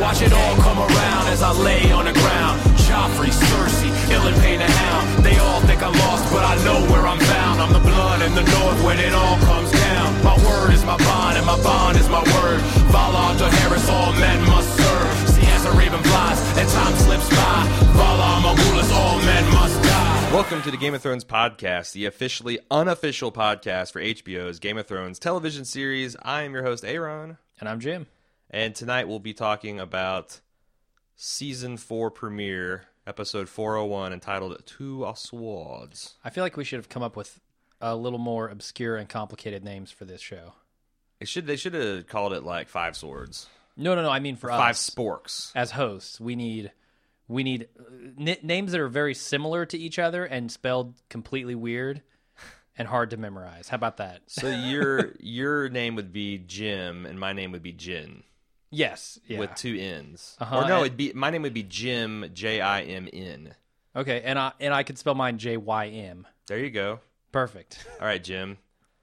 Watch it all come around as I lay on the ground. Joffrey, Cersei, Illapain the Hound. They all think I lost, but I know where I'm bound. I'm the blood in the north when it all comes down. My word is my bond, and my bond is my word. Valar Dohaeris, all men must serve. See as the raven flies, and time slips by. Valar Morghulis, all men must die. Welcome to the Game of Thrones podcast, the officially unofficial podcast for HBO's Game of Thrones television series. I am your host, Aaron. And I'm Jim. And tonight we'll be talking about Season 4 premiere, Episode 401, entitled Two Swords. I feel like we should have come up with a little more obscure and complicated names for this show. They should have called it like Five Swords. No. I mean for us. Five Sporks. As hosts, we need names that are very similar to each other and spelled completely weird and hard to memorize. How about that? So your name would be Jim, and my name would be Jin. Yes, yeah. With two N's. Uh-huh, Or no, my name would be Jim, Jimn. Okay, and I could spell mine Jym. There you go. Perfect. All right, Jim.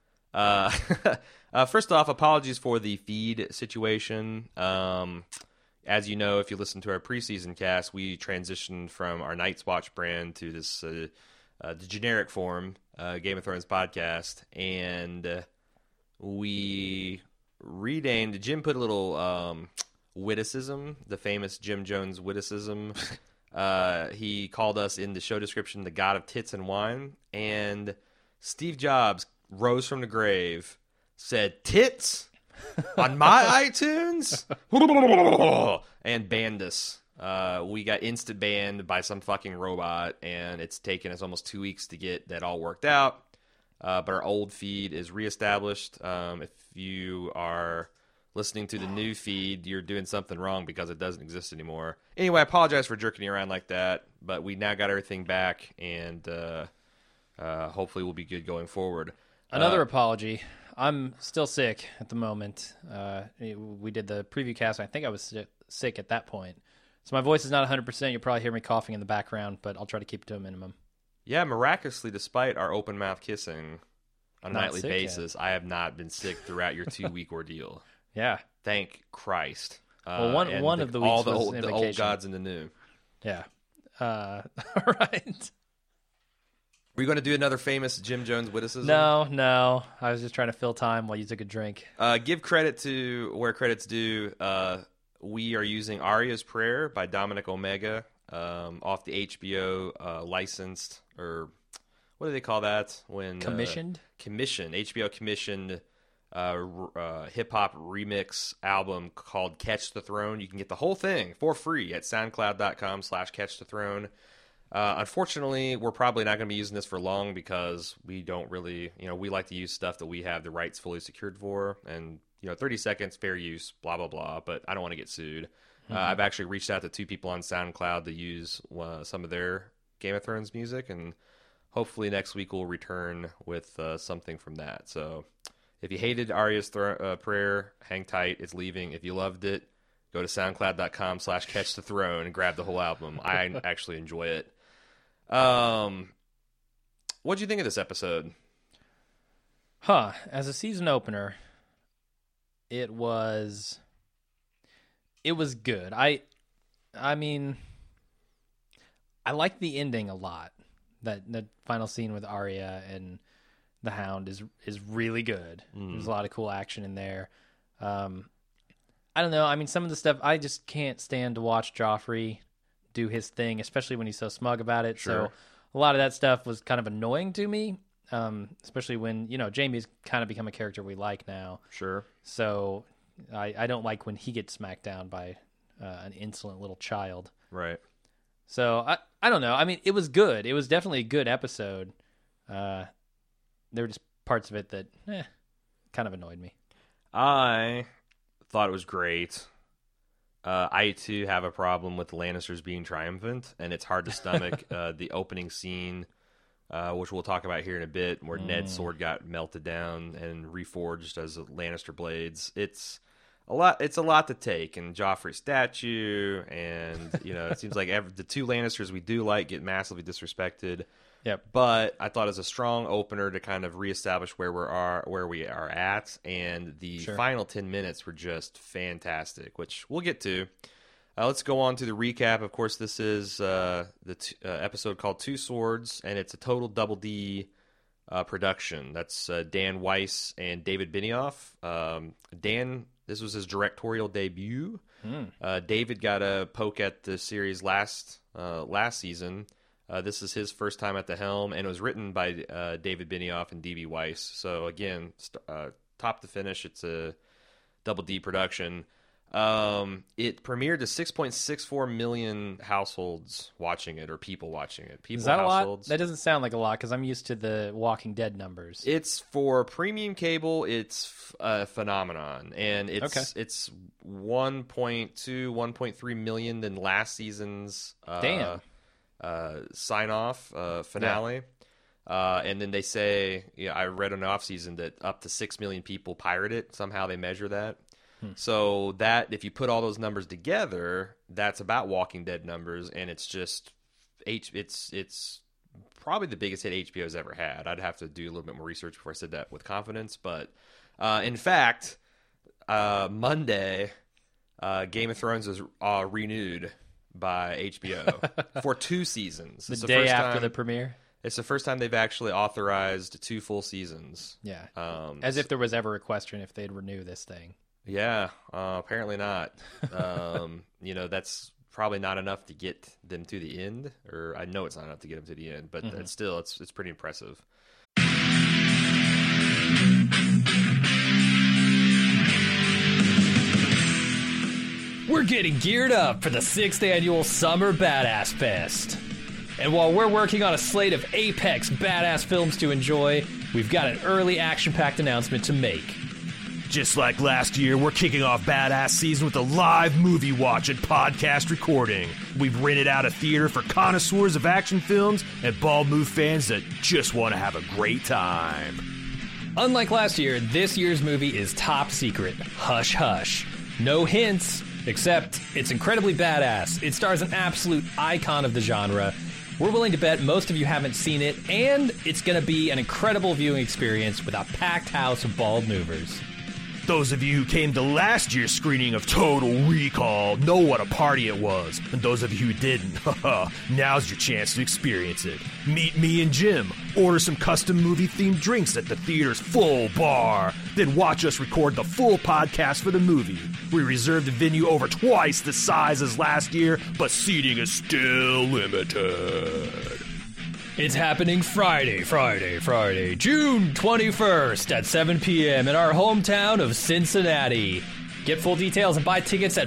First off, apologies for the feed situation. As you know, if you listen to our preseason cast, we transitioned from our Night's Watch brand to this the generic form, Game of Thrones podcast, and we renamed. Jim put a little witticism, the famous Jim Jones witticism. He called us in the show description the God of Tits and Wine, and Steve Jobs rose from the grave, said tits on my iTunes, and banned us. We got instant banned by some fucking robot, and it's taken us almost 2 weeks to get that all worked out. But our old feed is reestablished. If you are listening to the new feed, you're doing something wrong because it doesn't exist anymore. Anyway, I apologize for jerking you around like that, but we now got everything back, and hopefully we'll be good going forward. Another apology. I'm still sick at the moment. We did the preview cast, and I think I was sick at that point. So my voice is not 100%. You'll probably hear me coughing in the background, but I'll try to keep it to a minimum. Yeah, miraculously, despite our open mouth kissing on a Not nightly sick basis, I have not been sick throughout your 2-week ordeal. Yeah. Thank Christ. Well, one of the weeks all the was old, in the old vacation. gods and the new. Yeah. All right. Were you going to do another famous Jim Jones witticism? No. I was just trying to fill time while you took a drink. Give credit to where credit's due. We are using Arya's Prayer by Dominic Omega off the HBO licensed, or what do they call that? When Commissioned? HBO commissioned hip-hop remix album called Catch the Throne. You can get the whole thing for free at soundcloud.com/catchthethrone. Unfortunately, we're probably not going to be using this for long because we don't really, we like to use stuff that we have the rights fully secured for, and 30 seconds, fair use, blah, blah, blah, but I don't want to get sued. I've actually reached out to 2 people on SoundCloud to use some of their Game of Thrones music, and hopefully next week we'll return with something from that. So if you hated Arya's Prayer, hang tight, it's leaving. If you loved it, go to soundcloud.com/catchthethrone and grab the whole album. I actually enjoy it. What'd you think of this episode? As a season opener, it was good. I mean, I like the ending a lot. That final scene with Arya and the Hound is really good. There's a lot of cool action in there. I don't know. I mean, some of the stuff, I just can't stand to watch Joffrey do his thing, especially when he's so smug about it. Sure. So a lot of that stuff was kind of annoying to me, especially when, Jaime's kind of become a character we like now. Sure. So I don't like when he gets smacked down by an insolent little child. Right. So I don't know. I mean, it was good. It was definitely a good episode. There were just parts of it that kind of annoyed me. I thought it was great. I, too, have a problem with the Lannisters being triumphant, and it's hard to stomach the opening scene, which we'll talk about here in a bit, where Ned's sword got melted down and reforged as Lannister blades. It's a lot to take, and Joffrey's statue, and it seems like the 2 Lannisters we do like get massively disrespected. Yep. But I thought it was a strong opener to kind of reestablish where we are at, and the final 10 minutes were just fantastic, which we'll get to. Let's go on to the recap. Of course, this is the episode called Two Swords, and it's a total Double D production. That's Dan Weiss and David Benioff. Dan, this was his directorial debut. David got a poke at the series last season. This is his first time at the helm, and it was written by David Benioff and D.B. Weiss. So again, top to finish, it's a Double D production. It premiered to 6.64 million households watching it, or people watching it. Is that households. A lot? That doesn't sound like a lot because I'm used to the Walking Dead numbers. It's for premium cable. It's a phenomenon, and it's 1.2, 1.3 million than last season's sign off finale. Yeah. And then they say, I read in the off season that up to 6 million people pirate it. Somehow they measure that. So that, if you put all those numbers together, that's about Walking Dead numbers, and it's just it's probably the biggest hit HBO's ever had. I'd have to do a little bit more research before I said that with confidence, but in fact, Monday, Game of Thrones was renewed by HBO for 2 seasons. The day after the premiere. It's the first time they've actually authorized 2 full seasons. Yeah, as if there was ever a question if they'd renew this thing. Yeah, apparently not. That's probably not enough to get them to the end, or I know it's not enough to get them to the end, but it's still it's pretty impressive. We're getting geared up for the 6th annual Summer Badass Fest. And while we're working on a slate of apex badass films to enjoy, we've got an early action-packed announcement to make. Just like last year, we're kicking off Badass Season with a live movie watch and podcast recording. We've rented out a theater for connoisseurs of action films and Bald Move fans that just want to have a great time. Unlike last year, this year's movie is top secret. Hush hush. No hints, except it's incredibly badass. It stars an absolute icon of the genre. We're willing to bet most of you haven't seen it, and it's going to be an incredible viewing experience with a packed house of Bald Movers. Those of you who came to last year's screening of Total Recall know what a party it was. And those of you who didn't, now's your chance to experience it. Meet me and Jim, order some custom movie-themed drinks at the theater's full bar, then watch us record the full podcast for the movie. We reserved the venue over twice the size as last year, but seating is still limited. It's happening Friday, June 21st at 7 p.m. in our hometown of Cincinnati. Get full details and buy tickets at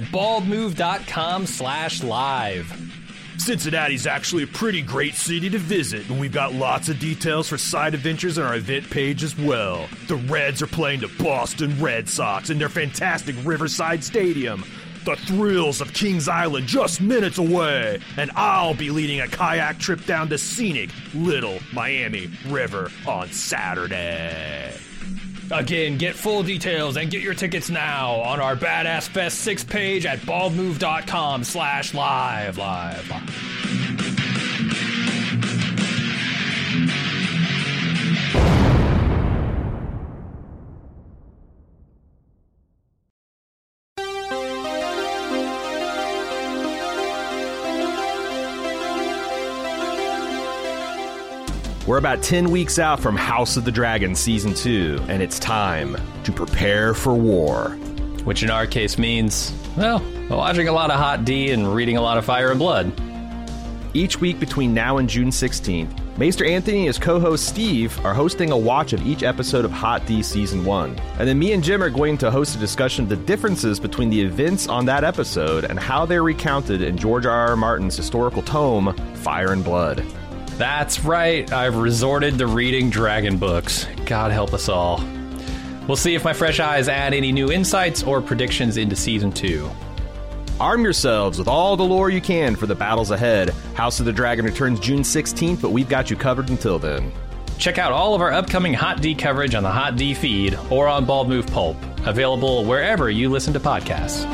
baldmove.com/live. Cincinnati's actually a pretty great city to visit, and we've got lots of details for side adventures on our event page as well. The Reds are playing the Boston Red Sox in their fantastic Riverside Stadium. The thrills of Kings Island just minutes away, and I'll be leading a kayak trip down the scenic Little Miami River on Saturday. Again, get full details and get your tickets now on our Badass Fest 6 page at baldmove.com/live. We're about 10 weeks out from House of the Dragon Season 2, and it's time to prepare for war. Which in our case means, well, watching a lot of Hot D and reading a lot of Fire and Blood. Each week between now and June 16th, Maester Anthony and his co-host Steve are hosting a watch of each episode of Hot D Season 1. And then me and Jim are going to host a discussion of the differences between the events on that episode and how they're recounted in George R.R. Martin's historical tome, Fire and Blood. That's right, I've resorted to reading dragon books. God help us all. We'll see if my fresh eyes add any new insights or predictions into Season 2. Arm yourselves with all the lore you can for the battles ahead. House of the Dragon returns June 16th, but we've got you covered until then. Check out all of our upcoming Hot D coverage on the Hot D feed or on Bald Move Pulp, available wherever you listen to podcasts.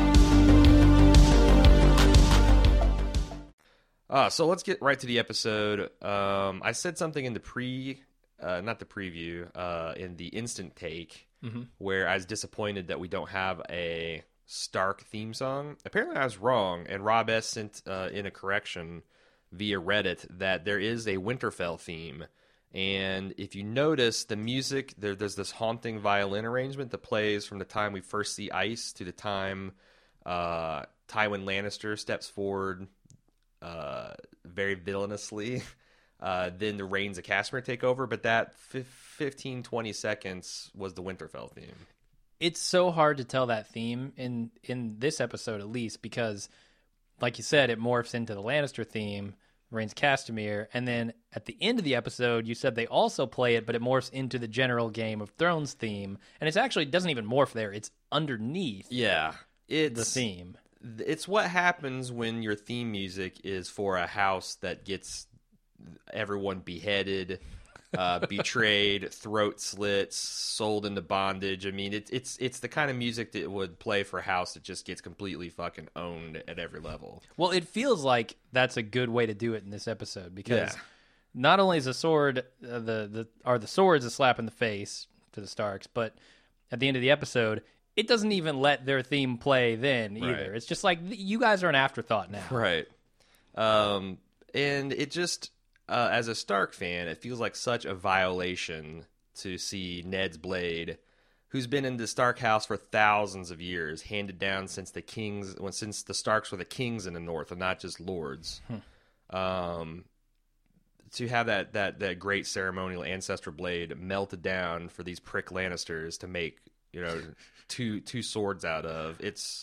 So let's get right to the episode. I said something in the not the preview, in the instant take, where I was disappointed that we don't have a Stark theme song. Apparently I was wrong, and Rob S. sent in a correction via Reddit that there is a Winterfell theme. And if you notice, the music, there's this haunting violin arrangement that plays from the time we first see Ice to the time Tywin Lannister steps forward very villainously. Then the Rains of Castamere take over, but that 15-20 seconds was the Winterfell theme. It's so hard to tell that theme in this episode, at least, because, like you said, it morphs into the Lannister theme, Rains of Castamere, and then at the end of the episode, you said they also play it, but it morphs into the general Game of Thrones theme, and it's actually it doesn't even morph there; it's underneath. Yeah, it's the theme. It's what happens when your theme music is for a house that gets everyone beheaded, betrayed, throat slits, sold into bondage. I mean, it's the kind of music that would play for a house that just gets completely fucking owned at every level. Well, it feels like that's a good way to do it in this episode because not only is the sword the swords a slap in the face to the Starks, but at the end of the episode, it doesn't even let their theme play then either. Right. It's just like you guys are an afterthought now, right? And it just. As a Stark fan, it feels like such a violation to see Ned's blade, who's been in the Stark house for thousands of years, handed down since since the Starks were the kings in the North and not just lords. To have that great ceremonial ancestral blade melted down for these prick Lannisters to make two swords out of. It's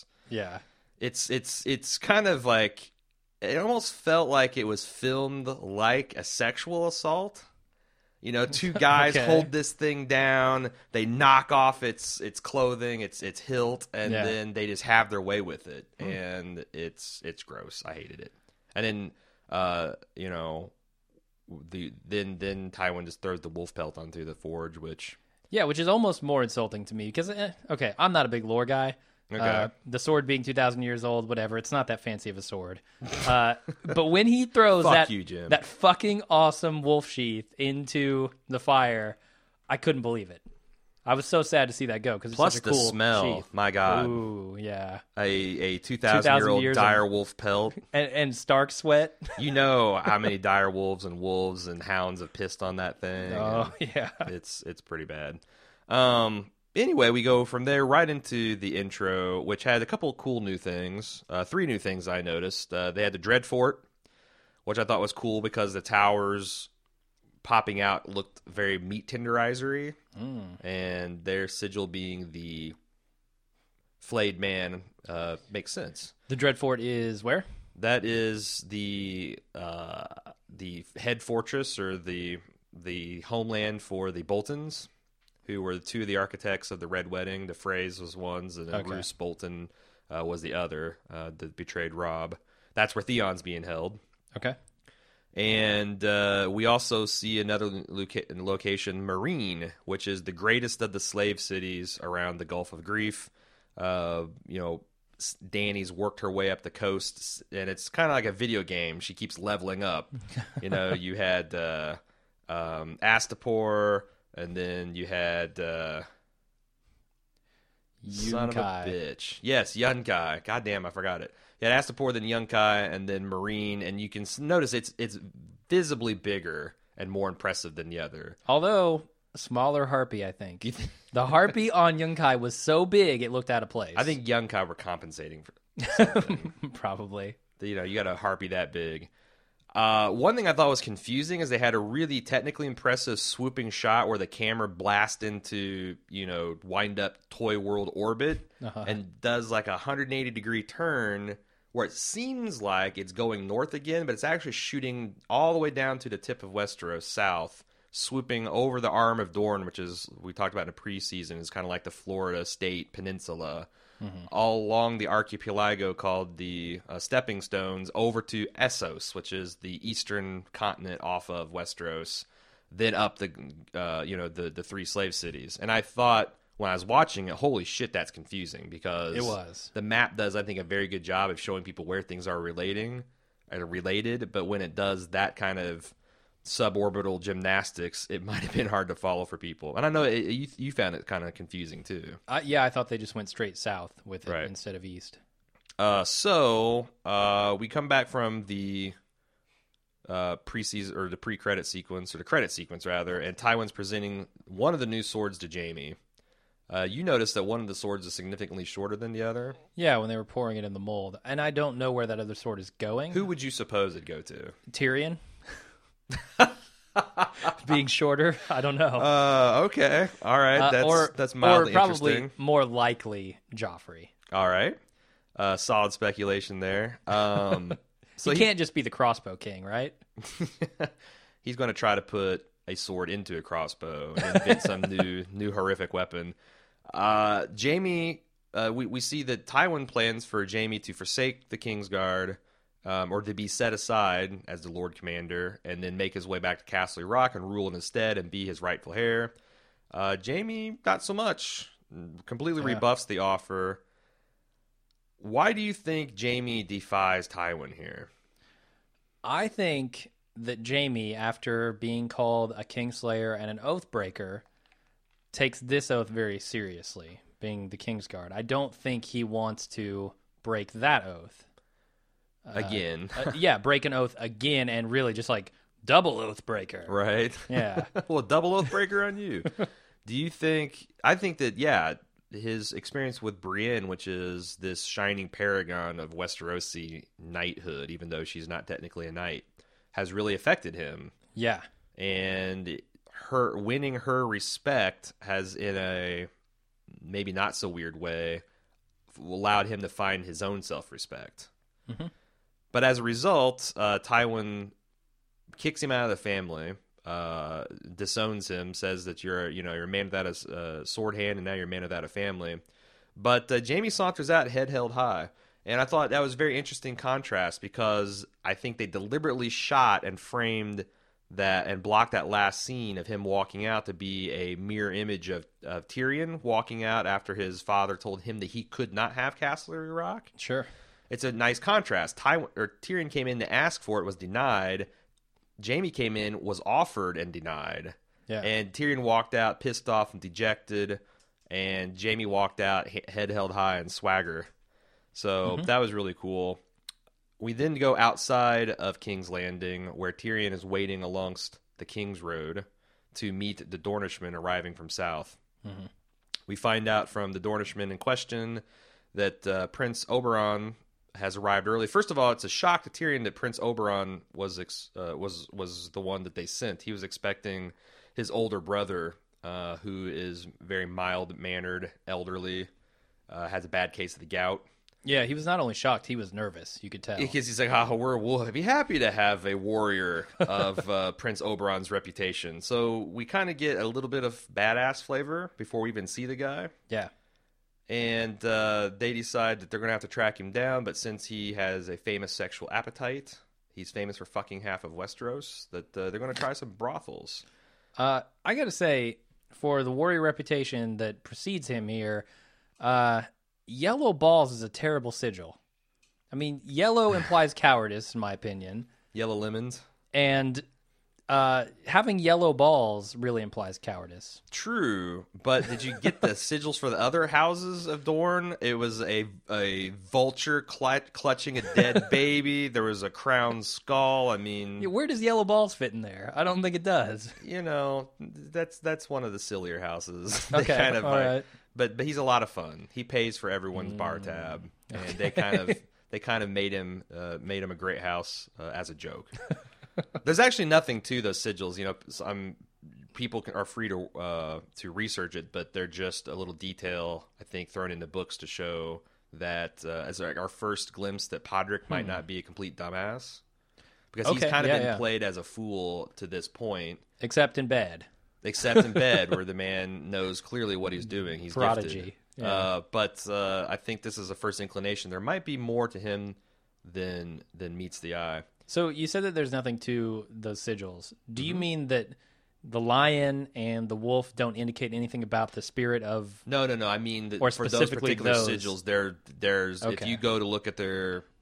kind of like. It almost felt like it was filmed like a sexual assault. Two guys hold this thing down, they knock off its clothing, its hilt, and then they just have their way with it. And it's gross. I hated it. And then then Tywin just throws the wolf pelt onto the forge, which is almost more insulting to me because I'm not a big lore guy. Okay. The sword being 2,000 years old, whatever. It's not that fancy of a sword. But when he throws Jim. that fucking awesome wolf sheath into the fire, I couldn't believe it. I was so sad to see that go because it's plus such a the cool smell. sheath. My God. Ooh, yeah. A 2,000-year-old dire wolf pelt. And Stark sweat. You know how many dire wolves and hounds have pissed on that thing. Oh, yeah. It's pretty bad. Anyway, we go from there right into the intro, which had a couple of cool new things. 3 new things I noticed. They had the Dreadfort, which I thought was cool because the towers popping out looked very meat tenderizery, and their sigil being the flayed man makes sense. The Dreadfort is where? That is the head fortress or the homeland for the Boltons, who were 2 of the architects of the Red Wedding. The Freys was one, and Roose Bolton was the other that betrayed Robb. That's where Theon's being held. Okay. And we also see another location, Marine, which is the greatest of the slave cities around the Gulf of Grief. Dany's worked her way up the coast, and it's kind of like a video game. She keeps leveling up. You had Astapor, and then you had son of a bitch. Yes, Yunkai. God damn, I forgot it. You had Astapor, then Yunkai, and then Marine, and you can notice it's visibly bigger and more impressive than the other. Although smaller harpy, I think. The harpy on Yunkai was so big it looked out of place. I think Yunkai were compensating for something. Probably. You got a harpy that big. One thing I thought was confusing is they had a really technically impressive swooping shot where the camera blasts into, wind up Toy World orbit and does like a 180-degree turn where it seems like it's going north again, but it's actually shooting all the way down to the tip of Westeros south, swooping over the Arm of Dorne, which is, we talked about in the preseason, is kind of like the Florida State Peninsula. All along the archipelago called the Stepping Stones over to Essos, which is the eastern continent off of Westeros, then up the 3 slave cities. And I thought when I was watching it, holy shit, that's confusing because it was. The map does, I think, a very good job of showing people where things are related, but when it does that kind of suborbital gymnastics, it might have been hard to follow for people. And I know you found it kind of confusing too. Yeah, I thought they just went straight south with it Right. instead of east. So we come back from the preseason or the pre-credit sequence, or the credit sequence rather, and Tywin's presenting one of the new swords to Jaime. You notice that one of the swords is significantly shorter than the other. Yeah, when they were pouring it in the mold. And I don't know where that other sword is going. Who would you suppose it'd go to? Tyrion? Being shorter? I don't know. Okay. All right. That's mildly or probably interesting. more likely Joffrey. All right. Solid speculation there. So He can't just be the crossbow king, right? he's going to try to put a sword into a crossbow and invent some new horrific weapon. Jaime, we see that Tywin plans for Jaime to forsake the Kingsguard, or to be set aside as the Lord Commander, and then make his way back to Castle Rock and rule in his stead and be his rightful heir. Jaime, not so much. Completely rebuffs the offer. Why do you think Jaime defies Tywin here? I think that Jaime, after being called a Kingslayer and an Oathbreaker, takes this oath very seriously, being the Kingsguard. I don't think he wants to break that oath. Again. Break an oath again and really just like double Oathbreaker. Right? Yeah. Well, double Oathbreaker on you. Do you think... I think that, his experience with Brienne, which is this shining paragon of Westerosi knighthood, even though she's not technically a knight, has really affected him. Yeah. And her winning her respect has, in a maybe not so weird way, allowed him to find his own self-respect. Mm-hmm. But as a result, Tywin kicks him out of the family, disowns him, says that you're a man without a sword hand, and now you're a man without a family. But Jaime saunters out, head held high. And I thought that was a very interesting contrast, because I think they deliberately shot and framed that and blocked that last scene of him walking out to be a mirror image of Tyrion walking out after his father told him that he could not have Casterly Rock. Sure. It's a nice contrast. Tyrion came in to ask for it, was denied. Jaime came in, was offered and denied. Yeah. And Tyrion walked out pissed off and dejected, and Jaime walked out head held high and swagger. So that was really cool. We then go outside of King's Landing, where Tyrion is waiting alongst the King's Road to meet the Dornishmen arriving from south. Mm-hmm. We find out from the Dornishmen in question that Prince Oberyn has arrived early. First of all, it's a shock to Tyrion that Prince Oberyn was the one that they sent. He was expecting his older brother, who is very mild-mannered, elderly, has a bad case of the gout. Yeah, he was not only shocked, he was nervous. You could tell. Because he's like, we'll be happy to have a warrior of Prince Oberyn's reputation. So we kind of get a little bit of badass flavor before we even see the guy. Yeah. And they decide that they're going to have to track him down, but since he has a famous sexual appetite, he's famous for fucking half of Westeros, that they're going to try some brothels. I got to say, for the warrior reputation that precedes him here, yellow balls is a terrible sigil. I mean, yellow implies cowardice, in my opinion. Yellow lemons? And having yellow balls really implies cowardice. True, but did you get the sigils for the other houses of Dorne? It was a vulture clutching a dead baby. There was a crown skull. I mean, Yeah, where does yellow balls fit in there? I don't think it does. That's one of the sillier houses. They Okay, kind of, all right. But he's a lot of fun. He pays for everyone's bar tab, and they kind of made him a great house as a joke. There's actually nothing to those sigils. People are free to research it, but they're just a little detail, I think, thrown into books to show that as our first glimpse that Podrick might not be a complete dumbass, because he's kind of been played as a fool to this point, Except in bed. except in bed, where the man knows clearly what he's doing. He's Prodigy. gifted. But I think this is a first inclination. There might be more to him than meets the eye. So you said that there's nothing to those sigils. Do you mean that the lion and the wolf don't indicate anything about the spirit of... No. I mean, Or for those specifically particular those. sigils, there's if Okay. you go to look at their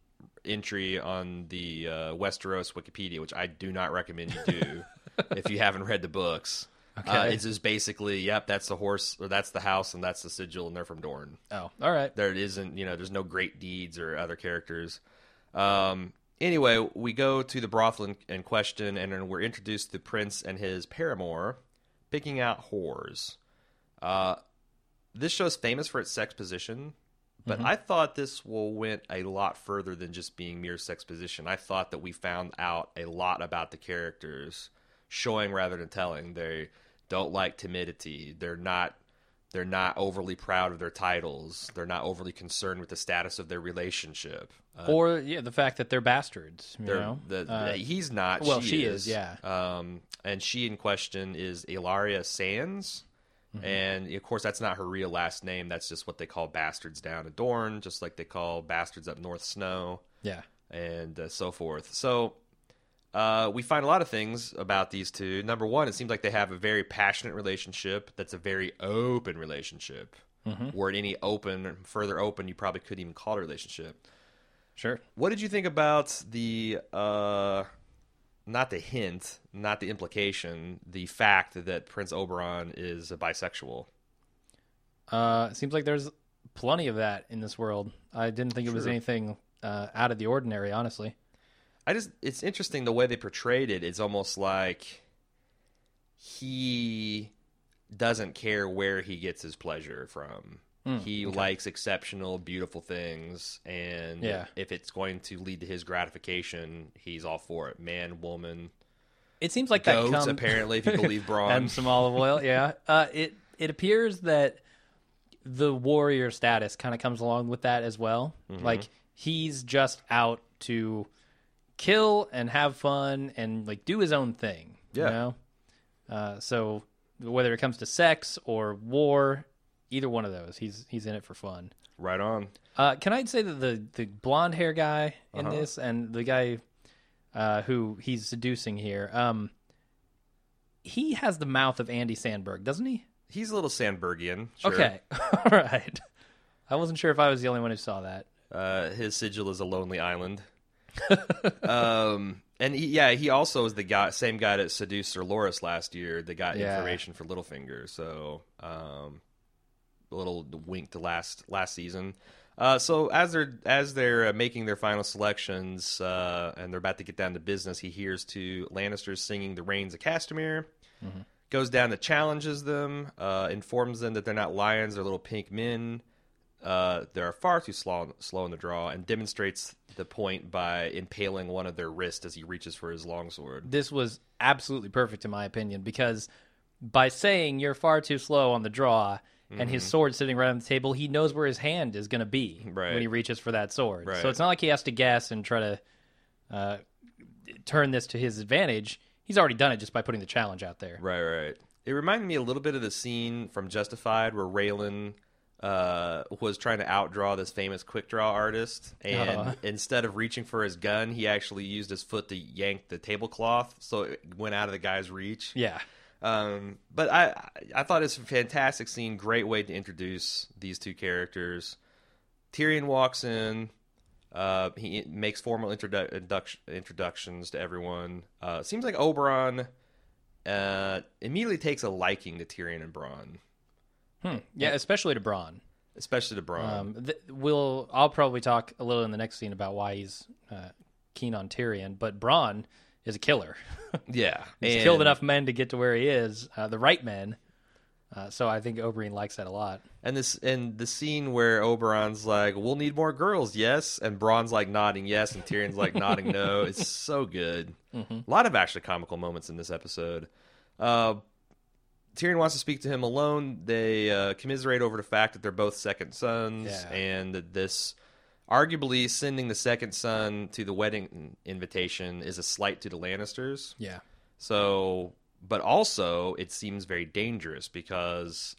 entry on the Westeros Wikipedia, which I do not recommend you do if you haven't read the books. Okay. It's just basically, yep, that's the horse, or that's the house, and that's the sigil, and they're from Dorne. Oh, all right. There isn't, there's no great deeds or other characters. Anyway, we go to the brothel in question, and then we're introduced to the prince and his paramour picking out whores. This show's famous for its sex position, but I thought this went a lot further than just being mere sex position. I thought that we found out a lot about the characters, showing rather than telling. They don't like timidity. They're not overly proud of their titles. They're not overly concerned with the status of their relationship. Or the fact that they're bastards. You know, he's not. Well, she is. Yeah. And she in question is Ilaria Sands, and of course that's not her real last name. That's just what they call bastards down at Dorne, just like they call bastards up north Snow. Yeah. And so forth. So we find a lot of things about these two. Number one, it seems like they have a very passionate relationship. That's a very open relationship. Were it any further open, you probably couldn't even call it a relationship. Sure. What did you think about the, not the hint, not the implication, the fact that Prince Oberyn is a bisexual? It seems like there's plenty of that in this world. I didn't think it was anything out of the ordinary, honestly. It's interesting the way they portrayed it. It's almost like he doesn't care where he gets his pleasure from. He likes exceptional, beautiful things, and if it's going to lead to his gratification, he's all for it. Man, woman, It seems like goats, that comes apparently, if you believe Braun. and some olive oil. Yeah. It appears that the warrior status kind of comes along with that as well. Like he's just out to kill and have fun and like do his own thing. Yeah. You know? So whether it comes to sex or war, either one of those, he's in it for fun. Right on. Can I say that the blonde hair guy in this and the guy who he's seducing here, he has the mouth of Andy Samberg, doesn't he? He's a little Sandbergian. Sure. Okay, all right. I wasn't sure if I was the only one who saw that. His sigil is a lonely island. And he also is the same guy that seduced Sir Loras last year that got information for Littlefinger. So a little wink to last season. So as they're making their final selections and they're about to get down to business, he hears two Lannisters singing the Rains of Castamere. Goes down and challenges them, informs them that they're not lions, they're little pink men. They're far too slow in the draw, and demonstrates the point by impaling one of their wrists as he reaches for his longsword. This was absolutely perfect in my opinion, because by saying you're far too slow on the draw and his sword sitting right on the table, he knows where his hand is going to be when he reaches for that sword. Right. So it's not like he has to guess and try to turn this to his advantage. He's already done it just by putting the challenge out there. Right. It reminded me a little bit of the scene from Justified where Raylan was trying to outdraw this famous quick draw artist, and instead of reaching for his gun, he actually used his foot to yank the tablecloth so it went out of the guy's reach. Yeah. But I thought it's a fantastic scene, great way to introduce these two characters. Tyrion walks in, he makes formal introductions to everyone. Seems like Oberyn immediately takes a liking to Tyrion and Bronn. Yeah, especially to Bronn. Especially to Bronn. I'll probably talk a little in the next scene about why he's keen on Tyrion, but Bronn is a killer. Yeah. He's killed enough men to get to where he is, the right men. So I think Oberyn likes that a lot. And the scene where Oberyn's like, we'll need more girls, yes? And Bronn's like nodding yes, and Tyrion's like nodding no. It's so good. A lot of actually comical moments in this episode. Tyrion wants to speak to him alone. They commiserate over the fact that they're both second sons, and that this arguably sending the second son to the wedding invitation is a slight to the Lannisters. Yeah. So, but also it seems very dangerous because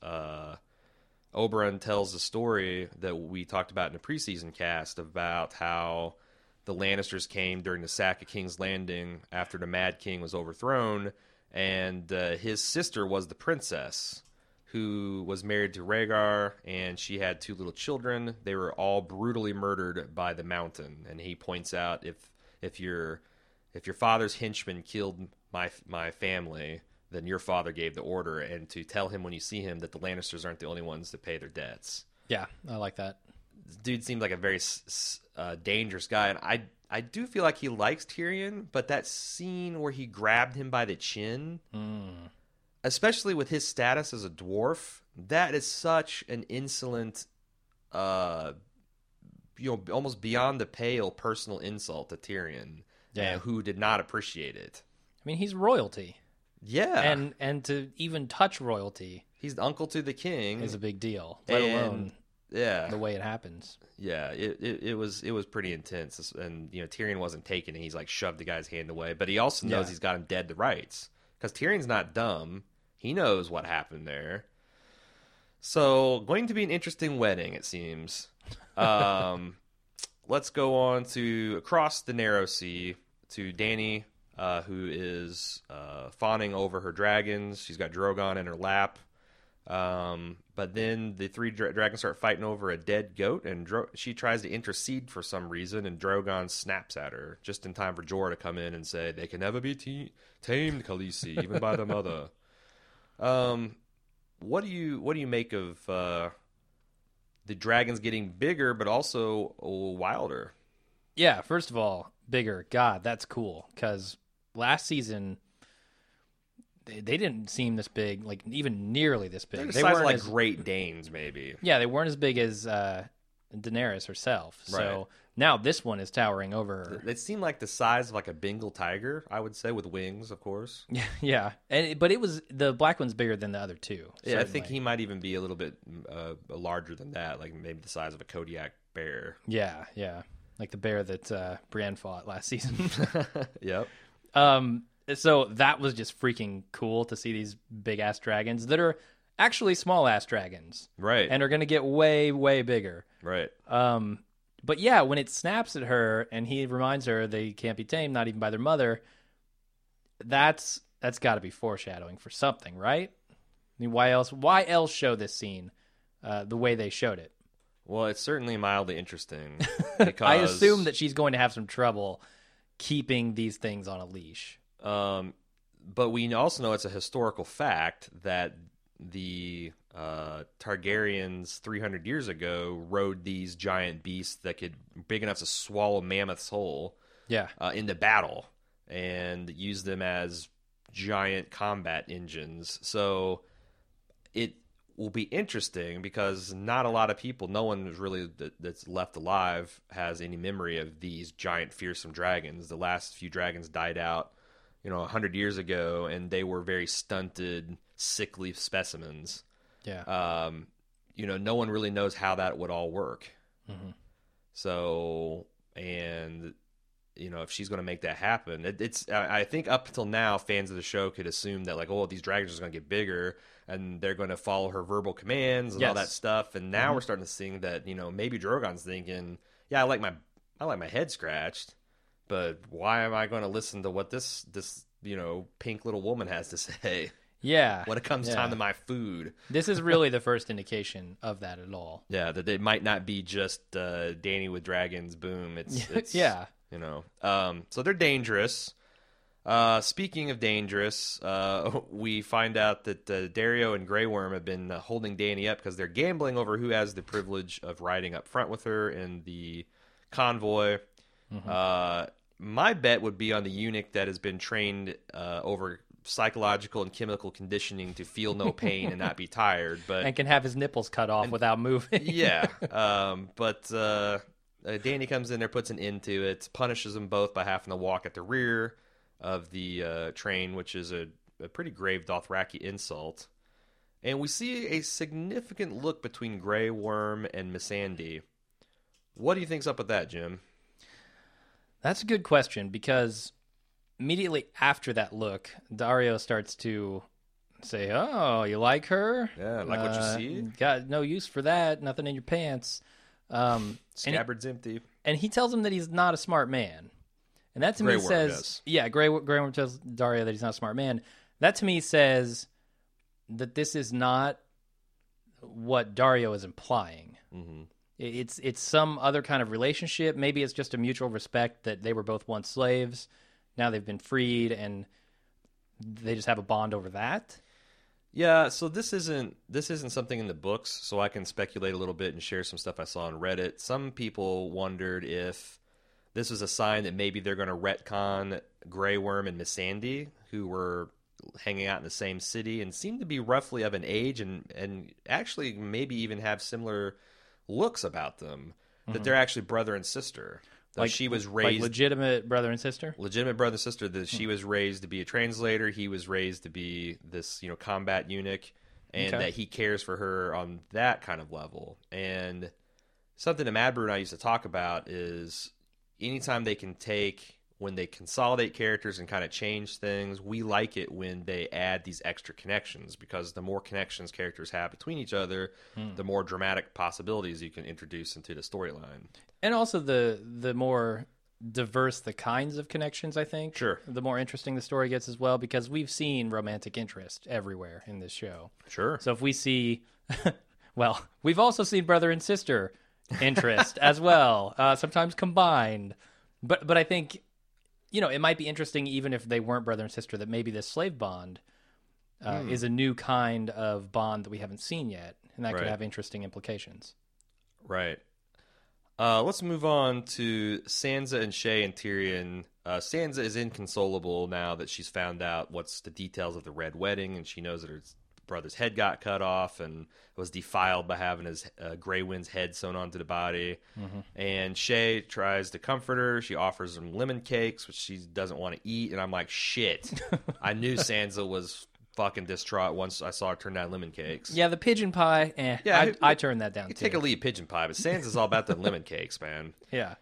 Oberyn tells a story that we talked about in a preseason cast about how the Lannisters came during the sack of King's Landing after the Mad King was overthrown, and his sister was the princess who was married to Rhaegar, and she had 2 little children. They were all brutally murdered by the Mountain, and he points out if your father's henchman killed my family, then your father gave the order, and to tell him when you see him that the Lannisters aren't the only ones to pay their debts. Yeah, I like that. This dude seemed like a very dangerous guy, and I do feel like he likes Tyrion, but that scene where he grabbed him by the chin, especially with his status as a dwarf, that is such an insolent, almost beyond the pale personal insult to Tyrion, who did not appreciate it. I mean, he's royalty. Yeah, and to even touch royalty, he's the uncle to the king, is a big deal. Let alone the way it happens. Yeah, it was pretty intense, and Tyrion wasn't taking it. He's like shoved the guy's hand away, but he also knows he's got him dead to rights because Tyrion's not dumb. He knows what happened there. So going to be an interesting wedding, it seems. Let's go on to across the Narrow Sea to Dany, who is fawning over her dragons. She's got Drogon in her lap. But then the 3 dragons start fighting over a dead goat, and she tries to intercede for some reason, and Drogon snaps at her just in time for Jorah to come in and say, "They can never be tamed, Khaleesi, even by the mother." What do you make of the dragons getting bigger, but also wilder? Yeah, first of all, bigger. God, that's cool, because last season they didn't seem this big, like even nearly this big. They're the they size weren't of like as, Great Danes, maybe. Yeah, they weren't as big as Daenerys herself. Right. So now this one is towering over her. They seem like the size of like a Bengal tiger, I would say, with wings, of course. Yeah, but it was the black one's bigger than the other 2. Yeah, certainly. I think he might even be a little bit larger than that, like maybe the size of a Kodiak bear. Yeah, like the bear that Brienne fought last season. Yep. So that was just freaking cool to see these big ass dragons that are actually small ass dragons, Right. and are going to get way, way bigger. Right. But yeah, when it snaps at her and he reminds her they can't be tamed, not even by their mother, that's got to be foreshadowing for something, right? I mean, why else show this scene the way they showed it? Well, it's certainly mildly interesting. Because I assume that she's going to have some trouble keeping these things on a leash. But we also know it's a historical fact that the Targaryens 300 years ago rode these giant beasts that could big enough to swallow mammoths whole. Yeah. Into battle, and used them as giant combat engines. So it will be interesting because not a lot of people, no one really that's left alive has any memory of these giant fearsome dragons. The last few dragons died out 100 years ago, and they were very stunted, sickly specimens. Yeah. No one really knows how that would all work. Mm-hmm. So, and if she's going to make that happen, I think up until now, fans of the show could assume that like, oh, these dragons are going to get bigger, and they're going to follow her verbal commands and all that stuff. And now we're starting to see that maybe Drogon's thinking, yeah, I like my head scratched. But why am I going to listen to what this pink little woman has to say? Yeah. When it comes time to my food. This is really the first indication of that at all. Yeah, that it might not be just Dany with dragons, boom. It's yeah. So they're dangerous. Speaking of dangerous, we find out that Daario and Grey Worm have been holding Dany up because they're gambling over who has the privilege of riding up front with her in the convoy. Mm-hmm. My bet would be on the eunuch that has been trained over psychological and chemical conditioning to feel no pain and not be tired, but and can have his nipples cut off without moving. Yeah, but Dany comes in there, puts an end to it, punishes them both by having to walk at the rear of the train, which is a pretty grave Dothraki insult. And we see a significant look between Grey Worm and Missandei. What do you think's up with that, Jim? That's a good question, because immediately after that look, Daario starts to say, "Oh, you like her? Yeah, like what you see? Got no use for that. Nothing in your pants." Scabbard's empty. And he tells him that he's not a smart man. And that to Grey me Worm says, does. yeah, Grey Worm tells Daario that he's not a smart man. That to me says that this is not what Dario is implying. Mm-hmm. It's some other kind of relationship. Maybe it's just a mutual respect that they were both once slaves. Now they've been freed, and they just have a bond over that. Yeah, so this isn't something in the books, so I can speculate a little bit and share some stuff I saw on Reddit. Some people wondered if this was a sign that maybe they're going to retcon Grey Worm and Missandei, who were hanging out in the same city and seem to be roughly of an age and actually maybe even have similar looks about them, that they're actually brother and sister. Like she was raised... Like legitimate brother and sister? Legitimate brother and sister. That she was raised to be a translator. He was raised to be this, combat eunuch. And that he cares for her on that kind of level. And something that Mad Brew and I used to talk about is anytime they can when they consolidate characters and kind of change things, we like it when they add these extra connections, because the more connections characters have between each other, the more dramatic possibilities you can introduce into the storyline. And also the more diverse the kinds of connections, I think. Sure. The more interesting the story gets as well, because we've seen romantic interest everywhere in this show. Sure. So if we see, well, we've also seen brother and sister interest as well, sometimes combined. But I think, it might be interesting even if they weren't brother and sister, that maybe this slave bond is a new kind of bond that we haven't seen yet, and that could have interesting implications. Right. Let's move on to Sansa and Shae and Tyrion. Sansa is inconsolable now that she's found out what's the details of the Red Wedding, and she knows that her brother's head got cut off and was defiled by having his Grey Wind's head sewn onto the body. And Shae tries to comfort her. She offers him lemon cakes, which she doesn't want to eat. And I'm like, shit. I knew Sansa was fucking distraught once I saw her turn down lemon cakes. Yeah, the pigeon pie, Yeah, I turned that down you too. take a lead pigeon pie, but Sansa's all about the lemon cakes, man. Yeah.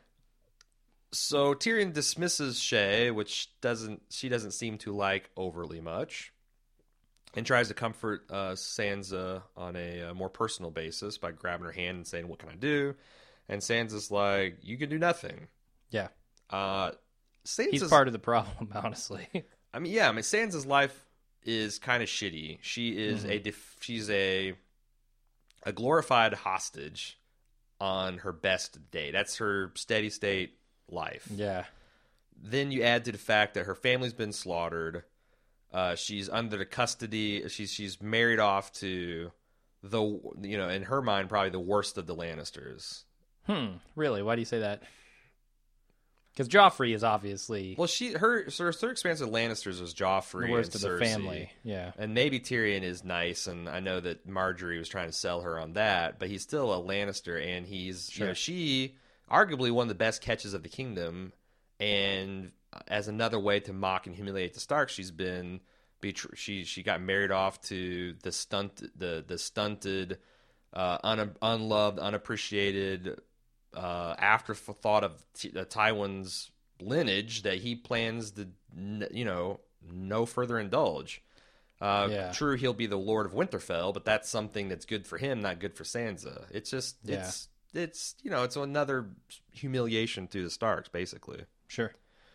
So Tyrion dismisses Shae, which she doesn't seem to like overly much, and tries to comfort Sansa on a more personal basis by grabbing her hand and saying, "What can I do?" And Sansa's like, "You can do nothing." Yeah. Sansa's He's part of the problem, honestly. Sansa's life is kind of shitty. She is she's a glorified hostage on her best day. That's her steady state life. Yeah. Then you add to the fact that her family's been slaughtered. She's under the custody. She's married off to in her mind, probably the worst of the Lannisters. Really? Why do you say that? Because Joffrey is obviously her expansive Lannisters was Joffrey, the worst and of the Cersei. family. Yeah. And maybe Tyrion is nice, and I know that Marjorie was trying to sell her on that, but he's still a Lannister, and he's she arguably one of the best catches of the kingdom, and as another way to mock and humiliate the Starks, she got married off to the stunted, unloved, unappreciated afterthought of Tywin's lineage that he plans to no further indulge. True, he'll be the Lord of Winterfell, but that's something that's good for him, not good for Sansa. It's just it's another humiliation to the Starks, basically. Sure.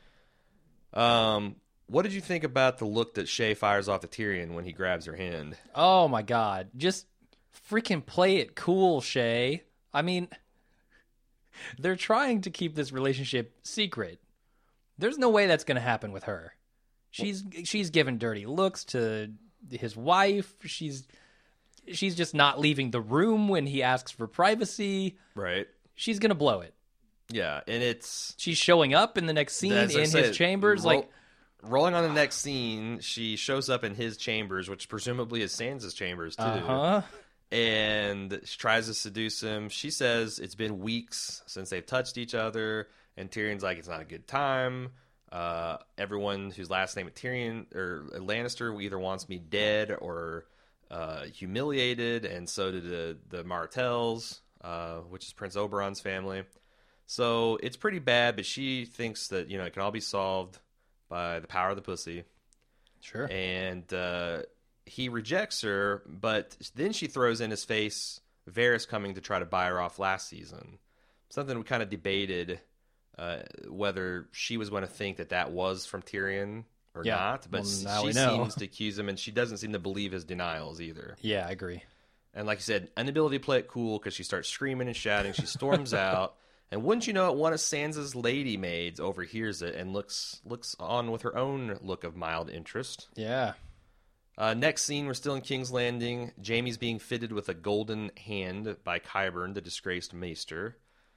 What did you think about the look that Shae fires off to Tyrion when he grabs her hand? Oh my god. Just freaking play it cool, Shae. I mean, they're trying to keep this relationship secret. There's no way that's going to happen with her. She's given dirty looks to his wife. She's just not leaving the room when he asks for privacy. Right. She's going to blow it. Yeah, and she's showing up in the next scene in his chambers. Rolling on the next scene, she shows up in his chambers, which presumably is Sansa's chambers too. And she tries to seduce him. She says it's been weeks since they've touched each other, and Tyrion's like, it's not a good time. Everyone whose last name is Tyrion or Lannister either wants me dead or humiliated, and so do the Martells, which is Prince Oberon's family. So it's pretty bad, but she thinks that it can all be solved by the power of the pussy. Sure. And he rejects her, but then she throws in his face Varys coming to try to buy her off last season. Something we kind of debated whether she was going to think that was from Tyrion or not, but she seems to accuse him, and she doesn't seem to believe his denials either. Yeah, I agree. And like you said, inability to play it cool because she starts screaming and shouting. She storms out. And wouldn't you know it, one of Sansa's lady maids overhears it and looks on with her own look of mild interest. Yeah. Next scene, we're still in King's Landing. Jaime's being fitted with a golden hand by Qyburn, the disgraced maester.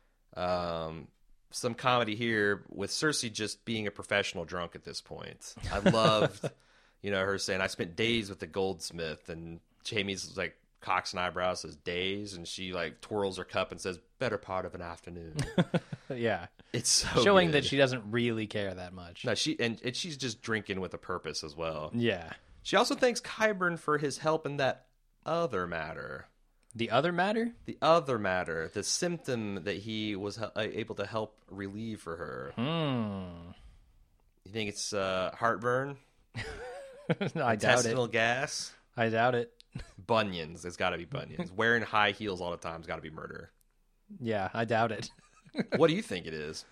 Some comedy here with Cersei just being a professional drunk at this point. I loved, her saying, "I spent days with the goldsmith," and Jaime's like cocks an eyebrow, says "days," and she like twirls her cup and says, "Better part of an afternoon." Yeah. It's so showing good. that she doesn't really care that much. No, she's just drinking with a purpose as well. Yeah. She also thanks Qyburn for his help in that other matter. The other matter? The other matter, the symptom that he was able to help relieve for her. You think it's heartburn? No, I doubt it. Intestinal gas? I doubt it. Bunions. It's got to be bunions. Wearing high heels all the time has got to be murder. Yeah, I doubt it. What do you think it is?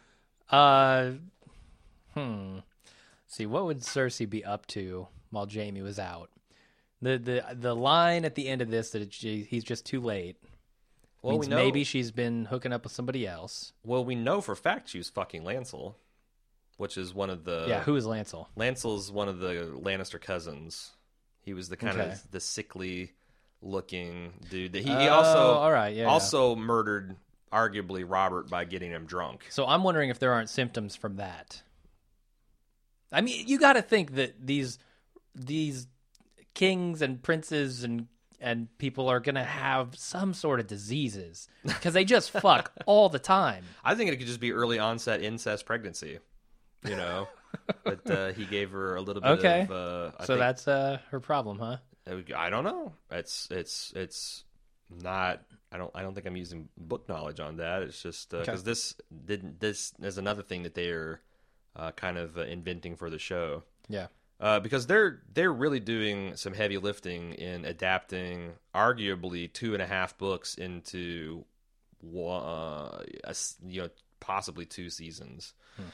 See, what would Cersei be up to while Jaime was out? The line at the end of this that he's just too late. Well, means we know, maybe she's been hooking up with somebody else. Well, we know for a fact she was fucking Lancel, which is one of the... Yeah, who is Lancel? Lancel's one of the Lannister cousins. He was the kind of the sickly looking dude that he also all right, yeah, also murdered arguably Robert by getting him drunk. So I'm wondering if there aren't symptoms from that. I mean, you got to think that these kings and princes and people are going to have some sort of diseases because they just fuck all the time. I think it could just be early onset incest pregnancy, But he gave her a little bit of. So that's her problem, huh? I don't know. It's not. I don't think I'm using book knowledge on that. It's just because this is another thing that they are kind of inventing for the show. Yeah. Because they're really doing some heavy lifting in adapting arguably 2.5 books into possibly 2 seasons.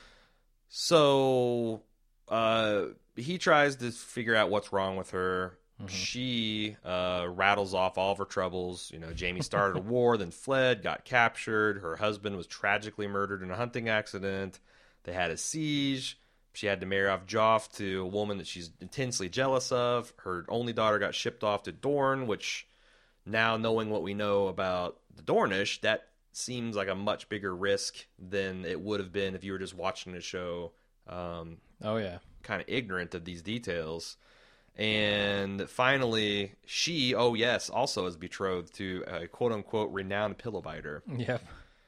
So he tries to figure out what's wrong with her. She rattles off all of her troubles. Jaime started a war, then fled, got captured. Her husband was tragically murdered in a hunting accident. They had a siege. She had to marry off Joff to a woman that she's intensely jealous of. Her only daughter got shipped off to Dorne, which now knowing what we know about the Dornish, that seems like a much bigger risk than it would have been if you were just watching a show kind of ignorant of these details. And finally, she, also is betrothed to a quote-unquote renowned pillow biter. Yep.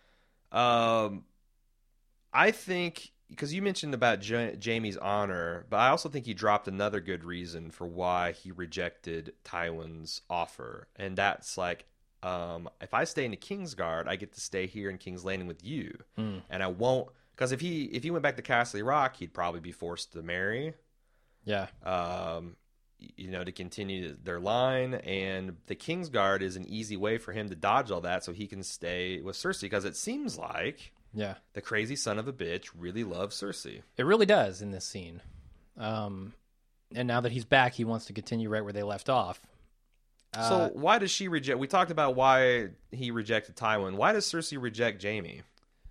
I think, because you mentioned about Jaime's honor, but I also think he dropped another good reason for why he rejected Tywin's offer. And that's like, if I stay in the Kingsguard, I get to stay here in King's Landing with you. And I won't, because if he went back to Castle Rock, he'd probably be forced to marry. Yeah. To continue their line, and the Kingsguard is an easy way for him to dodge all that so he can stay with Cersei, because it seems like the crazy son of a bitch really loves Cersei. It really does in this scene. And now that he's back, he wants to continue right where they left off. So why does she reject? We talked about why he rejected Tywin. Why does Cersei reject Jaime?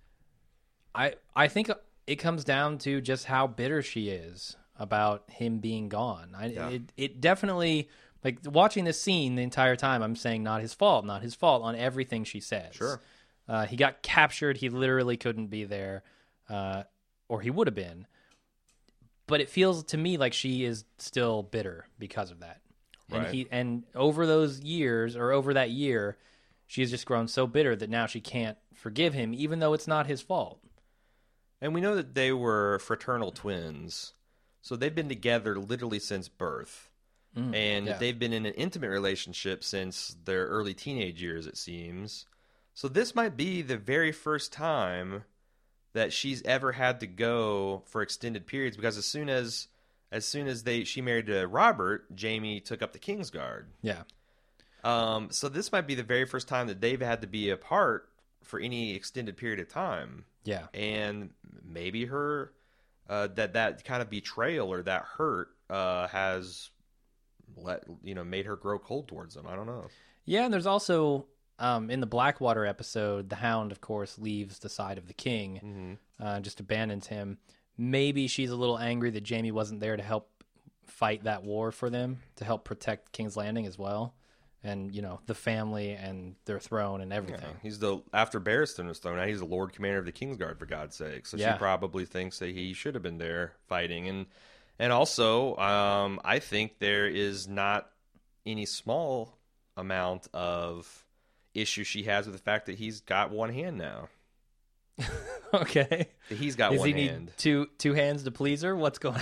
I think it comes down to just how bitter she is about him being gone. It definitely, like, watching this scene the entire time, I'm saying not his fault on everything she says. Sure. He got captured. He literally couldn't be there, or he would have been. But it feels to me like she is still bitter because of that. Right. And over those years, or over that year, she has just grown so bitter that now she can't forgive him, even though it's not his fault. And we know that they were fraternal twins. So they've been together literally since birth. And they've been in an intimate relationship since their early teenage years, it seems. So this might be the very first time that she's ever had to go for extended periods, because as soon as she married Robert, Jaime took up the Kingsguard. Yeah. So this might be the very first time that they've had to be apart for any extended period of time. Yeah. And maybe her... that kind of betrayal or that hurt has made her grow cold towards him. I don't know. Yeah, and there's also in the Blackwater episode, the Hound, of course, leaves the side of the king, just abandons him. Maybe she's a little angry that Jaime wasn't there to help fight that war for them, to help protect King's Landing as well, and the family and their throne and everything. Yeah, he's after Barristan was thrown out, he's the Lord Commander of the Kingsguard, for God's sake. So Yeah. she probably thinks that he should have been there fighting, and also I think there is not any small amount of issue she has with the fact that he's got one hand now. Okay. That he's got Does one he need hand. two hands to please her? What's going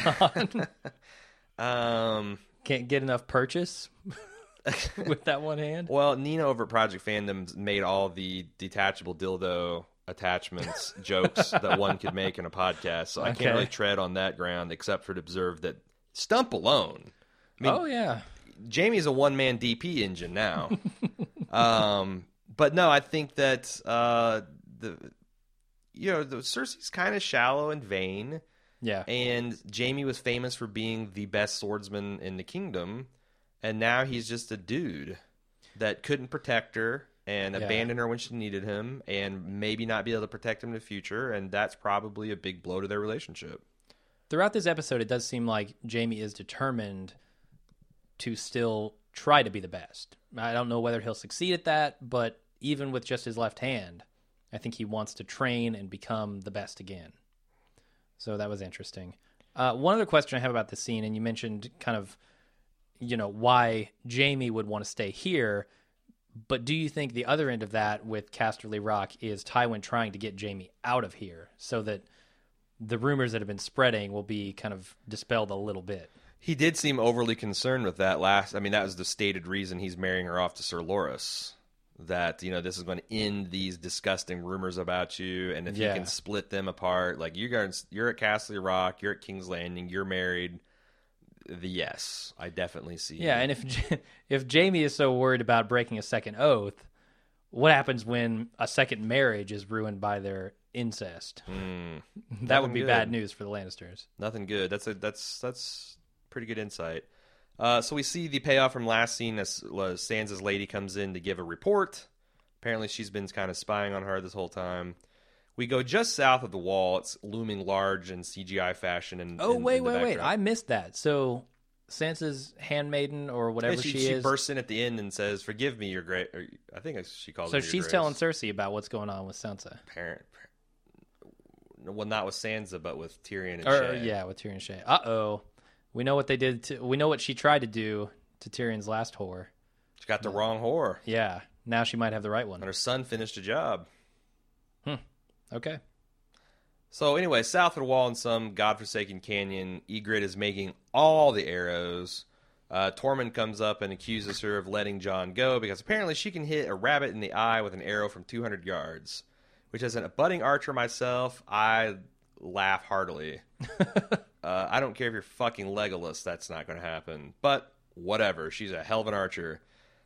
on? Can't get enough purchase with that one hand? Well, Nina over at Project Fandoms made all the detachable dildo attachments jokes that one could make in a podcast, so I Okay. can't really tread on that ground except for to observe that Stump alone. I mean, Oh, yeah. Jamie's a one-man DP engine now. But no, I think that the Cersei's kind of shallow and vain, Yeah. and Jaime was famous for being the best swordsman in the kingdom, and now he's just a dude that couldn't protect her and Yeah. abandon her when she needed him, and maybe not be able to protect him in the future, and that's probably a big blow to their relationship. Throughout this episode, it does seem like Jaime is determined to still try to be the best. I don't know whether he'll succeed at that, but even with just his left hand, I think he wants to train and become the best again. So that was interesting. One other question I have about this scene, and you mentioned kind of, why Jaime would want to stay here, but do you think the other end of that with Casterly Rock is Tywin trying to get Jaime out of here so that the rumors that have been spreading will be kind of dispelled a little bit? He did seem overly concerned with that that was the stated reason he's marrying her off to Sir Loras. That, this is going to end these disgusting rumors about you, and if you can split them apart, like you're at Casterly Rock, you're at King's Landing, you're married. Yes, I definitely see. Yeah, and if Jaime is so worried about breaking a second oath, what happens when a second marriage is ruined by their incest? That would be good. bad news for the Lannisters. Nothing good. That's pretty good insight. So we see the payoff from last scene as Sansa's lady comes in to give a report. Apparently she's been kind of spying on her this whole time. We go just south of the wall. It's looming large in CGI fashion. Wait. I missed that. So Sansa's handmaiden or whatever she is. bursts in at the end and says, "Forgive me, your great." Or I think she calls. So her your she's grace. telling Cersei about what's going on with Sansa. Well, not with Sansa, but with Tyrion and Or, Shay. yeah, with Tyrion and Shay. Uh-oh. We know what they did. We know what she tried to do to Tyrion's last whore. She got the wrong whore, Yeah. Now she might have the right one. and her son finished the job. Okay. So anyway, south of the wall in some godforsaken canyon, Ygritte is making all the arrows. Tormund comes up and accuses her of letting Jon go because apparently she can hit a rabbit in the eye with an arrow from 200 yards. Which, as a budding archer myself, I laugh heartily. I don't care if you're fucking Legolas, that's not going to happen. But whatever, she's a hell of an archer.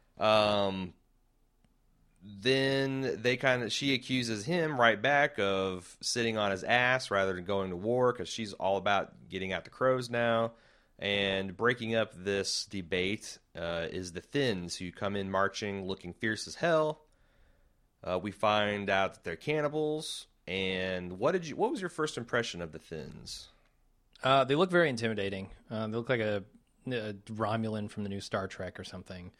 Then she accuses him right back of sitting on his ass rather than going to war because she's all about getting out the crows now. And breaking up this debate is the Thyns, who come in marching looking fierce as hell. We find out that they're cannibals. And what was your first impression of the Thyns? They look very intimidating. They look like a Romulan from the new Star Trek or something.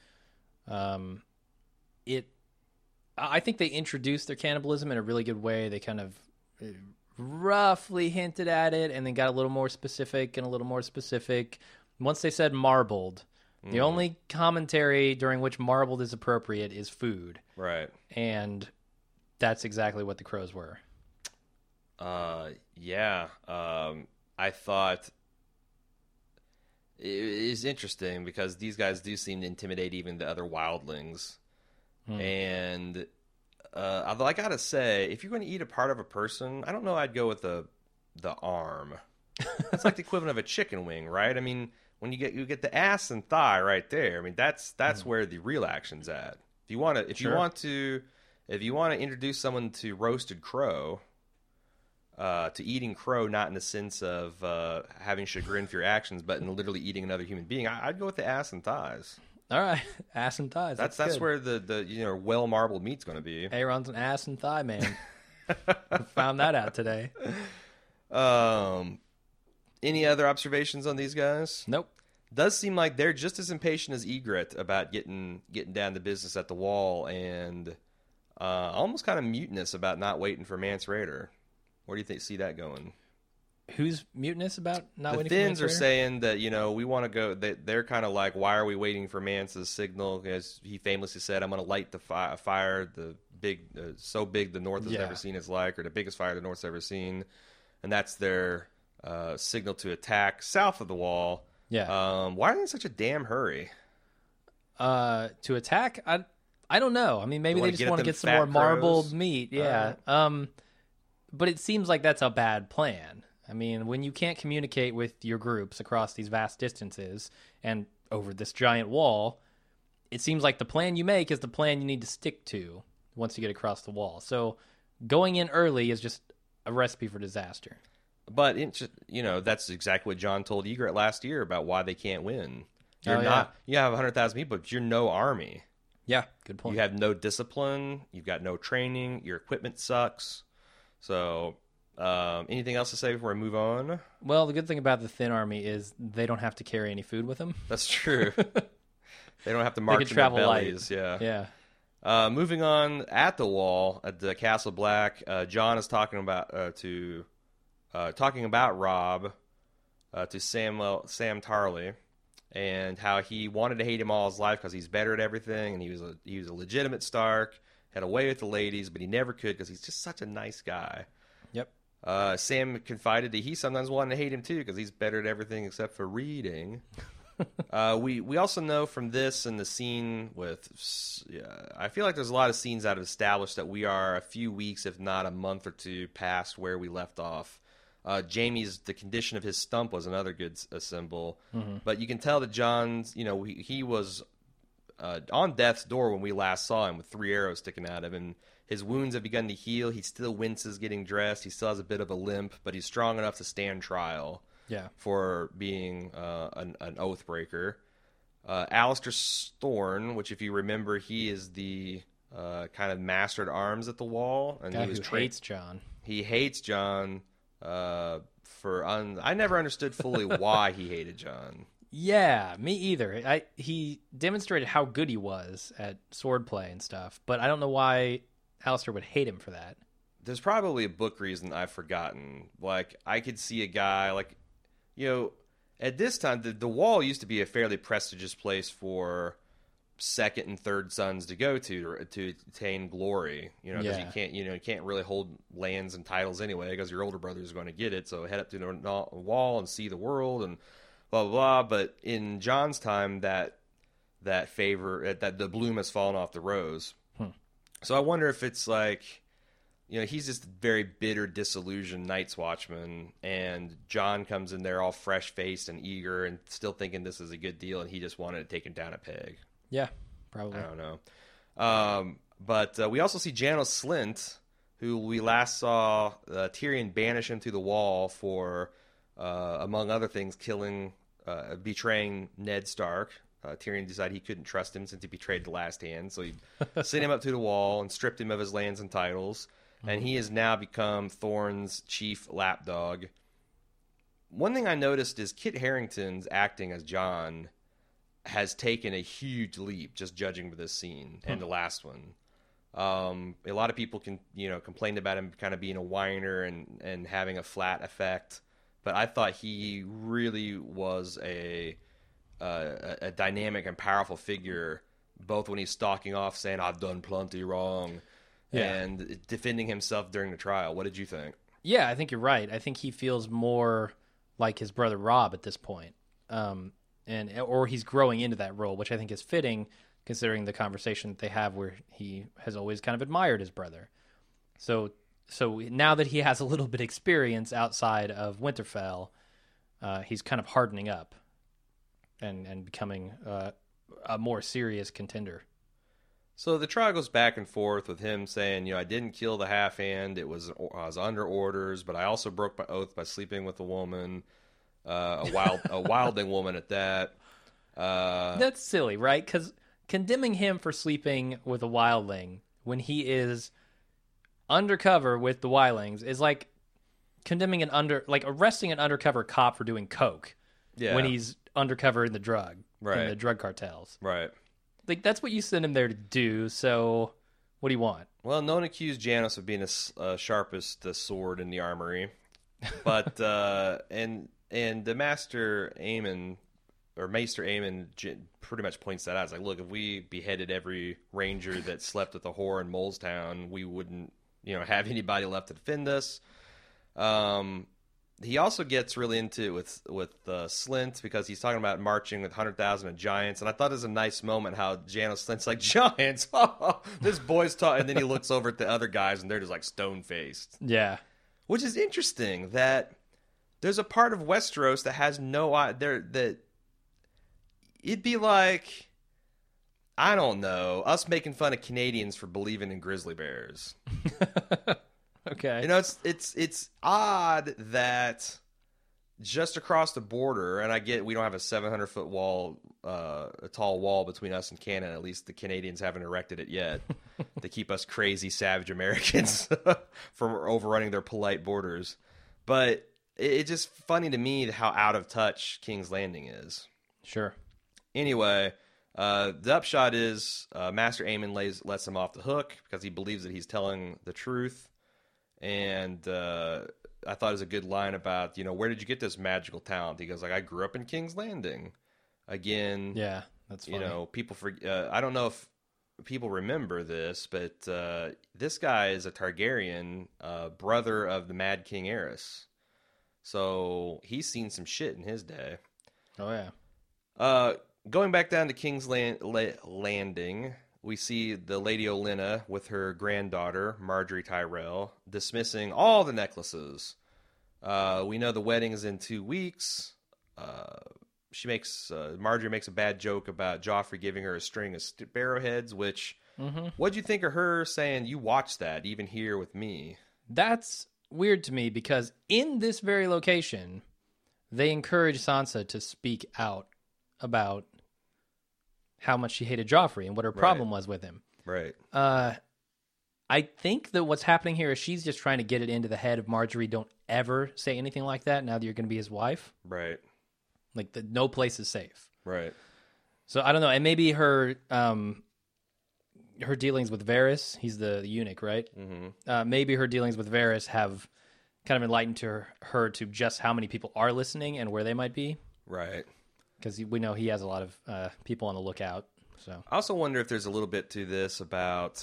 I think they introduced their cannibalism in a really good way. They kind of roughly hinted at it and then got a little more specific and a little more specific. Once they said marbled, the only commentary during which marbled is appropriate is food. Right. And that's exactly what the crows were. Yeah. I thought it is interesting because these guys do seem to intimidate even the other wildlings. And although I gotta say, if you're going to eat a part of a person, I don't know I'd go with the arm. That's like the equivalent of a chicken wing, right? I mean, when you get the ass and thigh right there, I mean that's where the real action's at. If you want to introduce someone to roasted crow, to eating crow, not in the sense of having chagrin for your actions, but in literally eating another human being, I'd go with the ass and thighs. All right, ass and thighs. That's good. where the well marbled meat's going to be. Aaron's an ass and thigh man. Found that out today. Any other observations on these guys? Nope. Does seem like they're just as impatient as Egret about getting down to business at the wall, and almost kind of mutinous about not waiting for Mance Rayder. Where do you see that going? Who's mutinous about not The waiting Finns for are saying that, we want to go. They're kind of like, why are we waiting for Mance's signal? As he famously said, I'm going to light the fire, the big, so big the North has never seen its like, or the biggest fire the North's ever seen. And that's their signal to attack south of the wall. Yeah. Why are they in such a damn hurry? To attack? I don't know. I mean, maybe they just want to get some more fat marbled crows? meat. Yeah. But it seems like that's a bad plan. I mean, when you can't communicate with your groups across these vast distances and over this giant wall, it seems like the plan you make is the plan you need to stick to once you get across the wall. So going in early is just a recipe for disaster. But that's exactly what John told Egret last year about why they can't win. You have 100,000 people, but you're no army. Yeah, good point. You have no discipline. You've got no training. Your equipment sucks. So, anything else to say before I move on? Well, the good thing about the Thin Army is they don't have to carry any food with them. That's true. They don't have to march can in travel their light. bellies. Yeah. Yeah. Moving on, at the wall at the Castle Black, John is talking about Robb to Sam Tarly, and how he wanted to hate him all his life because he's better at everything, and he was a legitimate Stark, had a way with the ladies, but he never could because he's just such a nice guy. Yep. Sam confided that he sometimes wanted to hate him too because he's better at everything except for reading. We also know from this and the scene with, I feel like there's a lot of scenes that have established that we are a few weeks, if not a month or two, past where we left off. The condition of his stump was another good symbol, but you can tell that John's, he was on death's door when we last saw him with 3 arrows sticking out of him. His wounds have begun to heal. He still winces getting dressed. He still has a bit of a limp, but he's strong enough to stand trial. Yeah. For being an oath breaker. Alistair Thorne, which if you remember, he is the kind of master at arms at the wall, and Guy he was who hates John. He hates John. I never understood fully why he hated John. Yeah, me either. He demonstrated how good he was at swordplay and stuff, but I don't know why Alistair would hate him for that. There's probably a book reason I've forgotten. Like, I could see a guy, like, at this time, the Wall used to be a fairly prestigious place for second and third sons to go to attain glory. Because you can't really hold lands and titles anyway because your older brother is going to get it. So head up to the Wall and see the world and blah blah blah. But in John's time, that favor, that the bloom has fallen off the rose. So I wonder if it's like, he's just a very bitter, disillusioned Night's Watchman, and John comes in there all fresh-faced and eager and still thinking this is a good deal, and he just wanted to take him down a peg. Yeah, probably. I don't know. But we also see Janos Slynt, who we last saw Tyrion banish him to the Wall for, among other things, betraying Ned Stark. Tyrion decided he couldn't trust him since he betrayed the Last Hand, so he sent him up to the Wall and stripped him of his lands and titles. And he has now become Thorne's chief lapdog. One thing I noticed is Kit Harington's acting as John has taken a huge leap, just judging by this scene and the last one. A lot of people complained about him kind of being a whiner and having a flat effect, but I thought he really was a dynamic and powerful figure, both when he's stalking off saying, "I've done plenty wrong," and defending himself during the trial. What did you think? Yeah, I think you're right. I think he feels more like his brother Robb at this point. Or he's growing into that role, which I think is fitting considering the conversation that they have where he has always kind of admired his brother. So now that he has a little bit of experience outside of Winterfell, he's kind of hardening up and becoming a more serious contender. So the trial goes back and forth with him saying, I didn't kill the half-hand. I was under orders, but I also broke my oath by sleeping with a woman, a wildling woman at that. That's silly, right? Because condemning him for sleeping with a wildling when he is undercover with the wildlings is like condemning arresting an undercover cop for doing coke when he's undercover in the drug cartels. Right. Like, that's what you send him there to do. So, what do you want? Well, no one accused Janos of being the sharpest sword in the armory, but and the Maester Aemon pretty much points that out. It's like, look, if we beheaded every ranger that slept with a whore in Molestown, we wouldn't, have anybody left to defend us. He also gets really into it with Slint, because he's talking about marching with 100,000 of giants, and I thought it was a nice moment how Janos Slint's like, giants, this boy's talking, and then he looks over at the other guys, and they're just like stone-faced. Yeah. Which is interesting, that there's a part of Westeros that has no idea, that it'd be like, I don't know, us making fun of Canadians for believing in grizzly bears. Okay. It's odd that just across the border, and I get we don't have a 700-foot wall, a tall wall between us and Canada. At least the Canadians haven't erected it yet to keep us crazy, savage Americans from overrunning their polite borders. But it's just funny to me how out of touch King's Landing is. Sure. Anyway, the upshot is Master Aemon lets him off the hook because he believes that he's telling the truth. And I thought it was a good line about, where did you get this magical talent? He goes, like, I grew up in King's Landing. Again, yeah, that's funny. People I don't know if people remember this, but this guy is a Targaryen, brother of the Mad King Aerys. So he's seen some shit in his day. Oh, yeah. Going back down to King's Landing, we see the Lady Olenna with her granddaughter, Marjorie Tyrell, dismissing all the necklaces. We know the wedding is in 2 weeks. Marjorie makes a bad joke about Joffrey giving her a string of sparrowheads, which, what'd you think of her saying, you watched that, even here with me? That's weird to me, because in this very location, they encouraged Sansa to speak out about how much she hated Joffrey and what her problem was with him. Right. I think that what's happening here is she's just trying to get it into the head of Marjorie, don't ever say anything like that now that you're going to be his wife. Right. Like, no place is safe. Right. So, I don't know. And maybe her dealings with Varys, he's the eunuch, right? Mm-hmm. Maybe her dealings with Varys have kind of enlightened her to just how many people are listening and where they might be. Right. Because we know he has a lot of people on the lookout. So I also wonder if there's a little bit to this about,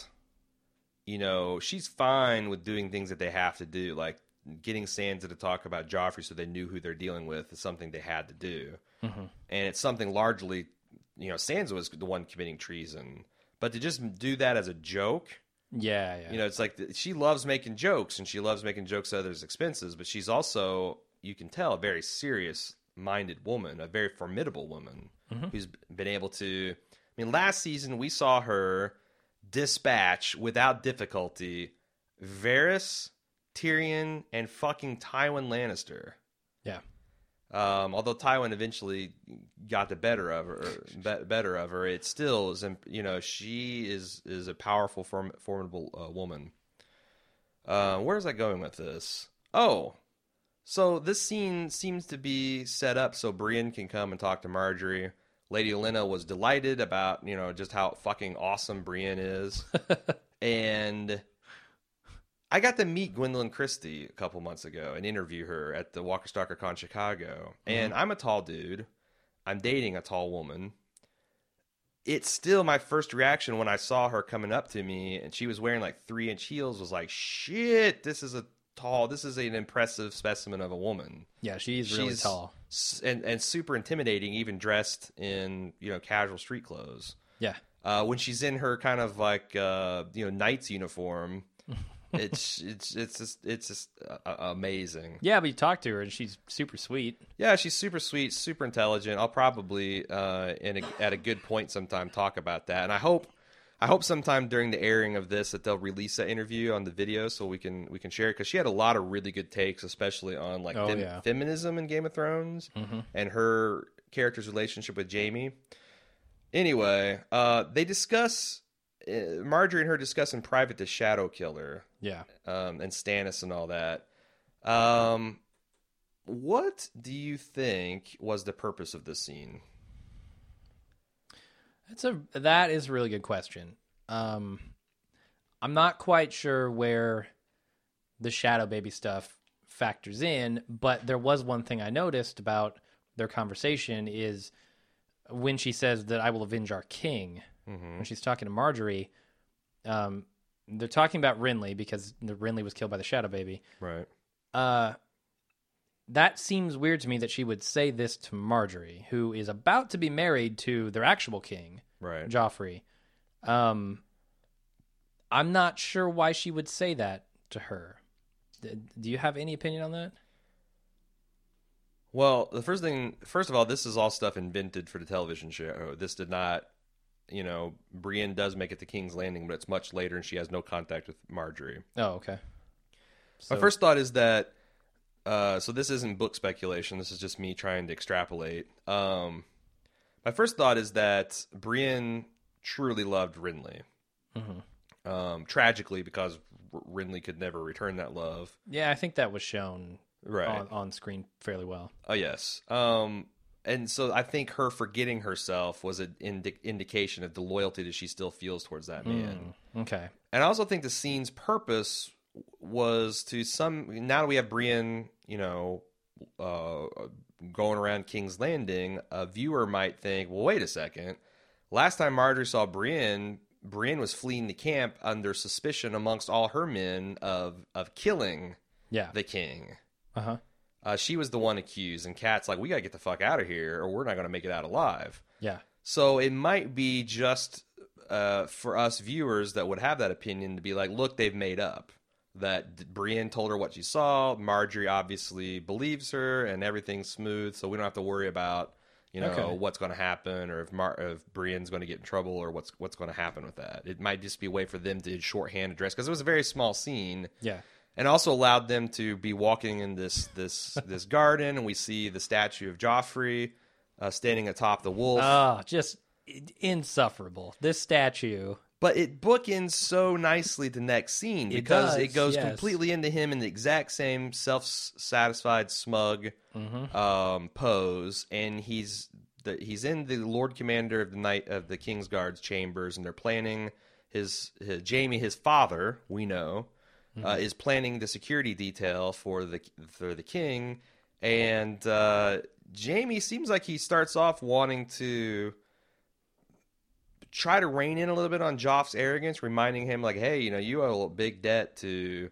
she's fine with doing things that they have to do, like getting Sansa to talk about Joffrey so they knew who they're dealing with is something they had to do. Mm-hmm. And it's something largely, Sansa was the one committing treason. But to just do that as a joke... Yeah. It's like she loves making jokes, and she loves making jokes at others' expenses, but she's also, you can tell, a very serious-minded woman, a very formidable woman who's been able to... last season we saw her dispatch without difficulty Varys, Tyrion, and fucking Tywin Lannister. Yeah. Although Tywin eventually got the better of her, it still is. She is a powerful, formidable woman. Where is I going with this? Oh, so this scene seems to be set up so Brienne can come and talk to Marjorie. Lady Olenna was delighted about just how fucking awesome Brienne is, and I got to meet Gwendolyn Christie a couple months ago and interview her at the Walker Stalker Con Chicago. And I'm a tall dude. I'm dating a tall woman. It's still my first reaction when I saw her coming up to me and she was wearing like 3-inch heels was like, shit, this is an impressive specimen of a woman. Yeah, she's really tall. And super intimidating, even dressed in, casual street clothes. Yeah. When she's in her kind of like, knight's uniform, it's just amazing. Yeah, but you talk to her and she's super sweet. Yeah, she's super sweet, super intelligent. I'll probably at a good point sometime talk about that. And I hope sometime during the airing of this that they'll release that interview on the video so we can share it, because she had a lot of really good takes, especially on like feminism in Game of Thrones and her character's relationship with Jaime. Anyway, they discuss Marjorie and her discuss in private the Shadow Killer, Yeah. and Stannis and all that. What do you think was the purpose of this scene? That is a really good question. I'm not quite sure where the Shadow Baby stuff factors in, but there was one thing I noticed about their conversation is when she says that I will avenge our king, when she's talking to Marjorie, they're talking about Renly because the Renly was killed by the Shadow Baby. Right. That seems weird to me that she would say this to Marjorie, who is about to be married to their actual king, Right. Joffrey. I'm not sure why she would say that to her. Do you have any opinion on that? Well, first of all, this is all stuff invented for the television show. This did not, Brienne does make it to King's Landing, but it's much later and she has no contact with Marjorie. Oh, okay. My first thought is that, so this isn't book speculation. This is just me trying to extrapolate. My first thought is that Brienne truly loved Renly. Tragically, because Renly could never return that love. Yeah, I think that was shown Right. on screen fairly well. Oh, yes. And so I think her forgetting herself was an indication of the loyalty that she still feels towards that man. Okay. And I also think the scene's purpose was now that we have Brienne, going around King's Landing, a viewer might think, well, wait a second. Last time Marjorie saw Brienne was fleeing the camp under suspicion amongst all her men of killing Yeah. the king. Uh-huh. She was the one accused, and Kat's like, we gotta get the fuck out of here, or we're not gonna make it out alive. Yeah. So it might be just for us viewers that would have that opinion to be like, look, they've made up. That Brienne told her what she saw. Marjorie obviously believes her, and everything's smooth, so we don't have to worry about what's going to happen, or if Brienne's going to get in trouble, or what's going to happen with that. It might just be a way for them to shorthand address, because it was a very small scene. Yeah. And also allowed them to be walking in this garden, and we see the statue of Joffrey standing atop the wolf. Oh, just insufferable. This statue. But it bookends so nicely the next scene because it goes yes. completely into him in the exact same self-satisfied, smug pose, and he's in the Lord Commander of the King's Guard's chambers, and they're planning Jaime, his father, we know, is planning the security detail for the king, and Jaime seems like he starts off wanting to try to rein in a little bit on Joff's arrogance, reminding him like, hey, you owe a big debt to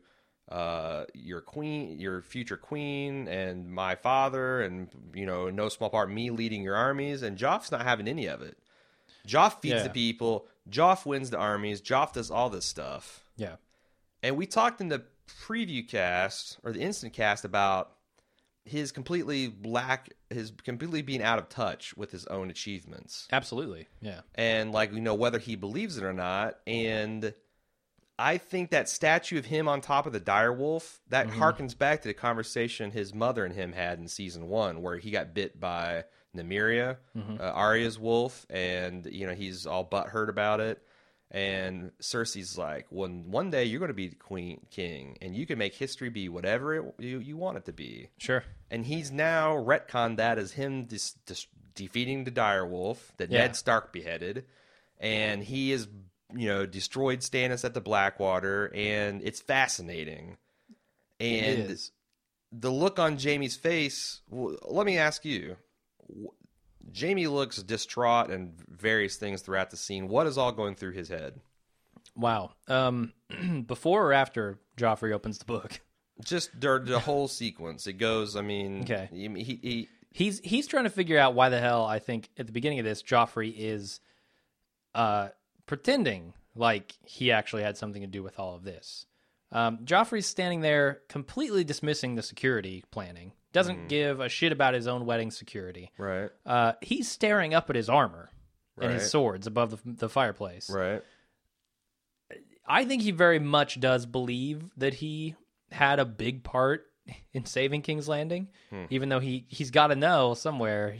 your future queen, and my father, and in no small part me leading your armies. And Joff's not having any of it. Joff feeds the people. Joff wins the armies. Joff does all this stuff. Yeah. And we talked in the preview cast or the instant cast about his completely being out of touch with his own achievements. Absolutely. Yeah. And whether he believes it or not. And I think that statue of him on top of the direwolf, that harkens back to the conversation his mother and him had in season 1, where he got bit by Nymeria, Arya's wolf, and he's all butthurt about it. And Cersei's like, one day you're going to be the king, and you can make history be whatever you want it to be. Sure. And he's now retconned that as him defeating the direwolf that Ned Stark beheaded, and he is destroyed Stannis at the Blackwater, and it's fascinating. And it is. The look on Jaime's face. Let me ask you. Jaime looks distraught and various things throughout the scene. What is all going through his head? Wow. Before or after Joffrey opens the book? Just the whole sequence. It goes, Okay. He's trying to figure out why the hell, I think, at the beginning of this, Joffrey is pretending like he actually had something to do with all of this. Joffrey's standing there completely dismissing the security planning. Doesn't give a shit about his own wedding security. Right. He's staring up at his armor and his swords above the fireplace. Right. I think he very much does believe that he had a big part in saving King's Landing, even though he's got to know somewhere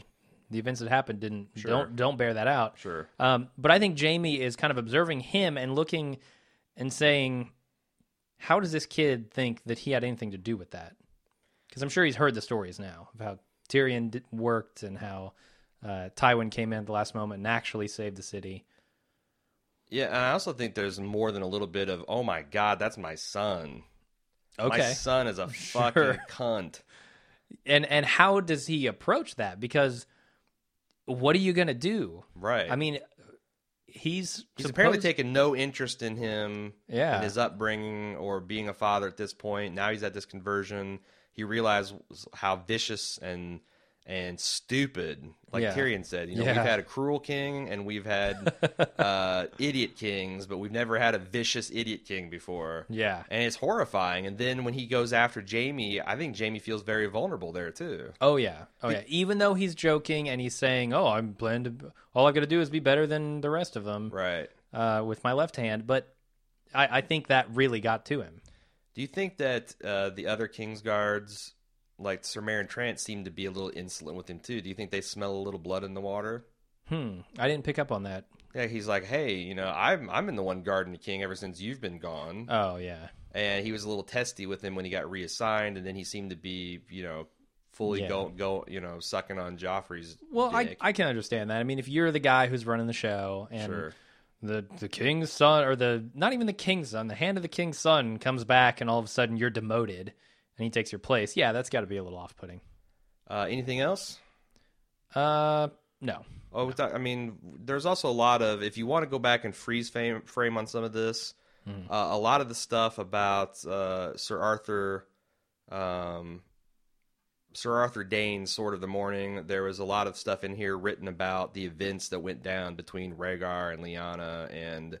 the events that happened don't bear that out. Sure. But I think Jaime is kind of observing him and looking and saying, how does this kid think that he had anything to do with that? Because I'm sure he's heard the stories now of how Tyrion worked and how Tywin came in at the last moment and actually saved the city. Yeah, and I also think there's more than a little bit of, oh my God, that's my son. Okay. My son is a fucking cunt. And how does he approach that? Because what are you going to do? Right. I mean, he's apparently taken no interest in him, Yeah. in his upbringing or being a father at this point. Now he's at this conversion. He realized how vicious and stupid, like Yeah. Tyrion said. You know, Yeah. we've had a cruel king and we've had idiot kings, but we've never had a vicious idiot king before. Yeah. And it's horrifying. And then when he goes after Jaime, I think Jaime feels very vulnerable there too. Oh yeah. Even though he's joking and he's saying, "Oh, I'm planning to. All I got to do is be better than the rest of them." Right. With my left hand, but I think that really got to him. Do you think that the other Kingsguards, like Sir Meryn Trant, seem to be a little insolent with him too? Do you think they smell a little blood in the water? I didn't pick up on that. Yeah, he's like, hey, you know, I'm in the one guarding the king ever since you've been gone. Oh yeah. And he was a little testy with him when he got reassigned, and then he seemed to be, you know, fully go, you know, sucking on Joffrey's Well, dick. I can understand that. I mean, if you're the guy who's running the show and Sure. the king's son, or not even the king's son, the hand of the king's son comes back, and all of a sudden you're demoted, and he takes your place. Yeah, that's got to be a little off-putting. Anything else? No. Oh, I mean, there's also a lot of, if you want to go back and freeze frame on some of this, a lot of the stuff about Sir Arthur Dayne's Sword of the Morning. There was a lot of stuff in here written about the events that went down between Rhaegar and Lyanna and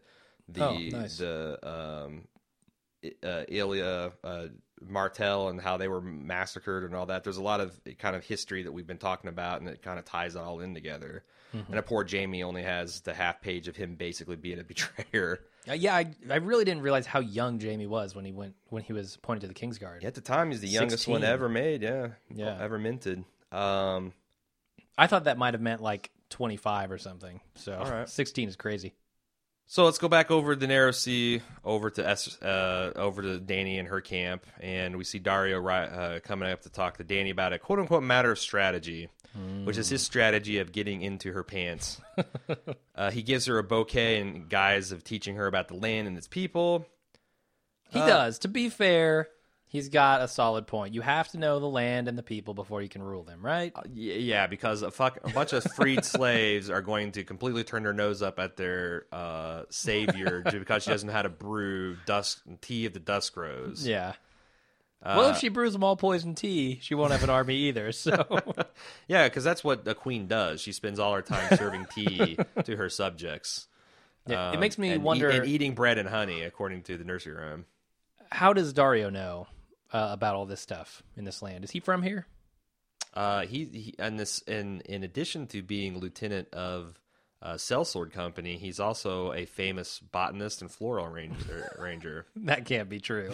Ilya Martell and how they were massacred and all that. There's a lot of kind of history that we've been talking about, and it kind of ties it all in together. And a poor Jaime only has the half page of him basically being a betrayer. Yeah, I really didn't realize how young Jaime was when he was appointed to the Kingsguard. At the time, he's the youngest one 16. ever made. Yeah, Yeah. minted. I thought that might have meant like 25 or something. So All right. 16 is crazy. So let's go back over the Narrow Sea, over to Dany and her camp, and we see Daario coming up to talk to Dany about a quote-unquote matter of strategy, which is his strategy of getting into her pants. He gives her a bouquet in guise of teaching her about the land and its people. He does. To be fair, he's got a solid point. You have to know the land and the people before you can rule them, right? Yeah, because a bunch of freed slaves are going to completely turn their nose up at their savior just because she doesn't know how to brew tea of the dusk rose. Yeah. Well, if she brews them all poison tea, she won't have an army either. So, Yeah, because that's what a queen does. She spends all her time serving tea to her subjects. yeah, it makes me and wonder, and eating bread and honey, according to the nursery rhyme. how does Daario know about all this stuff in this land? Is he from here? He and this in addition to being lieutenant of Sellsword Company, he's also a famous botanist and floral ranger. That can't be true.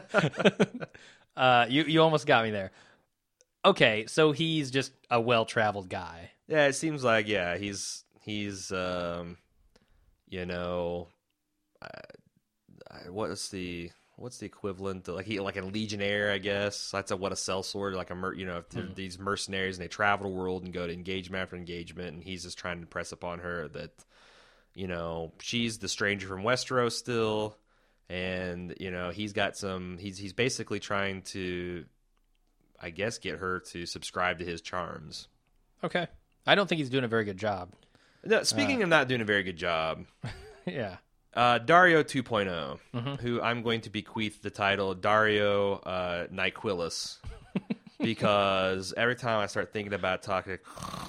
You almost got me there. Okay, so he's just a well-traveled guy. Yeah, it seems like he's you know, what's the equivalent to, like a legionnaire, I guess. That's what a sellsword, like if they're these mercenaries and they travel the world and go to engagement after engagement, and he's just trying to press upon her that, you know, she's the stranger from Westeros still, and you know he's basically trying to, I guess, get her to subscribe to his charms. Okay. I don't think he's doing a very good job. No, speaking of not doing a very good job, Yeah. Daario 2.0, who I'm going to bequeath the title Daario Nyquillus, because every time I start thinking about talking,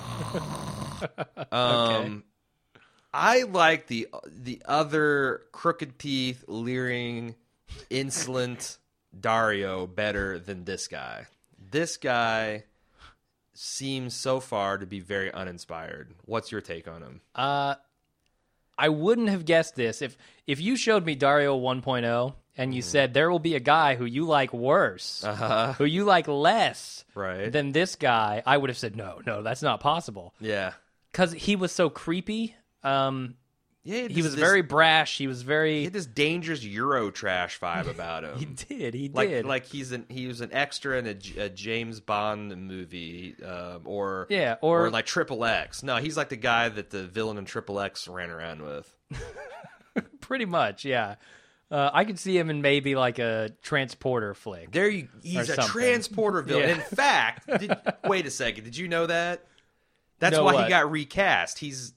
I like the other crooked teeth, leering, insolent Daario better than this guy. This guy seems so far to be very uninspired. What's your take on him? I wouldn't have guessed this if you showed me Daario 1.0 and you said there will be a guy who you like worse, who you like less Right. than this guy, I would have said, no, that's not possible. Yeah. Because he was so creepy. Yeah, He was very brash. He was He very... had this dangerous Euro trash vibe about him. He like, did. Like he was an extra in a James Bond movie, or like Triple X. No, he's like the guy that the villain in Triple X ran around with. Pretty much, yeah. I could see him in maybe like a transporter flick. He's a something. transporter villain. Yeah. In fact, wait a second. Did you know that? That's Know why what? he got recast. He's.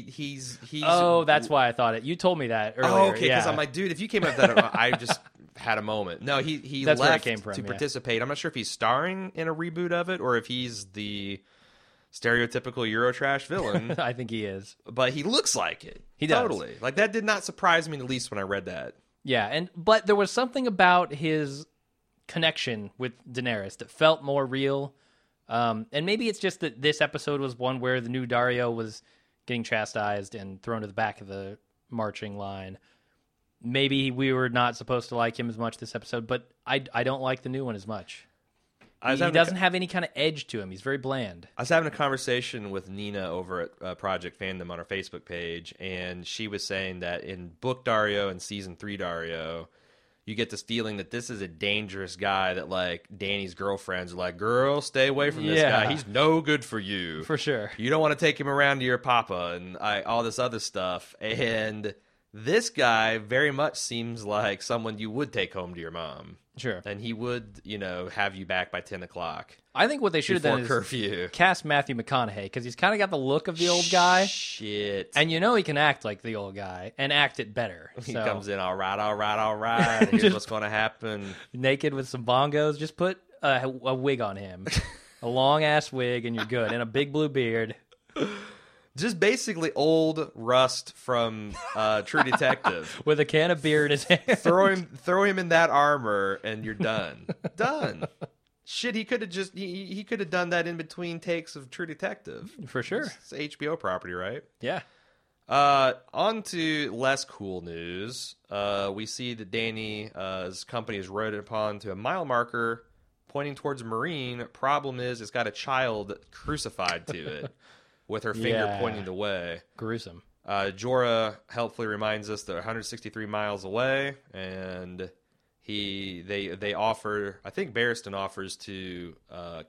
Oh, that's why I thought it. You told me that earlier. Oh, okay. Because yeah. I'm like, dude, if you came up with that, I just had a moment. No, he That's where it left came from, to yeah. participate. I'm not sure if he's starring in a reboot of it or if he's the stereotypical Eurotrash villain. I think he is. But he looks like it. He does. Totally. Like that did not surprise me in the least when I read that. Yeah, but there was something about his connection with Daenerys that felt more real. And maybe it's just that this episode was one where the new Dario was getting chastised and thrown to the back of the marching line. Maybe we were not supposed to like him as much this episode, but I don't like the new one as much. He doesn't have any kind of edge to him. He's very bland. I was having a conversation with Nina over at Project Fandom on our Facebook page, and she was saying that in Book Dario and Season 3 Dario, you get this feeling that this is a dangerous guy that, like, Danny's girlfriends are like, girl, stay away from this Yeah. guy. He's no good for you. For sure. You don't want to take him around to your papa and all this other stuff. And this guy very much seems like someone you would take home to your mom. Sure. And he would, have you back by 10 o'clock. I think what they should have Before done is curfew. cast Matthew McConaughey, because he's kind of got the look of the old guy. Shit. And he can act like the old guy and act it better. He So, comes in, all right. Here's what's going to happen. naked with some bongos. Just put a wig on him. A long-ass wig, and you're good. And a big blue beard. Just basically old Rust from True Detective. With a can of beer in his hand. throw him in that armor, and you're done. Done. Shit, he could have he could have done that in between takes of True Detective. For sure. It's an HBO property, right? Yeah. On to less cool news. We see that Danny's company is rode upon to a mile marker pointing towards a marine. Problem is, it's got a child crucified to it with her finger Yeah. pointing the way. Gruesome. Jorah helpfully reminds us they're 163 miles away, and they offer. I think Barristan offers to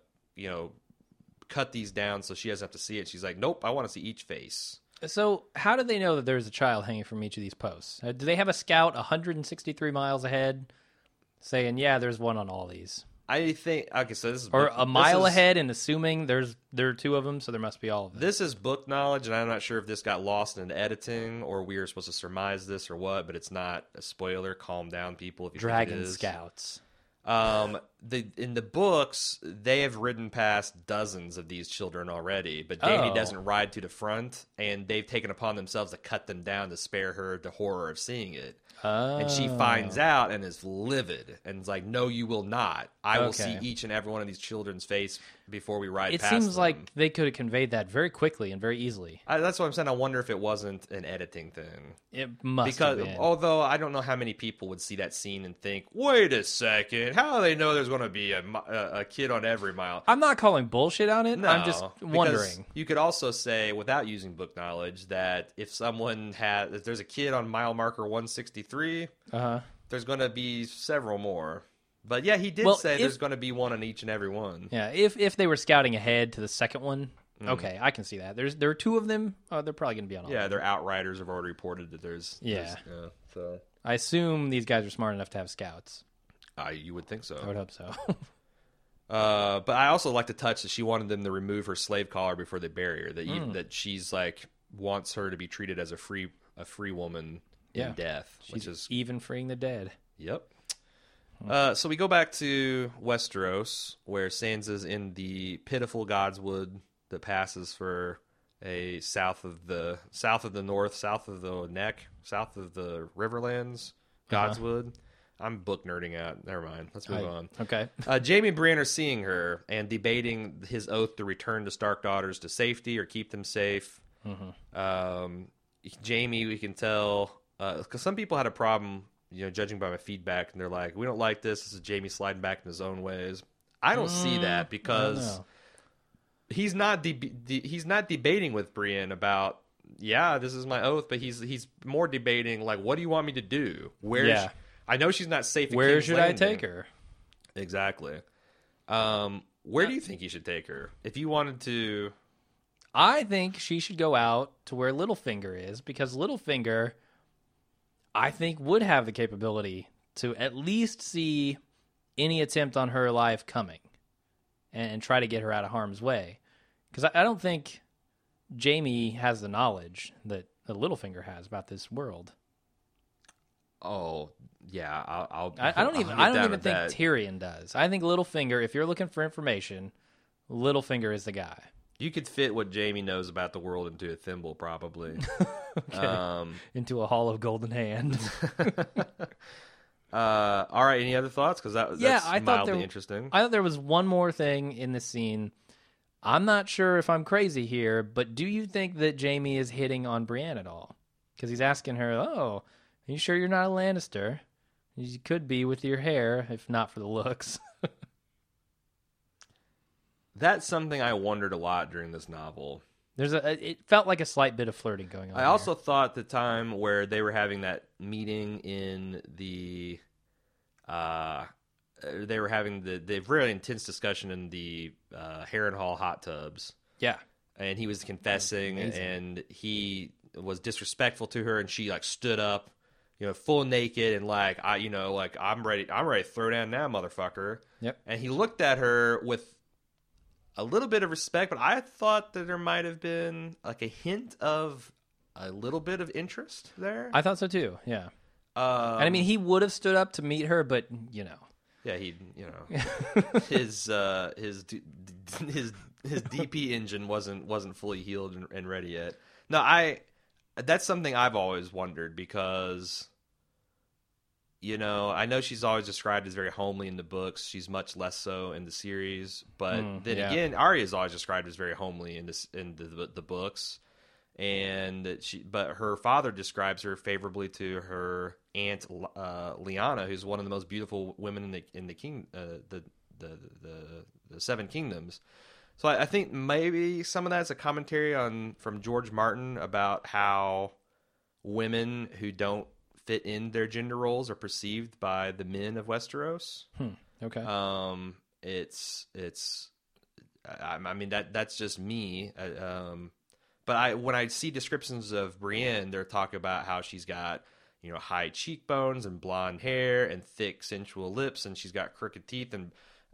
cut these down so she doesn't have to see it. She's like, nope, I want to see each face. So how do they know that there's a child hanging from each of these posts? Do they have a scout 163 miles ahead saying, yeah, there's one on all these? I think okay, so this is Or book- a mile this is- ahead and assuming there are two of them, so there must be all of them. This is book knowledge, and I'm not sure if this got lost in editing or we were supposed to surmise this or what, but it's not a spoiler. Calm down, people. If you think Dragon it is. Scouts. In the books, they have ridden past dozens of these children already, but Dany Oh. doesn't ride to the front, and they've taken upon themselves to cut them down to spare her the horror of seeing it. And she finds out and is livid and is like, "No, you will not. I will see Okay. each and every one of these children's face before we ride It past seems them." like they could have conveyed that very quickly and very easily. That's what I'm saying. I wonder if it wasn't an editing thing. It must Because have been. although I don't know how many people would see that scene and think, "Wait a second, how do they know there's going to be a kid on every mile?" I'm not calling bullshit on it. No, I'm just because wondering. You could also say, without using book knowledge, that if there's a kid on mile marker 163, there's going to be several more. But yeah, he did Well, say if- there's going to be one on each and every one. Yeah, if they were scouting ahead to the second one, Mm. okay, I can see that. There are two of them. Oh, they're probably going to be on all. Yeah, of them. their outriders have already reported that there's. Yeah. So I assume these guys are smart enough to have scouts. you would think so. I would hope so. But I also like to touch that she wanted them to remove her slave collar before they bury her. That she's like wants her to be treated as a free woman Yeah. in death, She's which is even freeing the dead. yep. So we go back to Westeros, where Sansa's in the pitiful Godswood that passes for a south of the north, south of the neck, south of the Riverlands, Godswood. I'm book nerding out. Never mind. Let's move on. Okay. Jaime and Brienne are seeing her and debating his oath to return the Stark daughters to safety or keep them safe. Jaime, we can tell, because some people had a problem judging by my feedback, and they're like, we don't like this. This is Jamie sliding back in his own ways. I don't see that because he's not debating with Brienne about, this is my oath, but he's more debating like, what do you want me to do? I know she's not safe. Where should I take her? Exactly. Where do you think you should take her? If you wanted to... I think she should go out to where Littlefinger is, because Littlefinger, I think, would have the capability to at least see any attempt on her life coming and try to get her out of harm's way. Because I don't think Jaime has the knowledge that Littlefinger has about this world. Oh, yeah. I don't even think Tyrion does. I think Littlefinger, if you're looking for information, Littlefinger is the guy. You could fit what Jaime knows about the world into a thimble, probably. Okay. Into a hollow golden hand. All right. Any other thoughts? Because that's mildly interesting. I thought there was one more thing in this scene. I'm not sure if I'm crazy here, but do you think that Jaime is hitting on Brienne at all? Because he's asking her, "Oh, are you sure you're not a Lannister? You could be with your hair, if not for the looks." That's something I wondered a lot during this novel. It felt like a slight bit of flirting going on. I also thought the time where they were having that meeting in the, they were having the really intense discussion in the Harrenhal hot tubs. Yeah, and he was confessing, and he was disrespectful to her, and she like stood up, full naked, and like I'm ready to throw down now, motherfucker. Yep. And he looked at her with a little bit of respect, but I thought that there might have been like a hint of a little bit of interest there. I thought so too. Yeah. And I mean, he would have stood up to meet her, but yeah, his DP engine wasn't fully healed and ready yet. No, that's something I've always wondered, because I know she's always described as very homely in the books. She's much less so in the series. But again, Arya is always described as very homely in the books. But her father describes her favorably to her aunt Lyanna, who's one of the most beautiful women in the Seven Kingdoms. So I think maybe some of that is a commentary from George Martin about how women who don't fit in their gender roles are perceived by the men of Westeros. Okay. I mean that's just me. But when I see descriptions of Brienne, they're talking about how she's got high cheekbones and blonde hair and thick sensual lips, and she's got crooked teeth and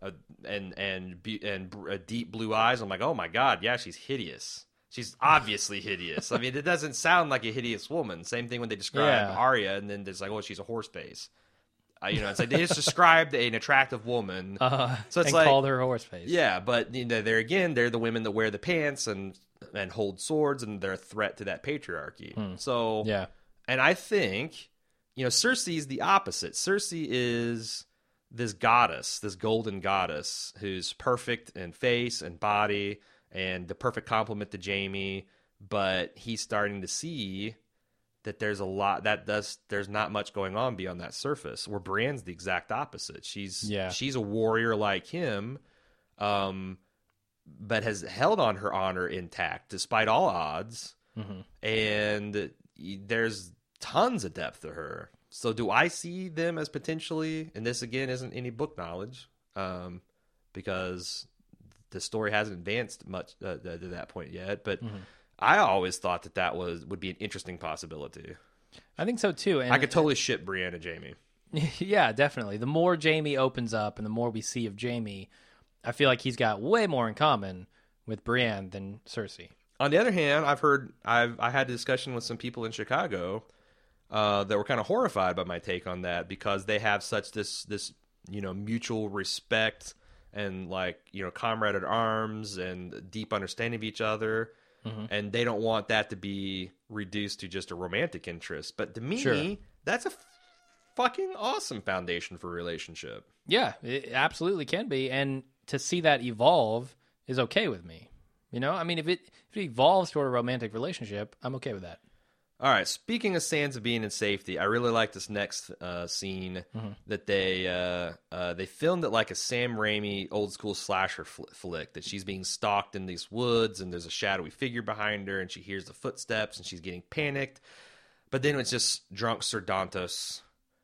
deep blue eyes. I'm like, oh my god, yeah, she's hideous. She's obviously hideous. I mean, it doesn't sound like a hideous woman. Same thing when they describe Arya, and then it's like, oh, she's a horse face. It's like they just described an attractive woman, so it's and like called her horse face. Yeah, but they're the women that wear the pants and hold swords, and they're a threat to that patriarchy. So yeah, and I think Cersei is the opposite. Cersei is this goddess, this golden goddess who's perfect in face and body, and the perfect complement to Jaime, but he's starting to see that there's there's not much going on beyond that surface. Where Brienne's the exact opposite. She's a warrior like him, but has held on her honor intact despite all odds, and there's tons of depth to her. So do I see them as potentially, and this again isn't any book knowledge, because the story hasn't advanced much to that point yet, but I always thought that would be an interesting possibility. I think so too. And I could totally ship Brienne and Jaime. Yeah, definitely. The more Jaime opens up and the more we see of Jaime, I feel like he's got way more in common with Brienne than Cersei. On the other hand, I had a discussion with some people in Chicago that were kind of horrified by my take on that, because they have such this mutual respect and comrade at arms and deep understanding of each other, and they don't want that to be reduced to just a romantic interest. But to me, that's a fucking awesome foundation for a relationship. Yeah, it absolutely can be, and to see that evolve is okay with me. I mean, if it evolves toward a romantic relationship, I'm okay with that. All right. Speaking of Sansa being in safety, I really like this next scene that they filmed it like a Sam Raimi old school slasher flick. That she's being stalked in these woods, and there's a shadowy figure behind her, and she hears the footsteps, and she's getting panicked. But then it's just drunk Sir Dantos.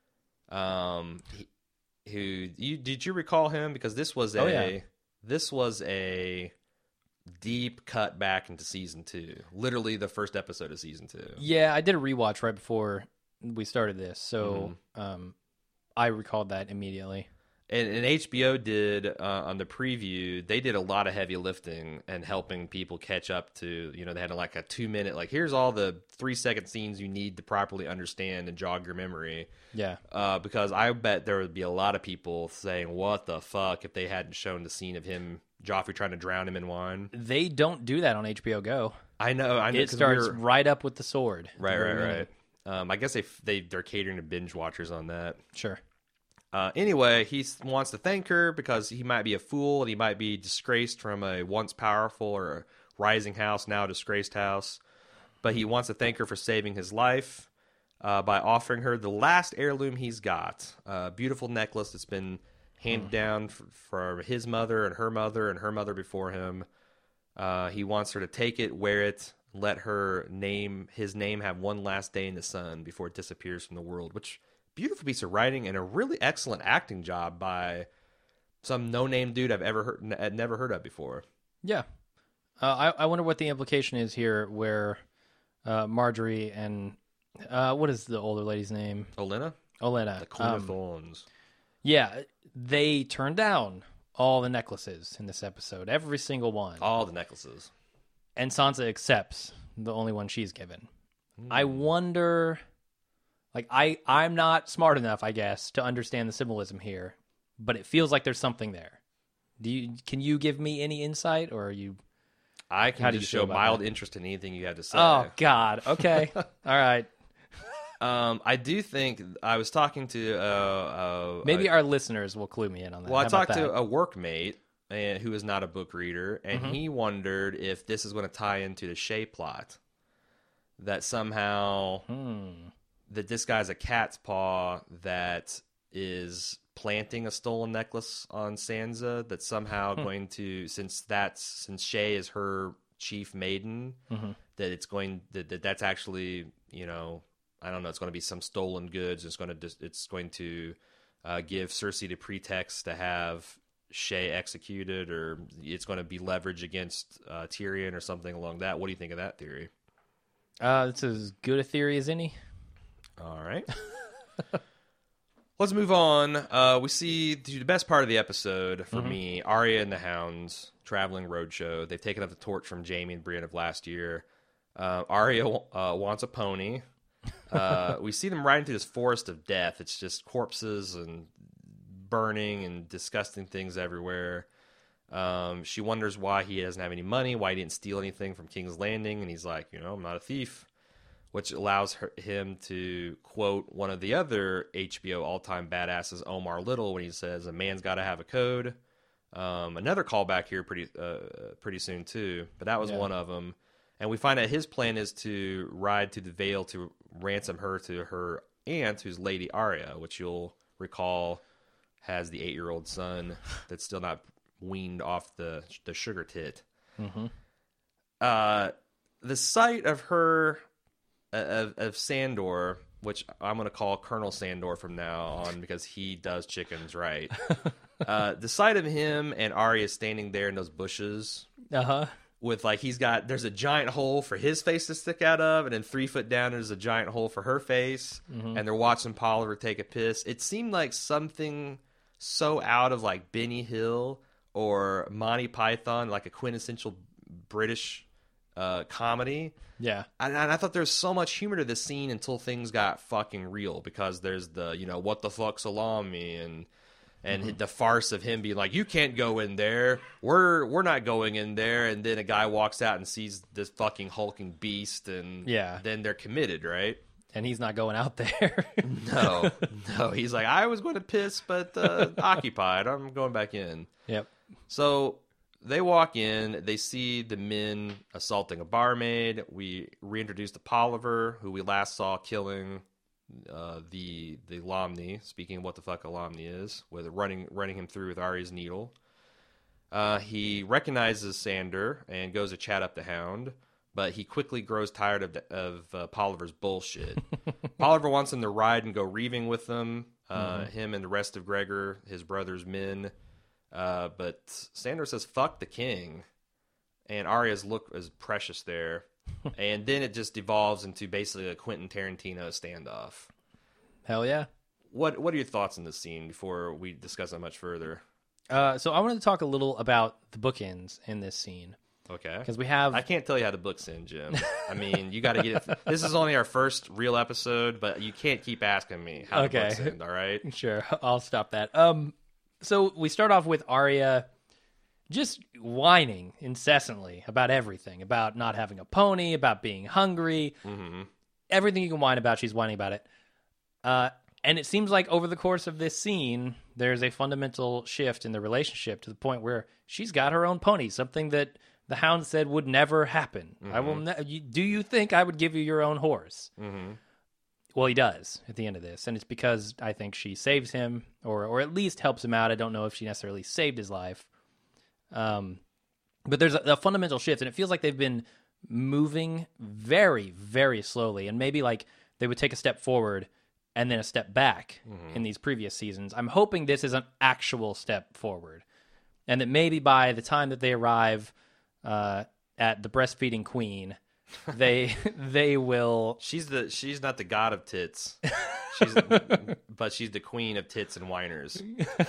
Did you recall him? Because this was a deep cut back into season 2, literally the first episode of season 2. Yeah, I did a rewatch right before we started this, so I recalled that immediately. And HBO did on the preview, they did a lot of heavy lifting and helping people catch up to, they had like a 2-minute, like, here's all the 3-second scenes you need to properly understand and jog your memory. Yeah. Because I bet there would be a lot of people saying, what the fuck, if they hadn't shown the scene of Joffrey trying to drown him in wine. They don't do that on HBO Go. I know. It starts right up with the sword. Right. I guess they're catering to binge watchers on that. Sure. Anyway, he wants to thank her because he might be a fool and he might be disgraced from a once powerful or a rising house, now a disgraced house. But he wants to thank her for saving his life by offering her the last heirloom he's got. A beautiful necklace that's been handed down from his mother and her mother before him. He wants her to take it, wear it, let his name have one last day in the sun before it disappears from the world, which... beautiful piece of writing and a really excellent acting job by some no-name dude I've never heard of before. Yeah. I wonder what the implication is here where Marjorie and what is the older lady's name? Olenna? The Queen of Thorns. Yeah, they turned down all the necklaces in this episode, every single one. All the necklaces. And Sansa accepts the only one she's given. I wonder... Like, I'm not smart enough, I guess, to understand the symbolism here, but it feels like there's something there. Can you give me any insight, or are you... I can just show mild interest in anything you have to say. Oh, God. Okay. All right. I do think... I was talking to... Maybe our listeners will clue me in on that. Well, I talked to a workmate who is not a book reader, and he wondered if this is going to tie into the Shae plot. That somehow... that this guy's a cat's paw that is planting a stolen necklace on Sansa that's somehow going to, since Shae is her chief maiden, that it's going that's actually, I don't know, it's going to be some stolen goods. It's going to give Cersei the pretext to have Shae executed, or it's going to be leverage against Tyrion or something along that. What do you think of that theory? It's as good a theory as any. All right. Let's move on. We see the best part of the episode for me, Arya and the Hounds, traveling roadshow. They've taken up the torch from Jaime and Brienne of last year. Arya wants a pony. We see them riding through this forest of death. It's just corpses and burning and disgusting things everywhere. She wonders why he doesn't have any money, why he didn't steal anything from King's Landing, and he's like, I'm not a thief. Which allows him to quote one of the other HBO all-time badasses, Omar Little, when he says, a man's got to have a code. Another callback here pretty soon, too. But that was one of them. And we find out his plan is to ride to the Vale to ransom her to her aunt, who's Lady Arya, which you'll recall has the 8-year-old son that's still not weaned off the sugar tit. The sight of her... Of Sandor, which I'm going to call Colonel Sandor from now on because he does chickens right. The sight of him and Arya standing there in those bushes with there's a giant hole for his face to stick out of, and then 3 foot down there's a giant hole for her face, and they're watching Polliver take a piss. It seemed like something so out of like Benny Hill or Monty Python, like a quintessential British comedy. Yeah. And I thought there was so much humor to this scene until things got fucking real, because there's the, what the fuck salami and the farce of him being like, you can't go in there. We're not going in there. And then a guy walks out and sees this fucking hulking beast, and then they're committed, right? And he's not going out there. No. He's like, I was going to piss, but occupied. I'm going back in. Yep. So they walk in, they see the men assaulting a barmaid. We reintroduce the Polliver, who we last saw killing the Lomni. Speaking of what the fuck a Lomni is, with running him through with Arya's needle. He recognizes Sandor and goes to chat up the Hound, but he quickly grows tired of Polliver's bullshit. Polliver wants him to ride and go reaving with them, him and the rest of Gregor, his brother's men. But Sandor says, fuck the king. And Arya's look is precious there. And then it just devolves into basically a Quentin Tarantino standoff. Hell yeah. What are your thoughts on this scene before we discuss it much further? So I wanted to talk a little about the bookends in this scene. Okay. Because we have... I can't tell you how the books end, Jim. I mean, you got to get it... This is only our first real episode, but you can't keep asking me how the books end, all right? Sure, I'll stop that. So we start off with Arya just whining incessantly about everything, about not having a pony, about being hungry. Mm-hmm. Everything you can whine about, she's whining about it. And it seems like over the course of this scene, there's a fundamental shift in the relationship to the point where she's got her own pony, something that the Hound said would never happen. Mm-hmm. I will. Do you think I would give you your own horse? Mm-hmm. Well, he does at the end of this, and it's because I think she saves him, or at least helps him out. I don't know if she necessarily saved his life. But there's a fundamental shift, and it feels like they've been moving very, very slowly, and maybe like they would take a step forward and then a step back in these previous seasons. I'm hoping this is an actual step forward, and that maybe by the time that they arrive at the breastfeeding queen, they will. She's not the god of tits, but she's the queen of tits and whiners.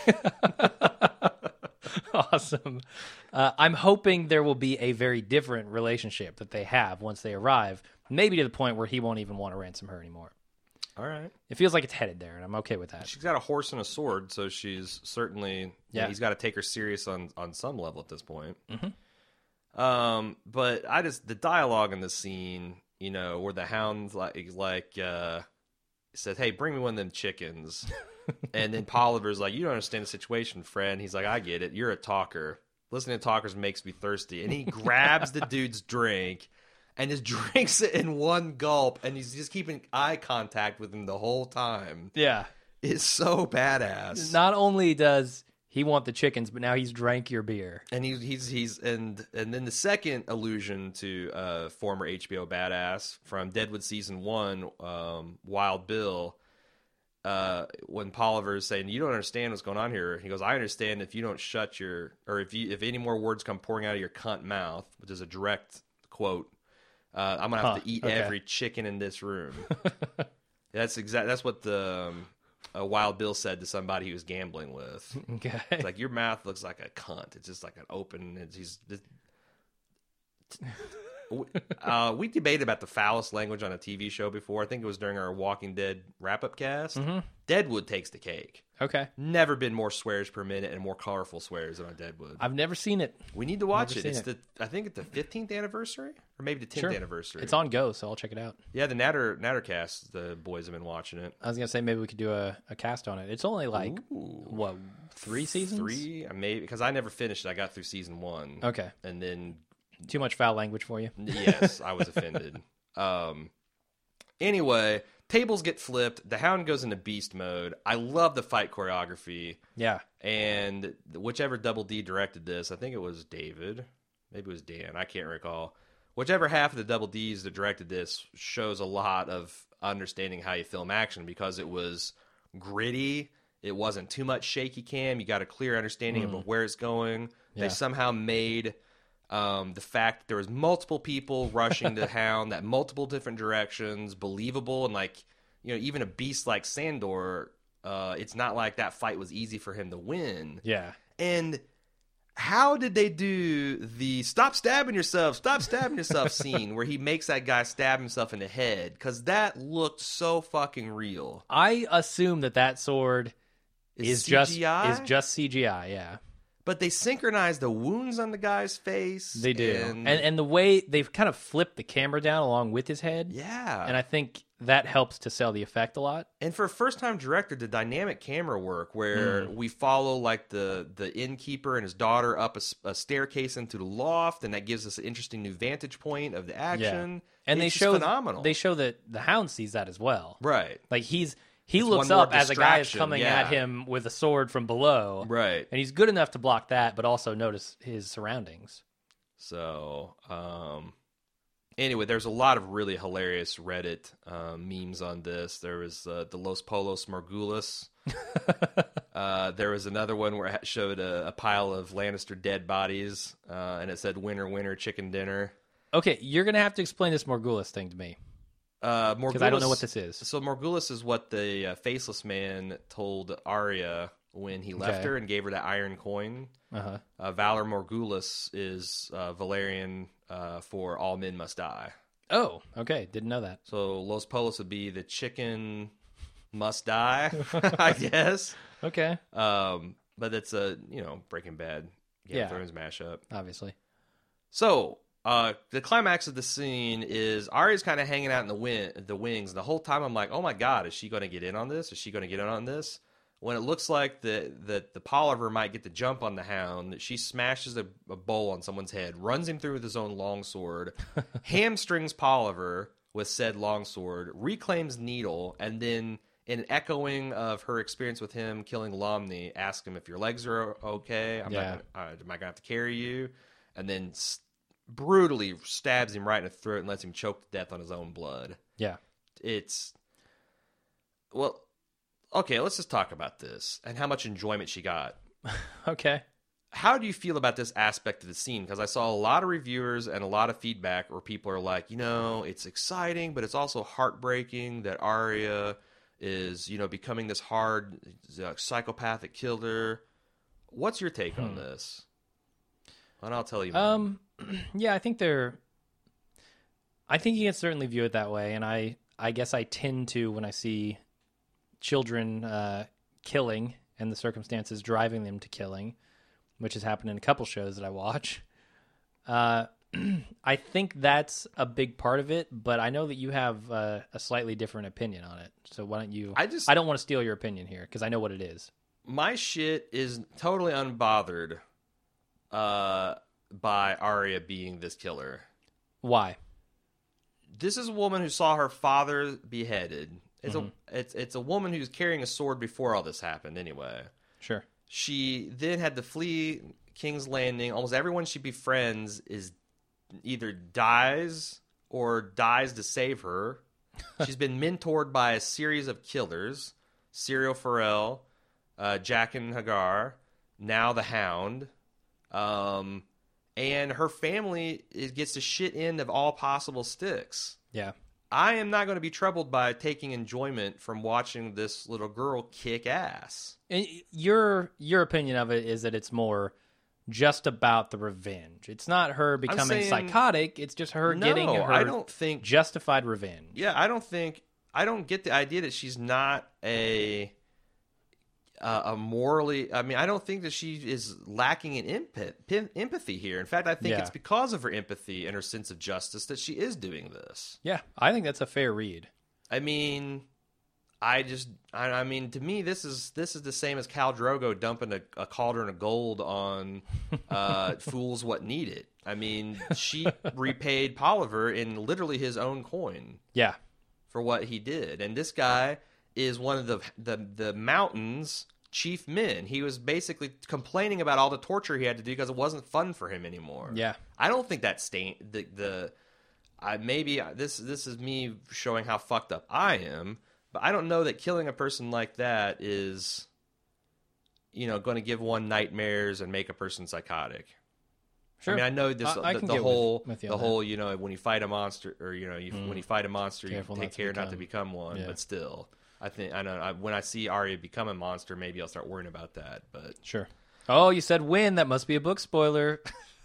Awesome. I'm hoping there will be a very different relationship that they have once they arrive, maybe to the point where he won't even want to ransom her anymore. All right. It feels like it's headed there, and I'm okay with that. She's got a horse and a sword, so she's certainly... Yeah, he's got to take her serious on some level at this point. Mm-hmm. But the dialogue in this scene, where the Hound's says, hey, bring me one of them chickens. And then Polliver's like, you don't understand the situation, friend. He's like, I get it. You're a talker. Listening to talkers makes me thirsty. And he grabs the dude's drink and just drinks it in one gulp. And he's just keeping eye contact with him the whole time. Yeah. It's so badass. Not only does he want the chickens, but now he's drank your beer. And and then the second allusion to former HBO badass from Deadwood season 1, Wild Bill, when Polliver is saying, you don't understand what's going on here. He goes, I understand if you don't shut your, or if any more words come pouring out of your cunt mouth, which is a direct quote, I'm gonna have to eat every chicken in this room. That's what the Wild Bill said to somebody he was gambling with. Okay. It's like, your mouth looks like a cunt. It's just like an open. We debated about the foulest language on a TV show before. I think it was during our Walking Dead wrap-up cast. Mm-hmm. Deadwood takes the cake. Okay. Never been more swears per minute and more colorful swears than on Deadwood. I've never seen it. We need to watch it. It's I think it's the 15th anniversary or maybe the 10th anniversary. It's on Go, so I'll check it out. Yeah, the Nattercast, the boys have been watching it. I was gonna say maybe we could do a cast on it. It's only like what, 3 seasons? 3, maybe, because I never finished it. I got through season 1. Okay. And then too much foul language for you? Yes, I was offended. Anyway, tables get flipped. The Hound goes into beast mode. I love the fight choreography. Yeah. And whichever Double D directed this, I think it was David. Maybe it was Dan. I can't recall. Whichever half of the Double Ds that directed this shows a lot of understanding how you film action, because it was gritty. It wasn't too much shaky cam. You got a clear understanding of where it's going. Yeah. They somehow made... the fact that there was multiple people rushing the Hound, that multiple different directions, believable, and even a beast like Sandor, it's not like that fight was easy for him to win. Yeah. And how did they do the stop stabbing yourself scene where he makes that guy stab himself in the head? Because that looked so fucking real. I assume that sword is just CGI? CGI, yeah. But they synchronize the wounds on the guy's face. They do. And, And the way they've kind of flipped the camera down along with his head. yeah. And I think that helps to sell the effect a lot. And for a first-time director, the dynamic camera work where we follow like the innkeeper and his daughter up a staircase into the loft, and that gives us an interesting new vantage point of the action. And It's they just show phenomenal. They show that the Hound sees that as well. Right. Like he It's looks one more up as a guy is distraction, coming yeah. at him with a sword from below. Right. And he's good enough to block that, but also notice his surroundings. So, anyway, there's a lot of really hilarious Reddit memes on this. There was the Los Polos Morgulis. There was another one where it showed a pile of Lannister dead bodies, and it said "Winner, winner, chicken dinner." Okay, you're going to have to explain this Morgulis thing to me. Because I don't know what this is. So Morgulis is what the faceless man told Arya when he left Okay. her and gave her that iron coin. Uh-huh. Valor Morgulis is Valerian for all men must die. Oh, okay. Didn't know that. So Los Polos would be the chicken must die, I guess. Okay. But it's a Breaking Bad Game Yeah. of Thrones mashup. Obviously. So the climax of the scene is Arya's kind of hanging out in the wings. And the whole time I'm like, oh my god, is she going to get in on this? Is she going to get in on this? When it looks like the Polliver might get the jump on the Hound, she smashes a bowl on someone's head, runs him through with his own longsword, hamstrings Polliver with said longsword, reclaims Needle, and then, in echoing of her experience with him killing Lomney, asks him if your legs are okay. Am I going to have to carry you? And then brutally stabs him right in the throat and lets him choke to death on his own blood. Yeah. Okay, let's just talk about this and how much enjoyment she got. Okay. How do you feel about this aspect of the scene? Because I saw a lot of reviewers and a lot of feedback where people are like, it's exciting, but it's also heartbreaking that Arya is, becoming this hard psychopathic killer. What's your take on this? And I'll tell you more. Yeah, I think you can certainly view it that way, and I guess I tend to, when I see children killing and the circumstances driving them to killing, which has happened in a couple shows that I watch, I think that's a big part of it, but I know that you have a slightly different opinion on it. So why don't you... I don't want to steal your opinion here, because I know what it is. My shit is totally unbothered by Arya being this killer. Why? This is a woman who saw her father beheaded. It's a woman who's carrying a sword before all this happened anyway. Sure. She then had to flee King's Landing. Almost everyone she befriends is either dies or dies to save her. She's been mentored by a series of killers. Syrio Forel, Jaqen H'ghar, now the Hound. And her family gets the shit end of all possible sticks. Yeah. I am not going to be troubled by taking enjoyment from watching this little girl kick ass. And your opinion of it is that it's more just about the revenge. It's not her becoming psychotic. It's just her getting her I don't think justified revenge. Yeah, I don't get the idea that she's not a morally... I mean, I don't think that she is lacking in empathy here. In fact, I think it's because of her empathy and her sense of justice that she is doing this. Yeah, I think that's a fair read. I mean, I mean, to me, this is the same as Khal Drogo dumping a cauldron of gold on fools what need it. I mean, she repaid Polliver in literally his own coin. Yeah. For what he did. And this guy is one of the mountain's chief men. He was basically complaining about all the torture he had to do because it wasn't fun for him anymore. Yeah. I don't think that maybe this is me showing how fucked up I am, but I don't know that killing a person like that is going to give one nightmares and make a person psychotic. Sure. I mean, I know this. I can the get whole, with you the on whole, when you fight a monster, or when you fight a monster, Careful you take care not to become one. Yeah. But still, when I see Arya become a monster, maybe I'll start worrying about that. But sure. Oh, you said when? That must be a book spoiler.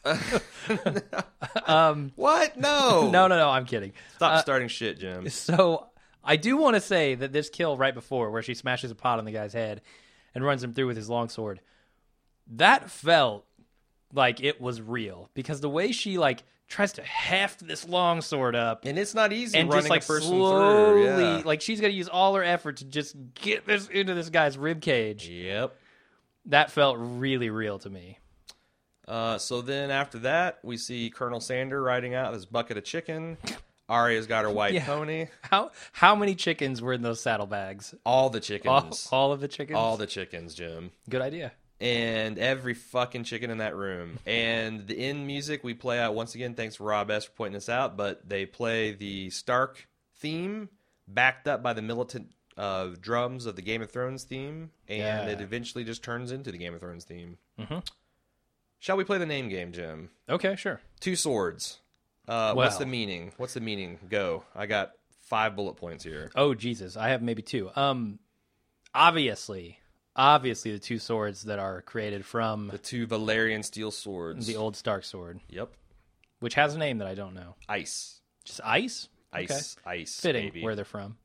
What? No. No. I'm kidding. Stop starting shit, Jim. So I do want to say that this kill right before, where she smashes a pot on the guy's head and runs him through with his longsword, that felt like it was real because the way she like tries to heft this long sword up And it's not easy and running just like a person slowly, through. Yeah. like she's gonna use all her effort to just get this into this guy's rib cage. Yep. That felt really real to me. So then after that, we see Colonel Sander riding out with his bucket of chicken. Arya's got her white Yeah. pony. How many chickens were in those saddlebags? All the chickens. All of the chickens. All the chickens, Jim. Good idea. And every fucking chicken in that room. And the end music we play out once again. Thanks to Rob S for pointing this out. But they play the Stark theme, backed up by the militant drums of the Game of Thrones theme, and Yeah. it eventually just turns into the Game of Thrones theme. Mm-hmm. Shall we play the name game, Jim? Okay, sure. Two swords. What's Well. the meaning? What's the meaning? Go. I got 5 bullet points here. Oh Jesus, I have maybe 2. Obviously the 2 swords that are created from The 2 Valyrian steel swords. the old Stark sword, Yep. which has a name that I don't know. Ice. Just ice. Ice. Okay. Ice. Fitting baby. where they're from.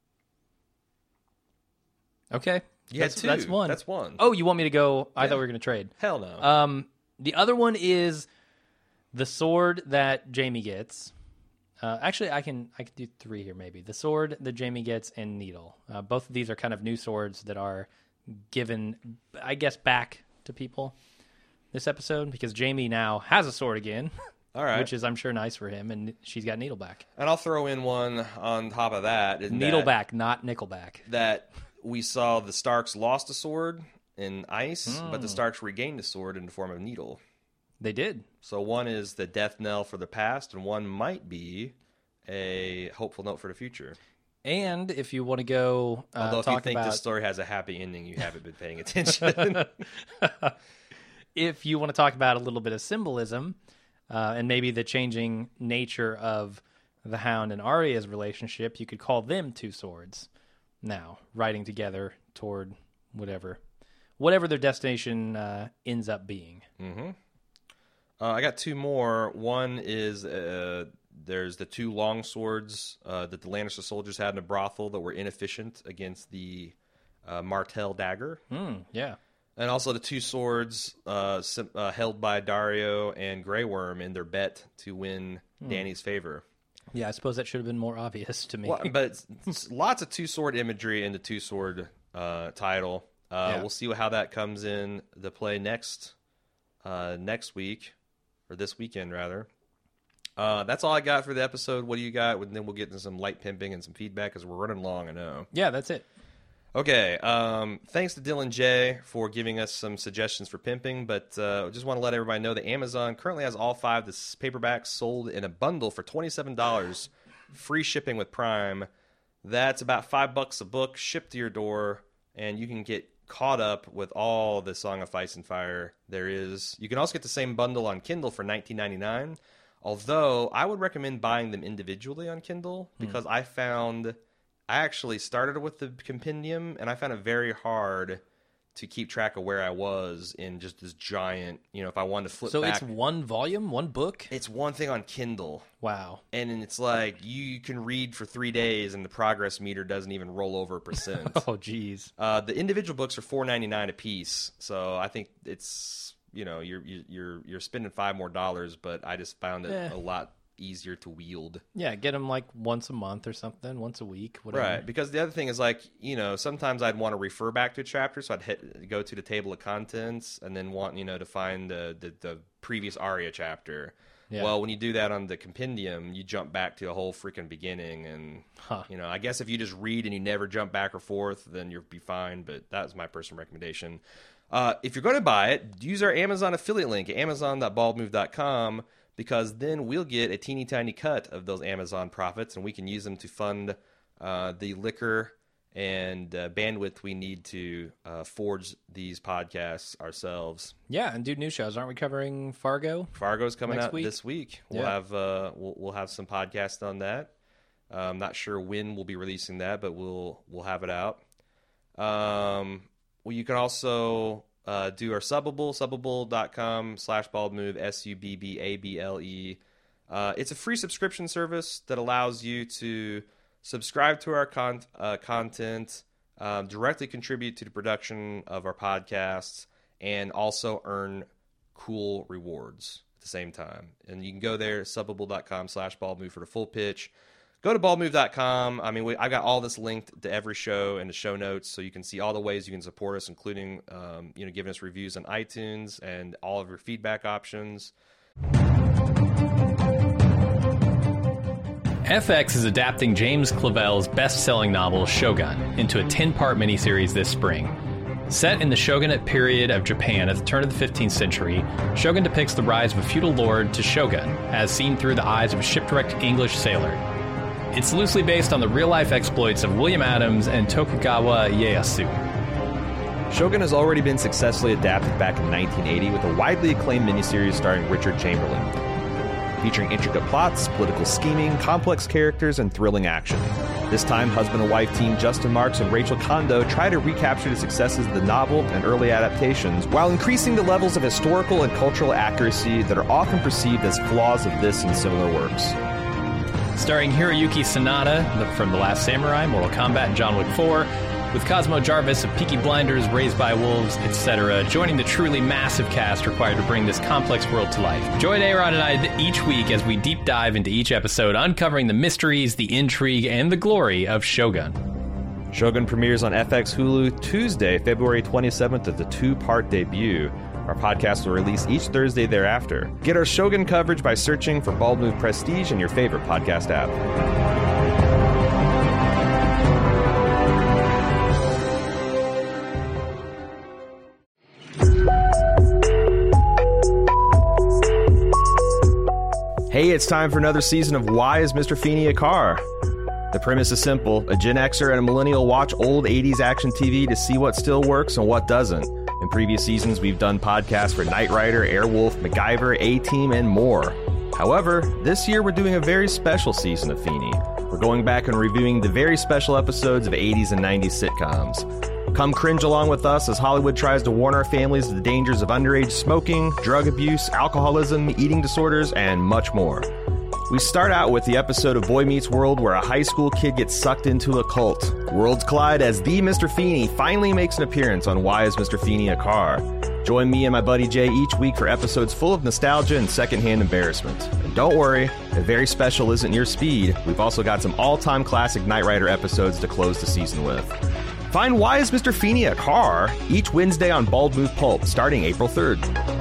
Okay. You had that's, 2. That's one. That's one. Oh, you want me to go? I Yeah. thought we were going to trade. Hell no. The other one is the sword that Jaime gets. Actually, I can do 3 here maybe. The sword that Jaime gets and Needle. Both of these are kind of new swords that are given, I guess, back to people this episode because Jaime now has a sword again, All right. which is I'm sure nice for him, and she's got Needle back. And I'll throw in one on top of that. Needle back, not Nickelback. That we saw the Starks lost a sword in ice, but the Starks regained a sword in the form of Needle. They did. So one is the death knell for the past, and one might be a hopeful note for the future. And if you want to go Although if you talk think about this story has a happy ending, you haven't been paying attention. if you want to talk about a little bit of symbolism and maybe the changing nature of the Hound and Arya's relationship, you could call them 2 swords now, riding together toward whatever their destination ends up being. I got 2 more. One is there's the 2 long swords that the Lannister soldiers had in a brothel that were inefficient against the Martell dagger. Yeah. And also the 2 swords held by Dario and Grey Worm in their bet to win Dany's favor. Yeah, I suppose that should have been more obvious to me. Well, but it's lots of 2 sword imagery in the 2 sword title. Yeah. We'll see how that comes in to play next week, or this weekend rather. That's all I got for the episode. What do you got? And then we'll get into some light pimping and some feedback because we're running long, I know. Yeah, that's it. Okay, thanks to Dylan J for giving us some suggestions for pimping, but just want to let everybody know that Amazon currently has all 5 the paperbacks sold in a bundle for $27, free shipping with Prime. That's about $5 a book, shipped to your door, and you can get caught up with all the Song of Ice and Fire there is. You can also get the same bundle on Kindle for $19.99, although I would recommend buying them individually on Kindle because I actually started with the compendium, and I found it very hard to keep track of where I was in just this giant, if I wanted to flip So back. it's one volume, one book? It's one thing on Kindle, Wow. and it's like you can read for 3 days, and the progress meter doesn't even roll over a percent. Oh, geez. The individual books are $4.99 a piece, so I think it's you're spending $5 more, but I just found it a lot easier to wield. Yeah, get them like once a month or something, once a week, whatever. Right, because the other thing is sometimes I'd want to refer back to a chapter, so I'd go to the table of contents and then want to find the previous Arya chapter. Yeah. Well, when you do that on the compendium, you jump back to a whole freaking beginning, and I guess if you just read and you never jump back or forth, then you'll be fine. But that was my personal recommendation. If you're going to buy it, use our Amazon affiliate link at amazon.baldmove.com. Because then we'll get a teeny tiny cut of those Amazon profits, and we can use them to fund the liquor and bandwidth we need to forge these podcasts ourselves. Yeah, and do new shows. Aren't we covering Fargo? Fargo's coming Next out week? this week. We'll Yeah. have we'll have some podcasts on that. I'm not sure when we'll be releasing that, but we'll have it out. You can also do our Subbable, subbable.com/baldmove, SUBBABLE. It's a free subscription service that allows you to subscribe to our content, directly contribute to the production of our podcasts, and also earn cool rewards at the same time. And you can go there, subbable.com/baldmove for the full pitch. Go to baldmove.com. I mean, I've got all this linked to every show and the show notes, so you can see all the ways you can support us, including giving us reviews on iTunes and all of your feedback options. FX is adapting James Clavell's best-selling novel Shogun into a 10-part miniseries this spring. Set in the shogunate period of Japan at the turn of the 15th century, Shogun depicts the rise of a feudal lord to shogun, as seen through the eyes of a shipwrecked English sailor. It's loosely based on the real-life exploits of William Adams and Tokugawa Ieyasu. Shogun has already been successfully adapted back in 1980 with a widely acclaimed miniseries starring Richard Chamberlain, featuring intricate plots, political scheming, complex characters, and thrilling action. This time, husband and wife team Justin Marks and Rachel Kondo try to recapture the successes of the novel and early adaptations while increasing the levels of historical and cultural accuracy that are often perceived as flaws of this and similar works. Starring Hiroyuki Sanada from The Last Samurai, Mortal Kombat, and John Wick 4, with Cosmo Jarvis of Peaky Blinders, Raised by Wolves, etc., joining the truly massive cast required to bring this complex world to life. Join Aaron and I each week as we deep dive into each episode, uncovering the mysteries, the intrigue, and the glory of Shogun. Shogun premieres on FX Hulu Tuesday, February 27th at the 2-part debut. Our podcast will release each Thursday thereafter. Get our Shogun coverage by searching for Bald Move Prestige in your favorite podcast app. Hey, it's time for another season of Why is Mr. Feeney a Car? The premise is simple. A Gen Xer and a millennial watch old 80s action TV to see what still works and what doesn't. In previous seasons, we've done podcasts for Knight Rider, Airwolf, MacGyver, A-Team, and more. However, this year we're doing a very special season of Feeney. We're going back and reviewing the very special episodes of 80s and 90s sitcoms. Come cringe along with us as Hollywood tries to warn our families of the dangers of underage smoking, drug abuse, alcoholism, eating disorders, and much more. We start out with the episode of Boy Meets World where a high school kid gets sucked into a cult. Worlds collide as the Mr. Feeney finally makes an appearance on Why is Mr. Feeney a Car? Join me and my buddy Jay each week for episodes full of nostalgia and secondhand embarrassment. And don't worry, if very special isn't your speed, we've also got some all-time classic Knight Rider episodes to close the season with. Find Why is Mr. Feeney a Car? Each Wednesday on Bald Move Pulp, starting April 3rd.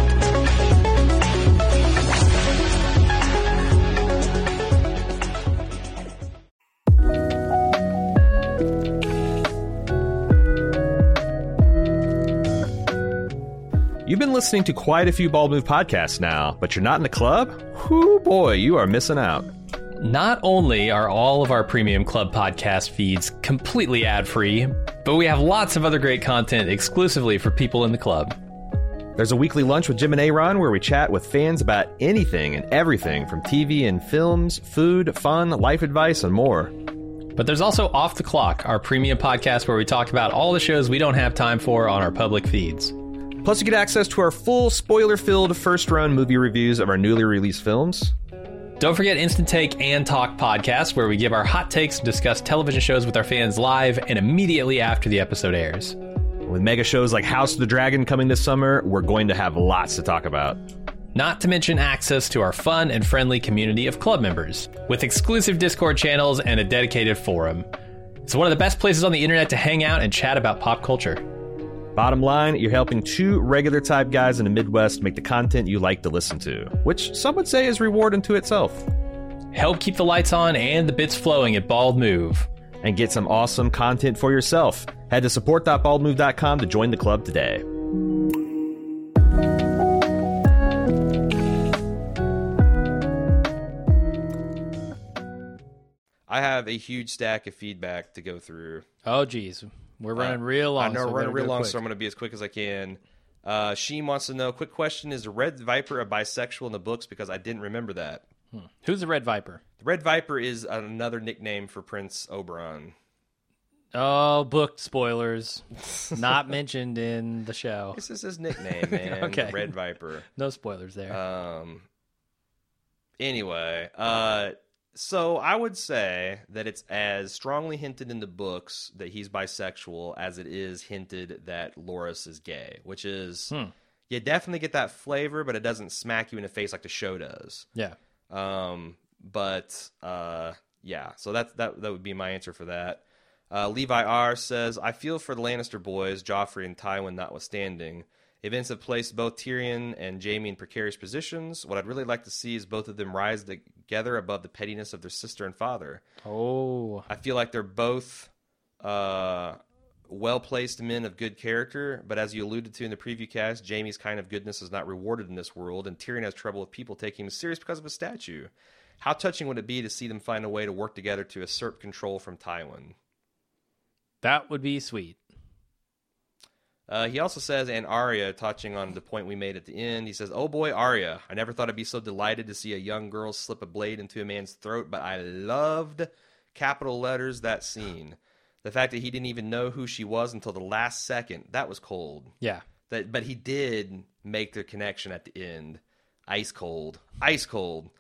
You've been listening to quite a few Bald Move podcasts now, but you're not in the club? Whoo boy, you are missing out. Not only are all of our premium club podcast feeds completely ad-free, but we have lots of other great content exclusively for people in the club. There's a weekly lunch with Jim and Aaron where we chat with fans about anything and everything from TV and films, food, fun, life advice, and more. But there's also Off the Clock, our premium podcast where we talk about all the shows we don't have time for on our public feeds. Plus, you get access to our full, spoiler-filled first-run movie reviews of our newly released films. Don't forget Instant Take and Talk podcasts, where we give our hot takes and discuss television shows with our fans live and immediately after the episode airs. With mega shows like House of the Dragon coming this summer, we're going to have lots to talk about. Not to mention access to our fun and friendly community of club members, with exclusive Discord channels and a dedicated forum. It's one of the best places on the internet to hang out and chat about pop culture. Bottom line, you're helping two regular type guys in the Midwest make the content you like to listen to, which some would say is reward unto itself. Help keep the lights on and the bits flowing at Bald Move. And get some awesome content for yourself. Head to support.baldmove.com to join the club today. I have a huge stack of feedback to go through. Oh, geez. We're running real long. I know so we're running real long, quick. so I'm going to be as quick as I can. Sheen wants to know, quick question, is the Red Viper a bisexual in the books? Because I didn't remember that. Who's the Red Viper? The Red Viper is another nickname for Prince Oberon. Oh, book spoilers. Not mentioned in the show. This is his nickname, man. Okay. The Red Viper. No spoilers there. Anyway, So I would say that it's as strongly hinted in the books that he's bisexual as it is hinted that Loras is gay, which is you definitely get that flavor, but it doesn't smack you in the face like the show does. Yeah. Yeah, so that would be my answer for that. Levi R says, I feel for the Lannister boys, Joffrey and Tywin notwithstanding. Events have placed both Tyrion and Jaime in precarious positions. What I'd really like to see is both of them rise together above the pettiness of their sister and father. Oh. I feel like they're both well-placed men of good character, but as you alluded to in the preview cast, Jaime's kind of goodness is not rewarded in this world, and Tyrion has trouble with people taking him serious because of a statue. How touching would it be to see them find a way to work together to usurp control from Tywin? That would be sweet. He also says, and Arya, touching on the point we made at the end, he says, oh boy, Arya, I never thought I'd be so delighted to see a young girl slip a blade into a man's throat, but I loved, capital letters, that scene. The fact that he didn't even know who she was until the last second, that was cold. Yeah. But he did make the connection at the end. Ice cold. Ice cold.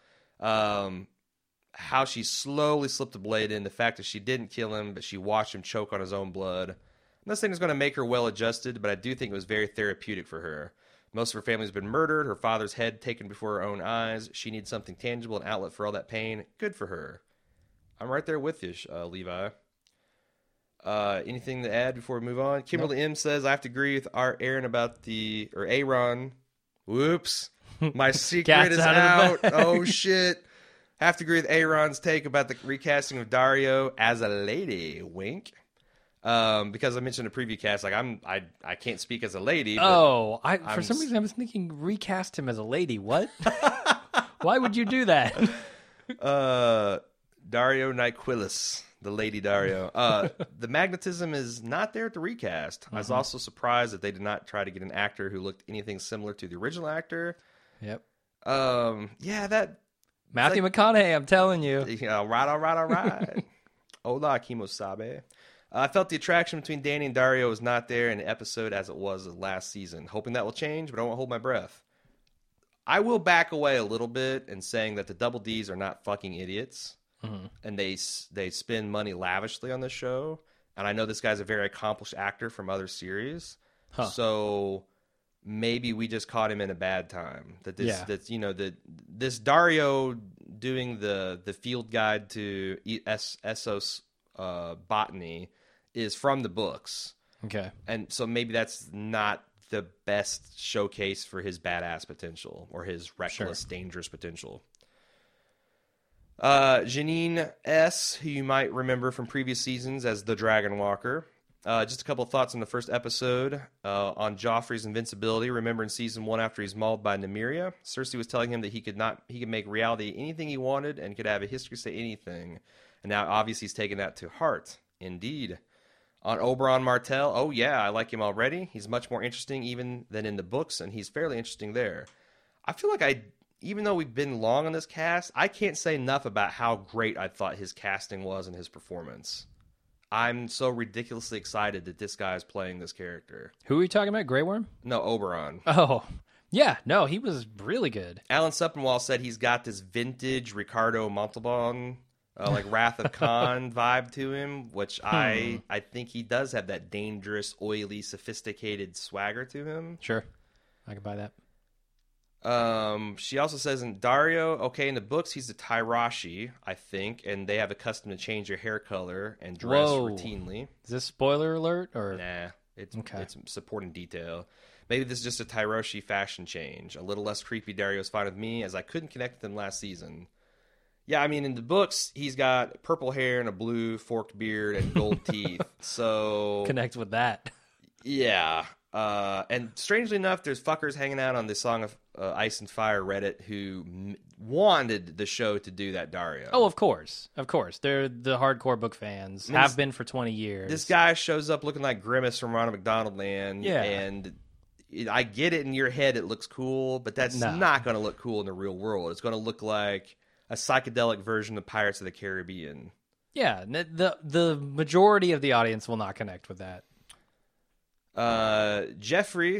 How she slowly slipped the blade in, the fact that she didn't kill him, but she watched him choke on his own blood. I'm not saying it's going to make her well-adjusted, but I do think it was very therapeutic for her. Most of her family's been murdered, her father's head taken before her own eyes. She needs something tangible, an outlet for all that pain. Good for her. I'm right there with you, Levi. Anything to add before we move on? Kimberly M says, I have to agree with Aaron about Aaron. Whoops. My secret is out. Oh, shit. Have to agree with Aaron's take about the recasting of Dario as a lady. Wink. Because I mentioned in the preview cast, like I can't speak as a lady. But for some reason I was thinking recast him as a lady. What? Why would you do that? Dario Nyquilus, the lady Dario. The magnetism is not there at the recast. I was also surprised that they did not try to get an actor who looked anything similar to the original actor. Yep. That Matthew McConaughey, I'm telling you. All right. Hola, Kimosabe. I felt the attraction between Dany and Dario was not there in the episode as it was last season. Hoping that will change, but I won't hold my breath. I will back away a little bit in saying that the Double Ds are not fucking idiots, and they spend money lavishly on this show. And I know this guy's a very accomplished actor from other series, so maybe we just caught him in a bad time. This Dario doing the field guide to Essos botany is from the books. Okay. And so maybe that's not the best showcase for his badass potential or his reckless, dangerous potential. Janine S., who you might remember from previous seasons as the Dragon Walker. Just a couple of thoughts on the first episode on Joffrey's invincibility. Remember in season 1 after he's mauled by Nymeria, Cersei was telling him that he could make reality anything he wanted and could have a history say anything. And now obviously he's taken that to heart. Indeed. On Oberyn Martell, oh yeah, I like him already. He's much more interesting even than in the books, and he's fairly interesting there. I feel like even though we've been long on this cast, I can't say enough about how great I thought his casting was and his performance. I'm so ridiculously excited that this guy is playing this character. Who are you talking about? Grey Worm? No, Oberyn. Oh, yeah. No, he was really good. Alan Sepinwall said he's got this vintage Ricardo Montalban, like Wrath of Khan vibe to him, which I think he does have that dangerous, oily, sophisticated swagger to him. Sure. I can buy that. She also says in Dario, okay, in the books he's a Tyrashi, I think, and they have a custom to change their hair color and dress routinely. Is this spoiler alert or? Nah, it's supporting detail. Maybe this is just a Tyroshi fashion change. A little less creepy Dario's fine with me, as I couldn't connect with him last season. Yeah, I mean, in the books, he's got purple hair and a blue forked beard and gold teeth. So connect with that. Yeah. And strangely enough, there's fuckers hanging out on the Song of Ice and Fire Reddit who wanted the show to do that Dario. Oh, of course. Of course. They're the hardcore book fans. Have been for 20 years. This guy shows up looking like Grimace from Ronald McDonald Land. Yeah. And I get it in your head it looks cool, but that's not going to look cool in the real world. It's going to look like a psychedelic version of Pirates of the Caribbean. Yeah. The majority of the audience will not connect with that. Jeffrey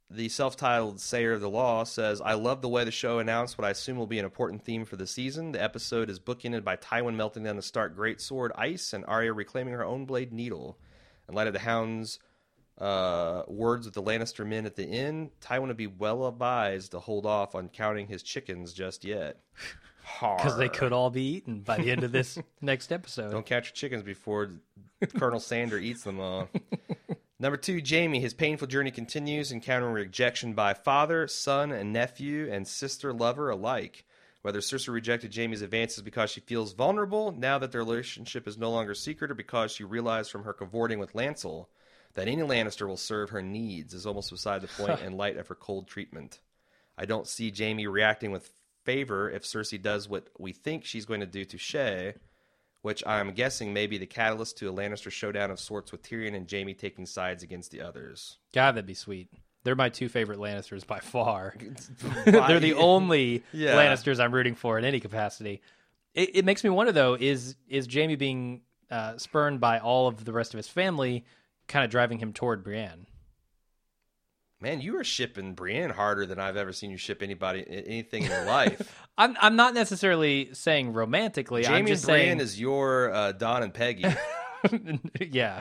the self-titled Sayer of the Law says, I love the way the show announced what I assume will be an important theme for the season. The episode is bookended by Tywin melting down the Stark greatsword ice and Arya reclaiming her own blade needle. In light of the Hound's words with the Lannister men at the inn, Tywin would be well advised to hold off on counting his chickens just yet. Because they could all be eaten by the end of this next episode. Don't catch your chickens before Colonel Sander eats them all. Number 2, Jaime. His painful journey continues, encountering rejection by father, son, and nephew, and sister lover alike. Whether Cersei rejected Jaime's advances because she feels vulnerable, now that their relationship is no longer secret, or because she realized from her cavorting with Lancel that any Lannister will serve her needs, is almost beside the point in light of her cold treatment. I don't see Jaime reacting with favor if Cersei does what we think she's going to do to Shae, which I'm guessing may be the catalyst to a Lannister showdown of sorts with Tyrion and Jaime taking sides against the others. God, that'd be sweet. They're my 2 favorite Lannisters by far. They're the only Lannisters I'm rooting for in any capacity. It makes me wonder, though, is Jaime being spurned by all of the rest of his family kind of driving him toward Brienne? Man, you are shipping Brienne harder than I've ever seen you ship anything in your life. I'm not necessarily saying romantically. Jaime I'm just and Brienne saying is your Don and Peggy. yeah.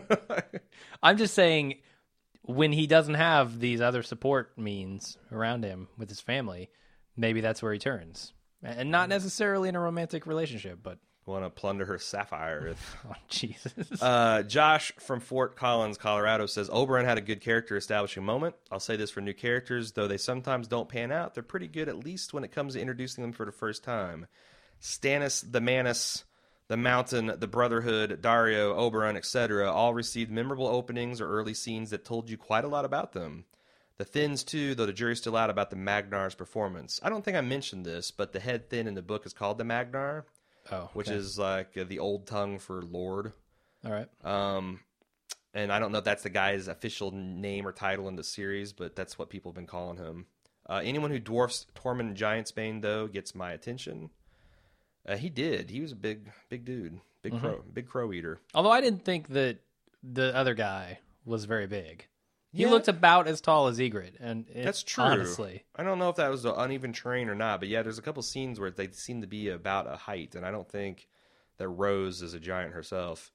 I'm just saying when he doesn't have these other support means around him with his family, maybe that's where he turns. And not necessarily in a romantic relationship, but Want to plunder her sapphire. oh, Jesus. Josh from Fort Collins, Colorado says, Oberyn had a good character establishing moment. I'll say this for new characters, though they sometimes don't pan out, they're pretty good, at least when it comes to introducing them for the first time. Stannis, the Manus, the Mountain, the Brotherhood, Dario, Oberyn, etc. all received memorable openings or early scenes that told you quite a lot about them. The Thins, too, though the jury's still out about the Magnar's performance. I don't think I mentioned this, but the head Thin in the book is called the Magnar. Oh, which is like the old tongue for Lord. All right. And I don't know if that's the guy's official name or title in the series, but that's what people have been calling him. Anyone who dwarfs Tormund and Giantsbane, though, gets my attention. He did. He was a big dude. Big crow eater. Although I didn't think that the other guy was very big. He Yeah. looked about as tall as Ygritte, and That's true. Honestly, I don't know if that was an uneven terrain or not, but yeah, there's a couple scenes where they seem to be about a height, and I don't think that Rose is a giant herself.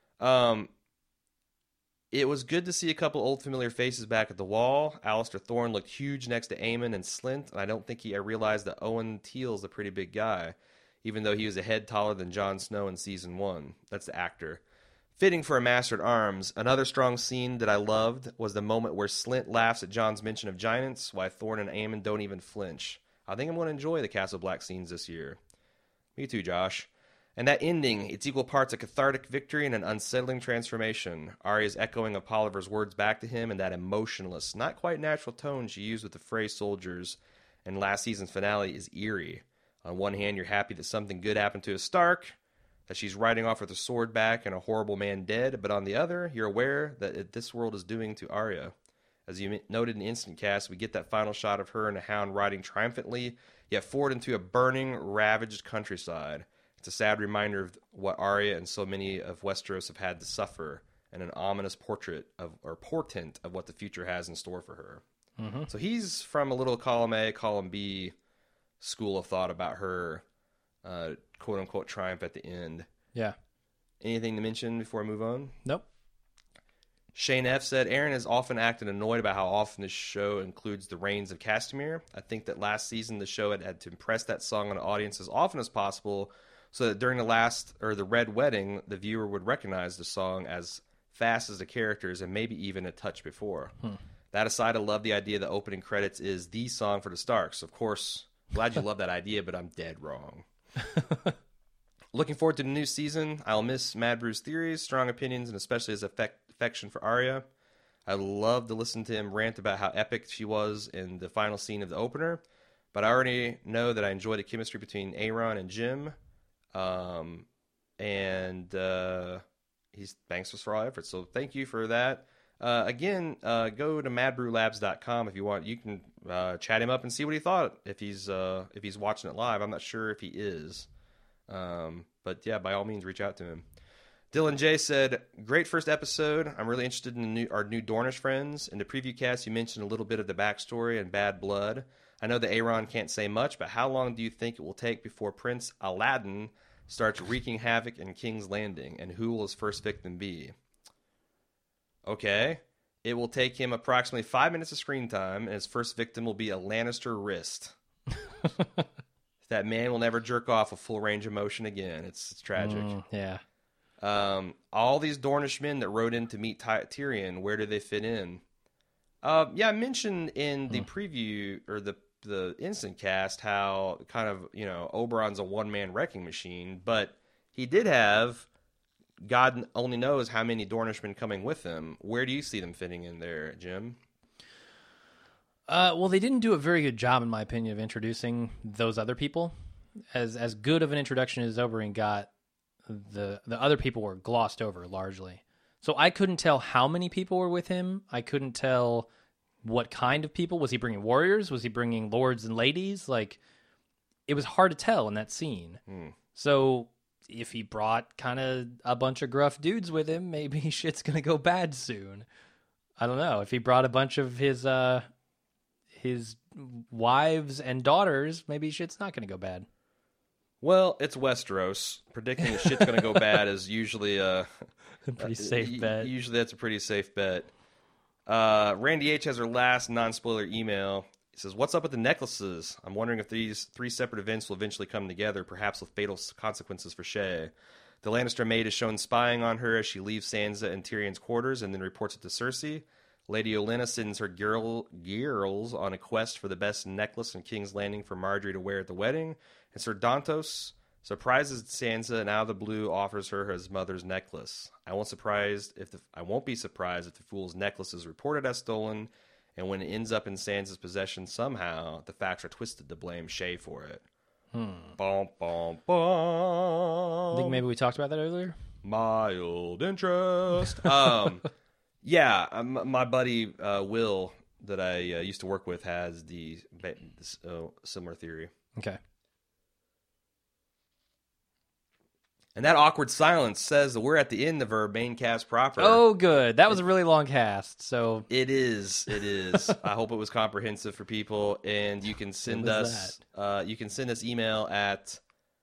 It was good to see a couple old familiar faces back at the wall. Alistair Thorne looked huge next to Aemon and Slint, and I don't think I realized that Owen Teal's a pretty big guy, even though he was a head taller than Jon Snow in Season 1. That's the actor. Fitting for a Master at Arms, another strong scene that I loved was the moment where Slint laughs at Jon's mention of giants, while Thorne and Aemon don't even flinch. I think I'm going to enjoy the Castle Black scenes this year. Me too, Josh. And that ending, it's equal parts a cathartic victory and an unsettling transformation. Arya's echoing of Polliver's words back to him and that emotionless, not quite natural tone she used with the Frey soldiers in last season's finale is eerie. On one hand, you're happy that something good happened to a Stark, that she's riding off with her sword back and a horrible man dead, but on the other, you're aware that this world is doing to Arya. As you noted in Instant Cast, we get that final shot of her and the Hound riding triumphantly, yet forward into a burning, ravaged countryside. It's a sad reminder of what Arya and so many of Westeros have had to suffer, and an ominous portent of what the future has in store for her. Mm-hmm. So he's from a little column A, column B school of thought about her quote-unquote triumph at the end. Yeah. Anything to mention before I move on? Nope. Shane F. said, Aaron has often acted annoyed about how often this show includes the Rains of Castamere. I think that last season the show had to impress that song on the audience as often as possible so that during the Red Wedding, the viewer would recognize the song as fast as the characters and maybe even a touch before. That aside, I love the idea that opening credits is the song for the Starks. Of course, glad you love that idea, but I'm dead wrong. Looking forward to the new season. I'll miss Mad Brew's theories, strong opinions, and especially his affection for Arya. I love to listen to him rant about how epic she was in the final scene of the opener, but I already know that I enjoy the chemistry between Aaron and Jim, he's thanks us for all efforts. So thank you for that. Again, go to madbrewlabs.com if you want. You can chat him up and see what he thought if he's watching it live. I'm not sure if he is. But yeah, by all means, reach out to him. Dylan J said, great first episode. I'm really interested in our new Dornish friends. In the preview cast, you mentioned a little bit of the backstory and bad blood. I know that Aaron can't say much, but how long do you think it will take before Prince Aladdin starts wreaking havoc in King's Landing, and who will his first victim be? Okay. It will take him approximately 5 minutes of screen time, and his first victim will be a Lannister wrist. That man will never jerk off a full range of motion again. It's tragic. Yeah. All these Dornish men that rode in to meet Tyrion, where do they fit in? Yeah, I mentioned in the preview or the instant cast how kind of, Oberon's a one-man wrecking machine, but he did have, God only knows how many Dornishmen coming with him. Where do you see them fitting in there, Jim? Well, they didn't do a very good job, in my opinion, of introducing those other people. As good of an introduction as Oberyn got, the other people were glossed over largely. So I couldn't tell how many people were with him. I couldn't tell what kind of people. Was he bringing warriors? Was he bringing lords and ladies? Like, it was hard to tell in that scene. So if he brought kind of a bunch of gruff dudes with him, maybe shit's going to go bad soon. I don't know. If he brought a bunch of his wives and daughters, maybe shit's not going to go bad. Well, it's Westeros. Predicting that shit's going to go bad is usually a pretty safe bet. Usually that's a pretty safe bet. Randy H has her last non-spoiler email. He says, what's up with the necklaces? I'm wondering if these 3 separate events will eventually come together, perhaps with fatal consequences for Shae. The Lannister maid is shown spying on her as she leaves Sansa and Tyrion's quarters and then reports it to Cersei. Lady Olenna sends her girls on a quest for the best necklace in King's Landing for Marjorie to wear at the wedding. And Ser Dantos surprises Sansa and out of the blue offers her his mother's necklace. I won't be surprised if the fool's necklace is reported as stolen, and when it ends up in Sansa's possession somehow, the facts are twisted to blame Shae for it. Bom, bom, bom. I think maybe we talked about that earlier. Mild interest. Yeah, my buddy Will that I used to work with has this similar theory. Okay. And that awkward silence says that we're at the end of our main cast proper. Oh, good. That was a really long cast. So It is. I hope it was comprehensive for people. And you can send us email at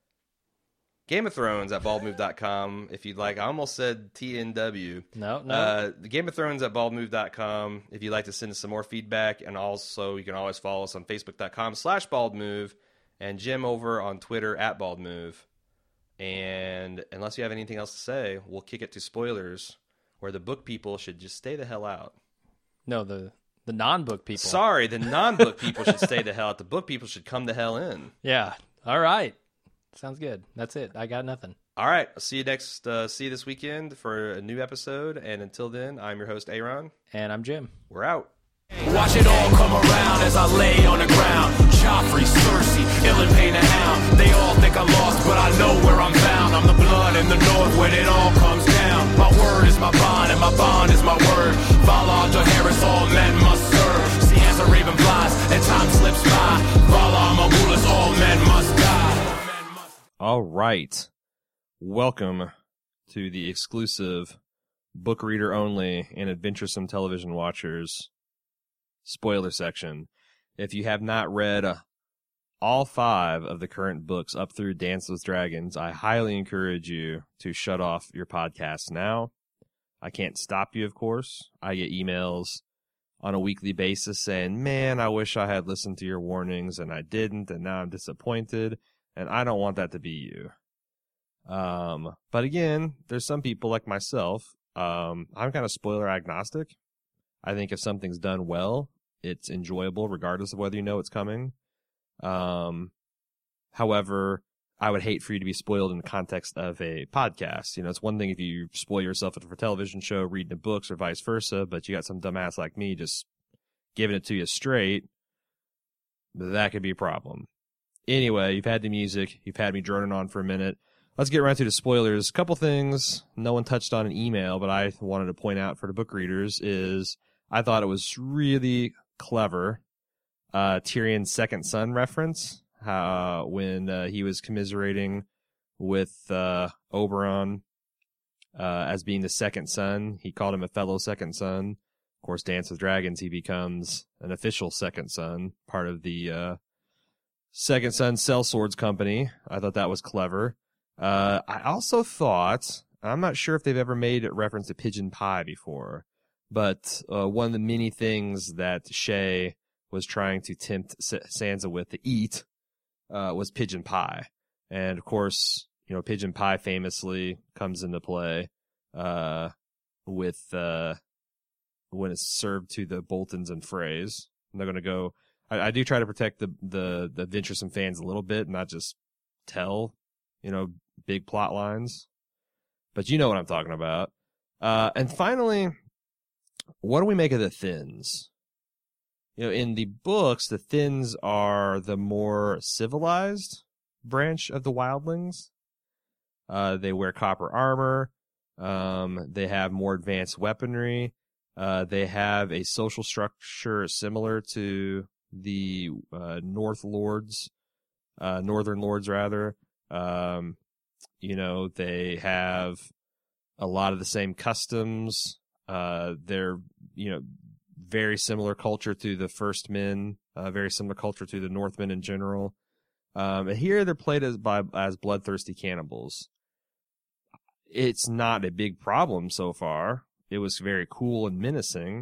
GameOfThrones@baldmove.com if you'd like. I almost said TNW. No. The GameOfThrones@baldmove.com if you'd like to send us some more feedback. And also, you can always follow us on Facebook.com/baldmove and Jim over on Twitter @baldmove. And unless you have anything else to say, we'll kick it to spoilers, where the book people should just stay the hell out. No, the non-book people. Sorry, the non-book people should stay the hell out. The book people should come the hell in. Yeah. All right. Sounds good. That's it. I got nothing. All right. I'll see you this weekend for a new episode. And until then, I'm your host, Aaron. And I'm Jim. We're out. Watch it all come around as I lay on the ground. Joffrey, Cersei, Illain the Hound. They all think I lost, but I know where I'm bound. I'm the blood in the north when it all comes down. My word is my bond, and my bond is my word. Valar Dohaeris, all men must serve. See as a raven flies, and time slips by. Valar Morghulis, all men must die. All right. Welcome to the exclusive book reader only and adventuresome television watchers spoiler section. If you have not read all 5 of the current books up through Dance with Dragons, I highly encourage you to shut off your podcast now. I can't stop you, of course. I get emails on a weekly basis saying, man, I wish I had listened to your warnings and I didn't, and now I'm disappointed, and I don't want that to be you. But again, there's some people like myself. I'm kind of spoiler agnostic. I think if something's done well, it's enjoyable regardless of whether you know it's coming. However, I would hate for you to be spoiled in the context of a podcast. You know, it's one thing if you spoil yourself for a television show, reading the books, or vice versa, but you got some dumbass like me just giving it to you straight, that could be a problem. Anyway, you've had the music. You've had me droning on for a minute. Let's get right to the spoilers. A couple things no one touched on in email, but I wanted to point out for the book readers is I thought it was really clever. Tyrion's second son reference, when he was commiserating with Oberon as being the second son. He called him a fellow second son. Of course, Dance with Dragons, he becomes an official second son, part of the Second Son Sellswords Company. I thought that was clever. I also thought, I'm not sure if they've ever made a reference to pigeon pie before, but one of the many things that Shay was trying to tempt Sansa with to eat was pigeon pie. And of course, pigeon pie famously comes into play with when it's served to the Boltons and Freys. And they're going to go. I do try to protect the venturesome fans a little bit, not just tell big plot lines. But you know what I'm talking about. And finally, what do we make of the Thyns? In the books, the Thyns are the more civilized branch of the Wildlings. They wear copper armor. They have more advanced weaponry. They have a social structure similar to the Northern Lords rather. They have a lot of the same customs. They're, very similar culture to the First Men, very similar culture to the Northmen in general. And here they're played as bloodthirsty cannibals. It's not a big problem so far. It was very cool and menacing.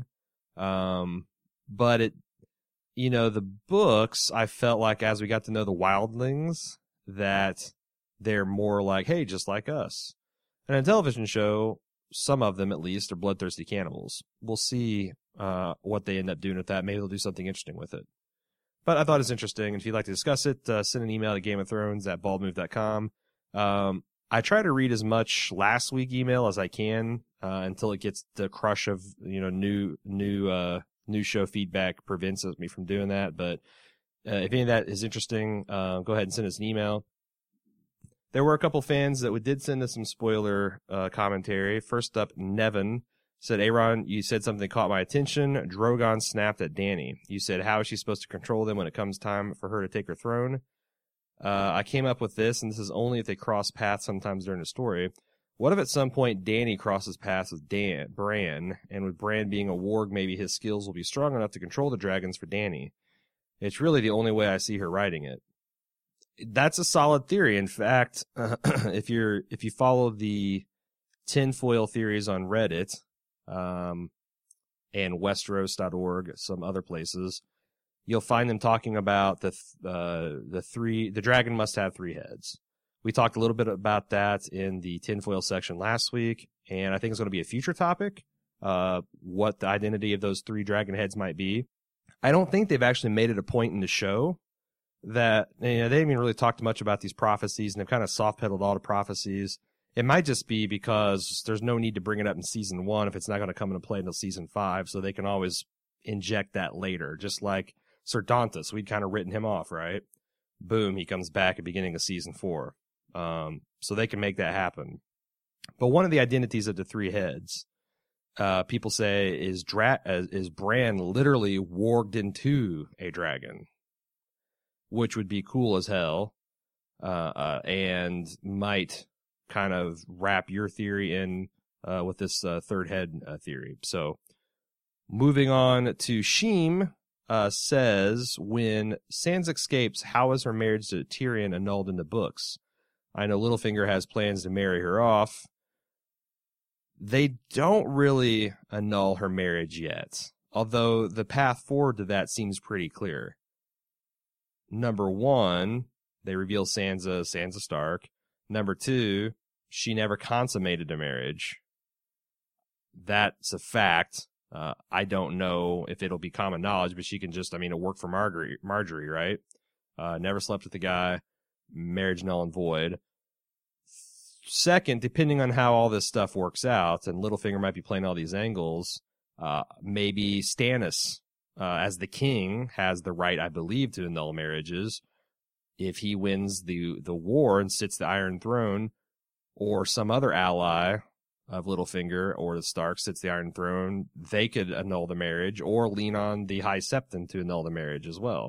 But the books, I felt like as we got to know the Wildlings, that they're more like, hey, just like us. And a television show, some of them at least are bloodthirsty cannibals. We'll see what they end up doing with that. Maybe they'll do something interesting with it. But I thought it's interesting. And if you'd like to discuss it, send an email to GameOfThrones@baldmove.com. I try to read as much last week email as I can until it gets the crush of new show feedback prevents me from doing that. But if any of that is interesting, go ahead and send us an email. There were a couple fans that did send us some spoiler commentary. First up, Nevin said, Aaron, you said something that caught my attention. Drogon snapped at Dany. You said, how is she supposed to control them when it comes time for her to take her throne? I came up with this, and this is only if they cross paths sometimes during the story. What if at some point Dany crosses paths with Bran, and with Bran being a warg, maybe his skills will be strong enough to control the dragons for Dany? It's really the only way I see her writing it. That's a solid theory. In fact, if you follow the tinfoil theories on Reddit, and Westeros.org, some other places, you'll find them talking about the dragon must have 3 heads. We talked a little bit about that in the tinfoil section last week, and I think it's going to be a future topic, what the identity of those 3 dragon heads might be. I don't think they've actually made it a point in the show that, they haven't even really talked much about these prophecies, and they've kind of soft-pedaled all the prophecies. It might just be because there's no need to bring it up in season 1 if it's not going to come into play until season 5, so they can always inject that later. Just like Sir Dantas, we'd kind of written him off, right? Boom, he comes back at the beginning of season 4. So they can make that happen. But one of the identities of the 3 heads, people say, is Bran literally warged into a dragon, which would be cool as hell, and might kind of wrap your theory in with this 3rd head theory. So moving on to Sheem, says, when Sansa escapes, how is her marriage to Tyrion annulled in the books? I know Littlefinger has plans to marry her off. They don't really annul her marriage yet, although the path forward to that seems pretty clear. Number 1, they reveal Sansa Stark. Number 2, she never consummated a marriage. That's a fact. I don't know if it'll be common knowledge, but she can just, it worked for Marjorie, right? Never slept with the guy. Marriage null and void. Second, depending on how all this stuff works out, and Littlefinger might be playing all these angles, maybe Stannis, as the king, has the right, I believe, to annul marriages. If he wins the war and sits the Iron Throne, or some other ally of Littlefinger or the Stark sits the Iron Throne, they could annul the marriage or lean on the High Septon to annul the marriage as well.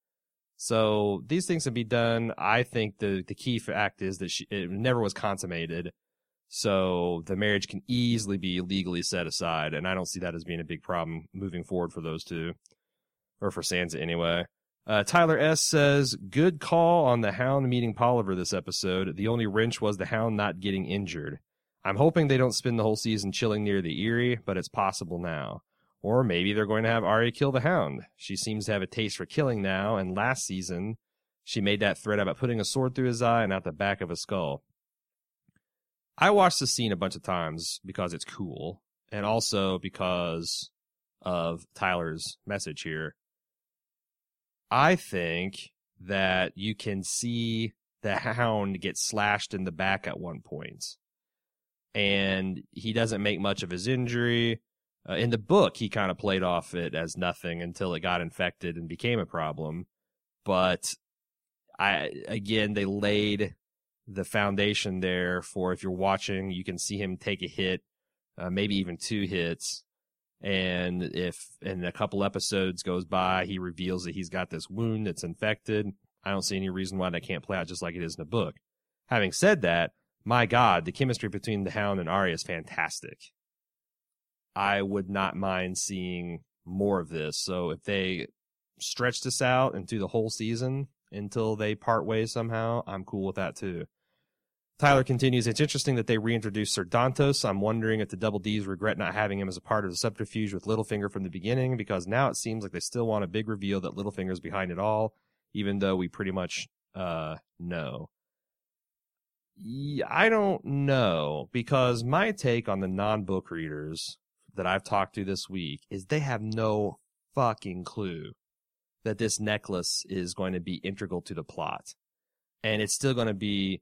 So these things can be done. I think the key fact is that it never was consummated. So the marriage can easily be legally set aside, and I don't see that as being a big problem moving forward for those two, or for Sansa anyway. Tyler S. says, good call on the Hound meeting Polliver this episode. The only wrench was the Hound not getting injured. I'm hoping they don't spend the whole season chilling near the Eyrie, but it's possible now. Or maybe they're going to have Arya kill the Hound. She seems to have a taste for killing now, and last season she made that threat about putting a sword through his eye and out the back of his skull. I watched the scene a bunch of times because it's cool, and also because of Tyler's message here. I think that you can see the Hound get slashed in the back at one point, and he doesn't make much of his injury. In the book, he kind of played off it as nothing until it got infected and became a problem. But they laid the foundation there for, if you're watching, you can see him take a hit, maybe even 2 hits. And if in a couple episodes goes by, he reveals that he's got this wound that's infected, I don't see any reason why that can't play out just like it is in the book. Having said that, my God, the chemistry between the Hound and Arya is fantastic. I would not mind seeing more of this. So if they stretch this out and do the whole season until they part ways somehow, I'm cool with that too. Tyler continues, it's interesting that they reintroduced Sir Dantos. I'm wondering if the Double Ds regret not having him as a part of the subterfuge with Littlefinger from the beginning, because now it seems like they still want a big reveal that Littlefinger's behind it all, even though we pretty much know. I don't know, because my take on the non-book readers that I've talked to this week is they have no fucking clue that this necklace is going to be integral to the plot. And it's still going to be,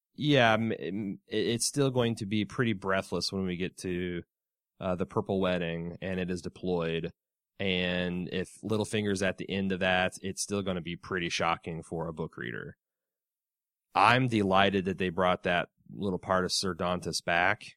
it's still going to be pretty breathless when we get to the Purple Wedding and it is deployed. And if Littlefinger's at the end of that, it's still going to be pretty shocking for a book reader. I'm delighted that they brought that little part of Sir Dantos back.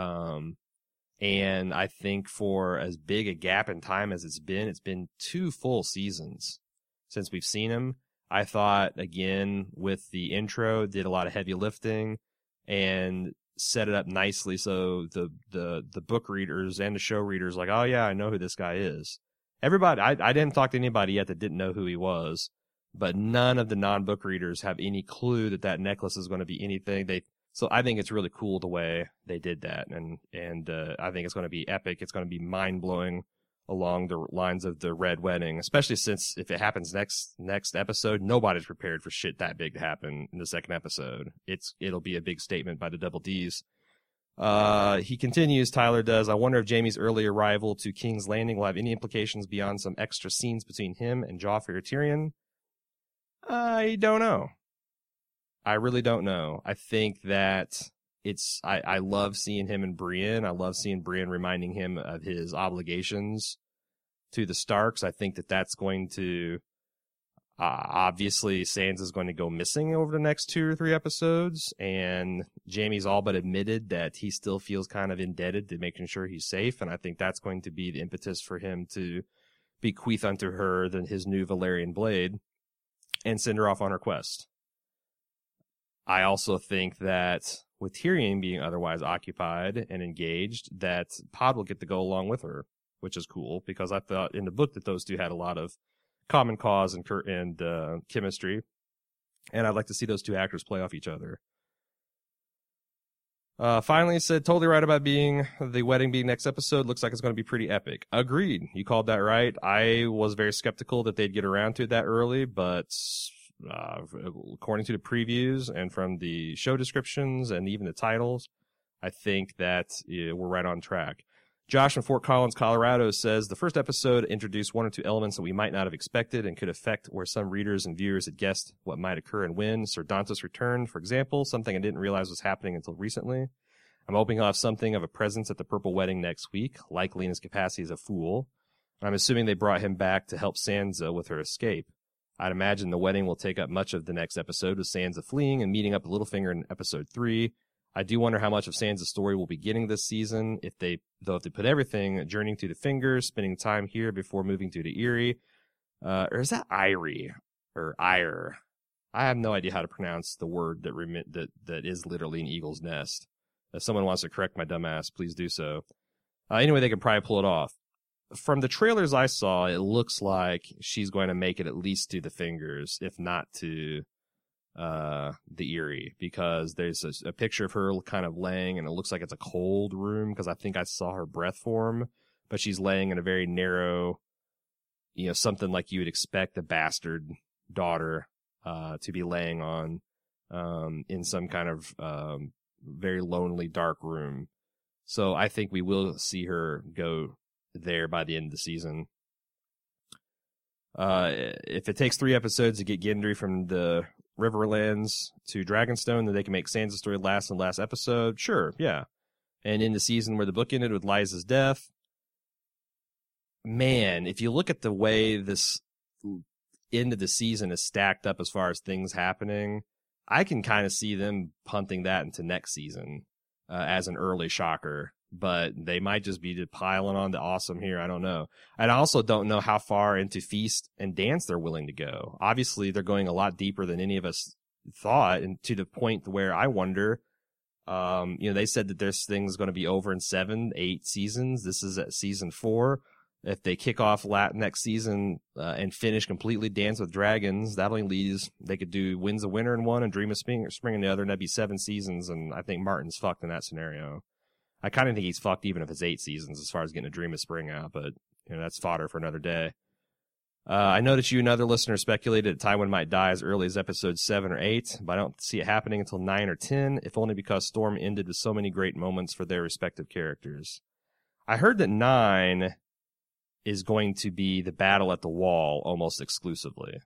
And I think for as big a gap in time as it's been 2 full seasons since we've seen him. I thought, again, with the intro, did a lot of heavy lifting and set it up nicely so the book readers and the show readers like, oh yeah, I know who this guy is. Everybody, I didn't talk to anybody yet that didn't know who he was, but none of the non-book readers have any clue that necklace is going to be anything. So I think it's really cool the way they did that, and I think it's going to be epic. It's going to be mind-blowing along the lines of the Red Wedding, especially since if it happens next episode, nobody's prepared for shit that big to happen in the second episode. It'll be a big statement by the Double Ds. He continues, Tyler does, I wonder if Jaime's early arrival to King's Landing will have any implications beyond some extra scenes between him and Joffrey or Tyrion. I don't know. I really don't know. I think that I love seeing him and Brienne. I love seeing Brienne reminding him of his obligations to the Starks. I think that's going to, obviously Sansa's going to go missing over the next 2 or 3 episodes. And Jaime's all but admitted that he still feels kind of indebted to making sure he's safe. And I think that's going to be the impetus for him to bequeath unto her his new Valyrian blade and send her off on her quest. I also think that with Tyrion being otherwise occupied and engaged, that Pod will get to go along with her, which is cool, because I thought in the book that those two had a lot of common cause and chemistry, and I'd like to see those 2 actors play off each other. Finally said, totally right about the wedding being next episode. Looks like it's going to be pretty epic. Agreed. You called that right. I was very skeptical that they'd get around to it that early, but according to the previews and from the show descriptions and even the titles, I think that we're right on track. Josh from Fort Collins, Colorado says, the first episode introduced 1 or 2 elements that we might not have expected and could affect where some readers and viewers had guessed what might occur and when. Sir Dantos returned, for example, something I didn't realize was happening until recently. I'm hoping he'll have something of a presence at the Purple Wedding next week, likely in his capacity as a fool. I'm assuming they brought him back to help Sansa with her escape. I'd imagine the wedding will take up much of the next episode, with Sansa fleeing and meeting up with Littlefinger in episode 3. I do wonder how much of Sansa's story we'll be getting this season, if they put everything, journeying through the Fingers, spending time here before moving to the Eyrie. Or is that Eyrie? Or Ire? I have no idea how to pronounce the word that is literally an eagle's nest. If someone wants to correct my dumbass, please do so. Anyway, they can probably pull it off. From the trailers I saw, it looks like she's going to make it at least to the fingers, if not to the Eyrie, because there's a picture of her kind of laying, and it looks like it's a cold room, because I think I saw her breath form, but she's laying in a very narrow, something like you would expect a bastard daughter to be laying on in some kind of very lonely, dark room. So I think we will see her go there by the end of the season. If it takes 3 episodes to get Gendry from the Riverlands to Dragonstone, then they can make Sansa's story last in the last episode. Sure, yeah. And in the season where the book ended with Lysa's death, man, if you look at the way this end of the season is stacked up as far as things happening, I can kind of see them punting that into next season as an early shocker. But they might just be piling on the awesome here. I don't know. And I also don't know how far into Feast and Dance they're willing to go. Obviously, they're going a lot deeper than any of us thought, and to the point where I wonder, they said that this thing's going to be over in 7, 8 seasons. This is at season 4. If they kick off next season and finish completely Dance with Dragons, that only leaves, they could do Winds of Winter in one and Dream of Spring in the other, and that'd be 7 seasons, and I think Martin's fucked in that scenario. I kind of think he's fucked even if it's 8 seasons as far as getting a Dream of Spring out, but that's fodder for another day. I know that you and other listeners speculated that Tywin might die as early as episode 7 or 8, but I don't see it happening until 9 or 10, if only because Storm ended with so many great moments for their respective characters. I heard that 9 is going to be the battle at the Wall almost exclusively.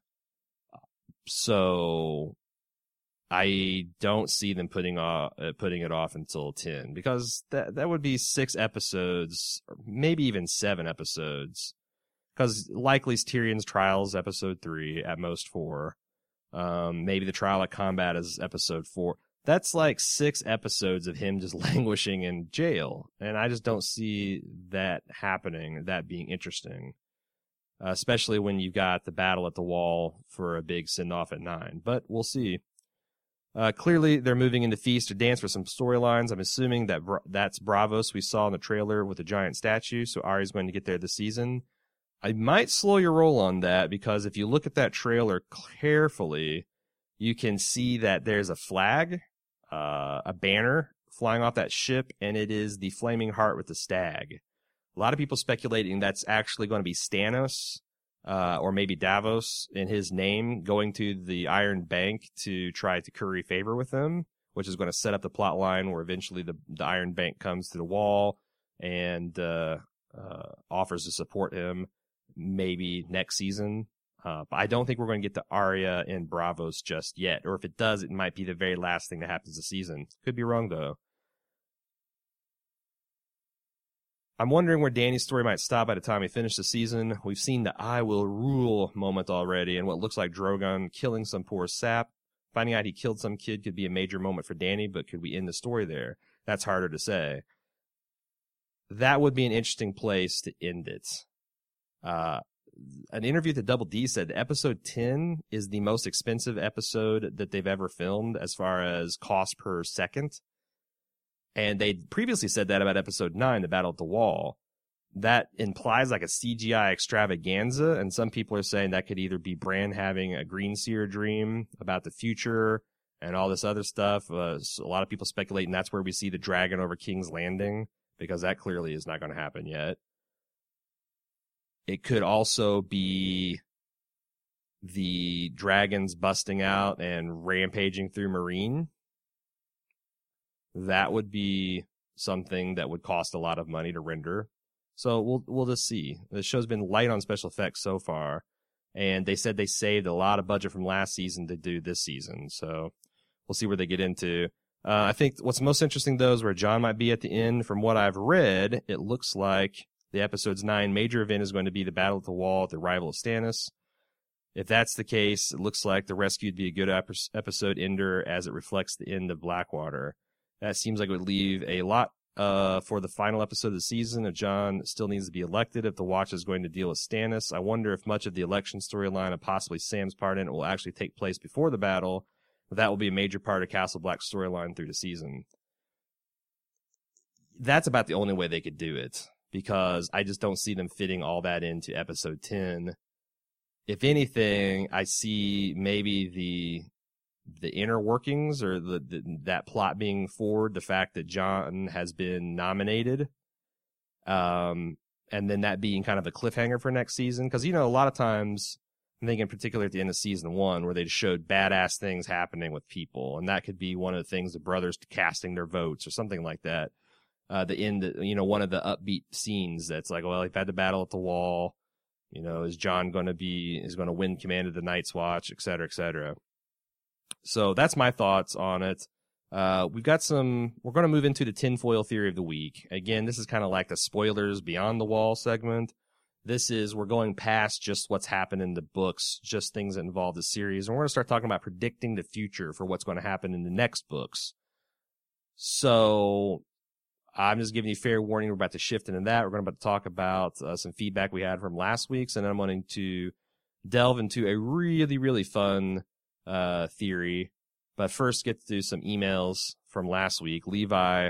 So I don't see them putting it off until 10, because that would be 6 episodes, or maybe even 7 episodes, because likely Tyrion's trials episode 3, at most 4. Maybe the trial at combat is episode 4. That's like 6 episodes of him just languishing in jail, and I just don't see that happening, that being interesting, especially when you've got the battle at the Wall for a big send-off at 9, but we'll see. Clearly, they're moving into Feast or Dance for some storylines. I'm assuming that that's Braavos we saw in the trailer with the giant statue, so Arya's going to get there this season. I might slow your roll on that, because if you look at that trailer carefully, you can see that there's a flag, a banner flying off that ship, and it is the Flaming Heart with the stag. A lot of people speculating that's actually going to be Stannis, or maybe Davos in his name, going to the Iron Bank to try to curry favor with him, which is going to set up the plot line where eventually the Iron Bank comes to the Wall and offers to support him maybe next season. But I don't think we're going to get to Arya and Braavos just yet. Or if it does, it might be the very last thing that happens this season. Could be wrong, though. I'm wondering where Dany's story might stop by the time we finish the season. We've seen the I will rule moment already, and what looks like Drogon killing some poor sap. Finding out he killed some kid could be a major moment for Dany, but could we end the story there? That's harder to say. That would be an interesting place to end it. An interview with the Double D said episode 10 is the most expensive episode that they've ever filmed as far as cost per second. And they previously said that about episode 9, the Battle at the Wall. That implies like a CGI extravaganza, and some people are saying that could either be Bran having a Green Seer dream about the future and all this other stuff. So a lot of people speculating that's where we see the dragon over King's Landing, because that clearly is not going to happen yet. It could also be the dragons busting out and rampaging through Meereen. That would be something that would cost a lot of money to render. So we'll just see. The show's been light on special effects so far, and they said they saved a lot of budget from last season to do this season. So we'll see where they get into. I think what's most interesting, though, is where Jon might be at the end. From what I've read, it looks like the episode's 9 major event is going to be the Battle at the Wall at the arrival of Stannis. If that's the case, it looks like the rescue would be a good episode ender, as it reflects the end of Blackwater. That seems like it would leave a lot for the final episode of the season. If Jon still needs to be elected, if the Watch is going to deal with Stannis, I wonder if much of the election storyline and possibly Sam's part in it will actually take place before the battle. That will be a major part of Castle Black's storyline through the season. that's about the only way they could do it, because I just don't see them fitting all that into episode 10. If anything, I see maybe the inner workings or that plot being forward, the fact that Jon has been nominated, and then that being kind of a cliffhanger for next season. Because, a lot of times, I'm thinking particularly at the end of season 1, where they showed badass things happening with people, and that could be one of the things, the brothers casting their votes or something like that. The end, one of the upbeat scenes that's like, well, they've had the battle at the wall. Is Jon going to win command of the Night's Watch, et cetera, et cetera. So that's my thoughts on it. We're going to move into the tinfoil theory of the week. Again, this is kind of like the spoilers beyond the wall segment. We're going past just what's happened in the books, just things that involve the series. And we're going to start talking about predicting the future for what's going to happen in the next books. So I'm just giving you fair warning. We're about to shift into that. We're going to talk about some feedback we had from last week's, and then I'm going to delve into a really, really fun theory. But first, get to some emails from last week. Lewis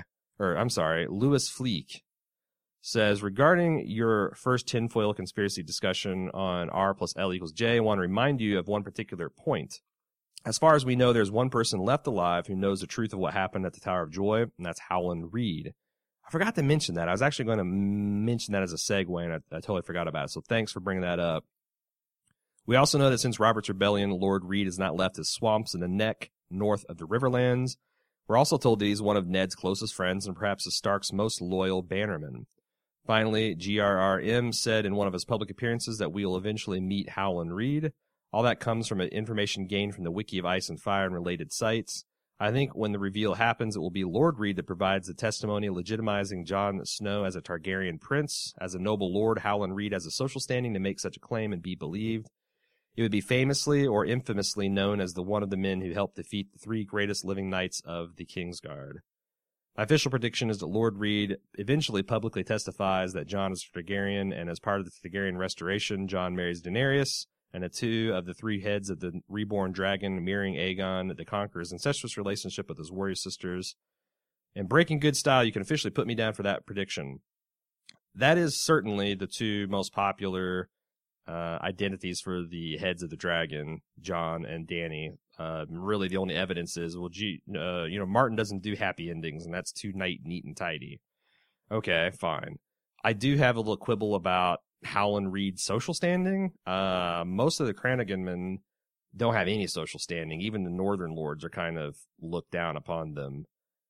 Fleek says, regarding your first tinfoil conspiracy discussion on R plus L equals J, I want to remind you of one particular point. As far as we know, there's one person left alive who knows the truth of what happened at the Tower of Joy, and that's Howland Reed. I forgot to mention that. I was actually going to mention that as a segue, and I totally forgot about it. So thanks for bringing that up. We also know that since Robert's Rebellion, Lord Reed has not left his swamps in the neck north of the Riverlands. We're also told that he's one of Ned's closest friends and perhaps the Stark's most loyal bannerman. Finally, GRRM said in one of his public appearances that we will eventually meet Howland Reed. All that comes from information gained from the Wiki of Ice and Fire and related sites. I think when the reveal happens, it will be Lord Reed that provides the testimony legitimizing Jon Snow as a Targaryen prince. As a noble lord, Howland Reed has a social standing to make such a claim and be believed. He would be famously or infamously known as the one of the men who helped defeat the 3 greatest living knights of the Kingsguard. My official prediction is that Lord Reed eventually publicly testifies that Jon is Targaryen, and as part of the Targaryen restoration, Jon marries Daenerys, and the 2 of the 3 heads of the reborn dragon, mirroring Aegon the Conqueror's incestuous relationship with his warrior sisters. In Breaking Good style, you can officially put me down for that prediction. That is certainly the 2 most popular identities for the heads of the dragon, Jon and Dany. Really, the only evidence is, Martin doesn't do happy endings, and that's too neat and tidy. Okay, fine. I do have a little quibble about Howland Reed's social standing. Most of the Cranagan men don't have any social standing. Even the Northern Lords are kind of looked down upon them.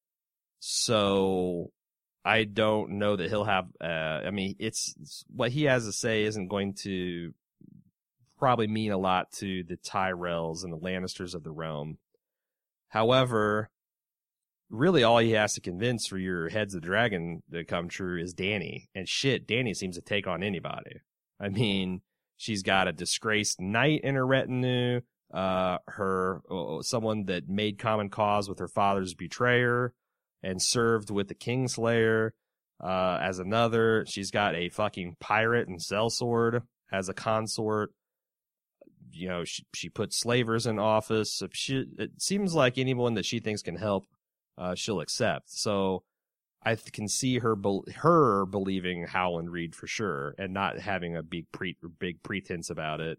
So I don't know that he'll have, it's what he has to say isn't going to probably mean a lot to the Tyrells and the Lannisters of the realm. However, really all he has to convince for your heads of the dragon to come true is Dany. And shit, Dany seems to take on anybody. I mean, she's got a disgraced knight in her retinue, someone that made common cause with her father's betrayer, and served with the Kingslayer as another. She's got a fucking pirate and sellsword as a consort. She put slavers in office. It seems like anyone that she thinks can help, she'll accept. So I can see her believing Howland Reed for sure, and not having a big pretense about it.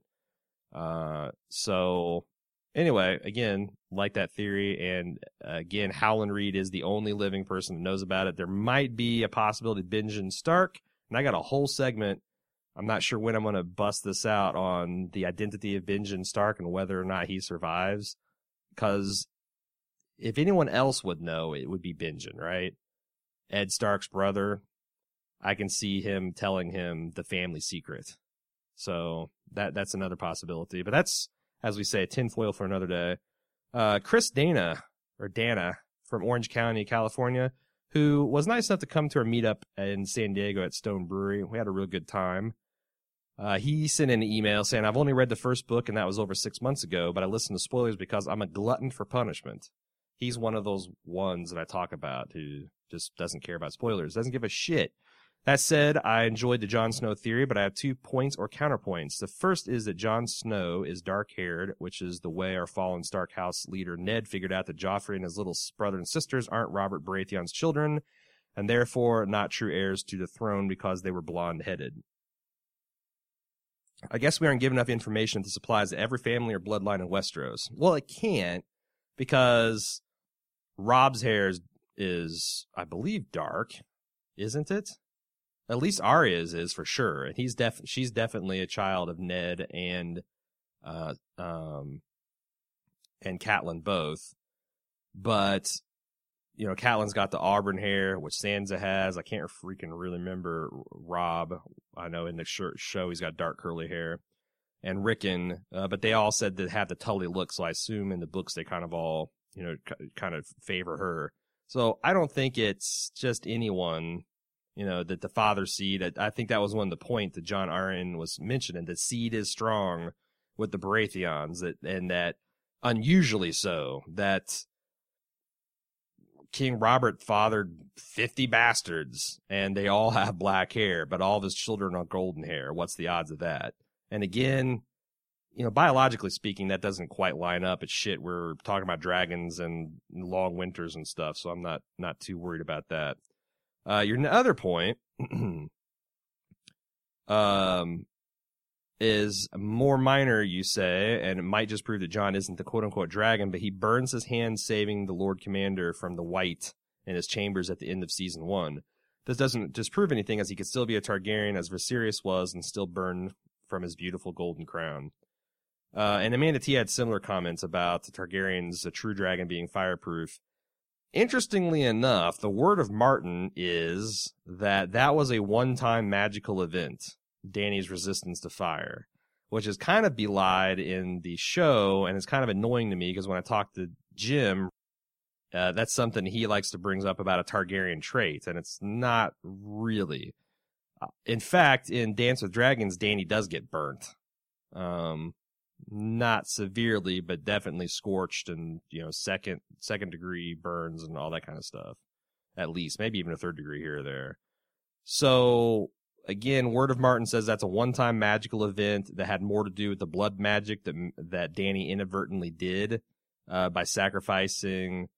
So anyway, again, like that theory, and again, Howland Reed is the only living person that knows about it. There might be a possibility Benjen Stark, and I got a whole segment. I'm not sure when I'm going to bust this out on the identity of Benjen Stark and whether or not he survives, because if anyone else would know, it would be Benjen, right? Ed Stark's brother. I can see him telling him the family secret. So that's another possibility. But that's, as we say, tinfoil for another day. Chris Dana from Orange County, California, who was nice enough to come to our meetup in San Diego at Stone Brewery. We had a real good time. He sent in an email saying, I've only read the first book, and that was over 6 months ago, but I listened to spoilers because I'm a glutton for punishment. He's one of those ones that I talk about who just doesn't care about spoilers, doesn't give a shit. That said, I enjoyed the Jon Snow theory, but I have 2 points or counterpoints. The first is that Jon Snow is dark-haired, which is the way our fallen Stark House leader Ned figured out that Joffrey and his little brother and sisters aren't Robert Baratheon's children. and therefore not true heirs to the throne because they were blonde-headed. I guess we aren't given enough information that this applies to every family or bloodline in Westeros. Well, it can't, because Robb's hair is, I believe, dark, isn't it? At least Arya's is for sure, and she's definitely a child of Ned and Catelyn both. But you know, Catelyn's got the auburn hair, which Sansa has. I can't freaking really remember Robb. I know in the show he's got dark curly hair, and Rickon. But they all said they have the Tully look, so I assume in the books they kind of all, you know, kind of favor her. So I don't think it's just anyone, you know, that the father seed. I think that was one of the points that John Arryn was mentioning. The seed is strong with the Baratheons, and that unusually so, that King Robert fathered 50 bastards, and they all have black hair, but all of his children are golden hair. What's the odds of that? And again, you know, biologically speaking, that doesn't quite line up. It's shit. We're talking about dragons and long winters and stuff, so I'm not too worried about that. Your other point is more minor, you say, and it might just prove that Jon isn't the quote-unquote dragon, but he burns his hand saving the Lord Commander from the White in his chambers at the end of Season 1. This doesn't disprove anything, as he could still be a Targaryen as Viserys was and still burn from his beautiful golden crown. And Amanda T had similar comments about the Targaryens, a true dragon, being fireproof. Interestingly enough, the word of Martin is that was a one-time magical event, Dany's resistance to fire, which is kind of belied in the show, and it's kind of annoying to me because when I talk to Jim, that's something he likes to bring up about a Targaryen trait, and it's not really. In fact, in Dance with Dragons, Dany does get burnt. Not severely, but definitely scorched, and you know, second degree burns and all that kind of stuff. At least, maybe even a third degree here or there. So again, word of Martin says that's a one-time magical event that had more to do with the blood magic that Dany inadvertently did by sacrificing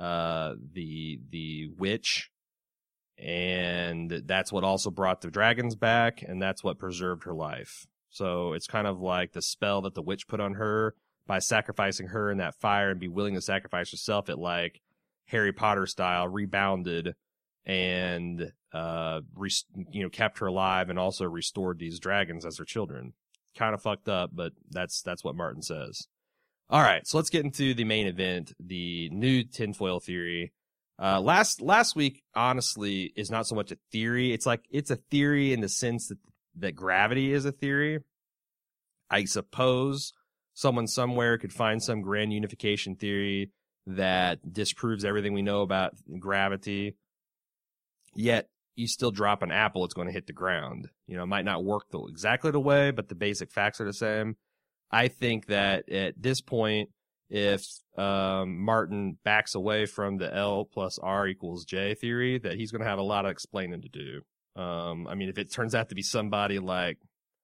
the witch, and that's what also brought the dragons back, and that's what preserved her life. So it's kind of like the spell that the witch put on her by sacrificing her in that fire and be willing to sacrifice herself. It, like Harry Potter style, rebounded and kept her alive and also restored these dragons as her children. Kind of fucked up, but that's what Martin says. All right, so let's get into the main event, the new tinfoil theory. Last week, honestly, is not so much a theory. It's a theory in the sense that gravity is a theory. I suppose someone somewhere could find some grand unification theory that disproves everything we know about gravity. Yet, you still drop an apple, it's going to hit the ground. You know, it might not work exactly the way, but the basic facts are the same. I think that at this point, if Martin backs away from the L plus R equals J theory, that he's going to have a lot of explaining to do. I mean, if it turns out to be somebody like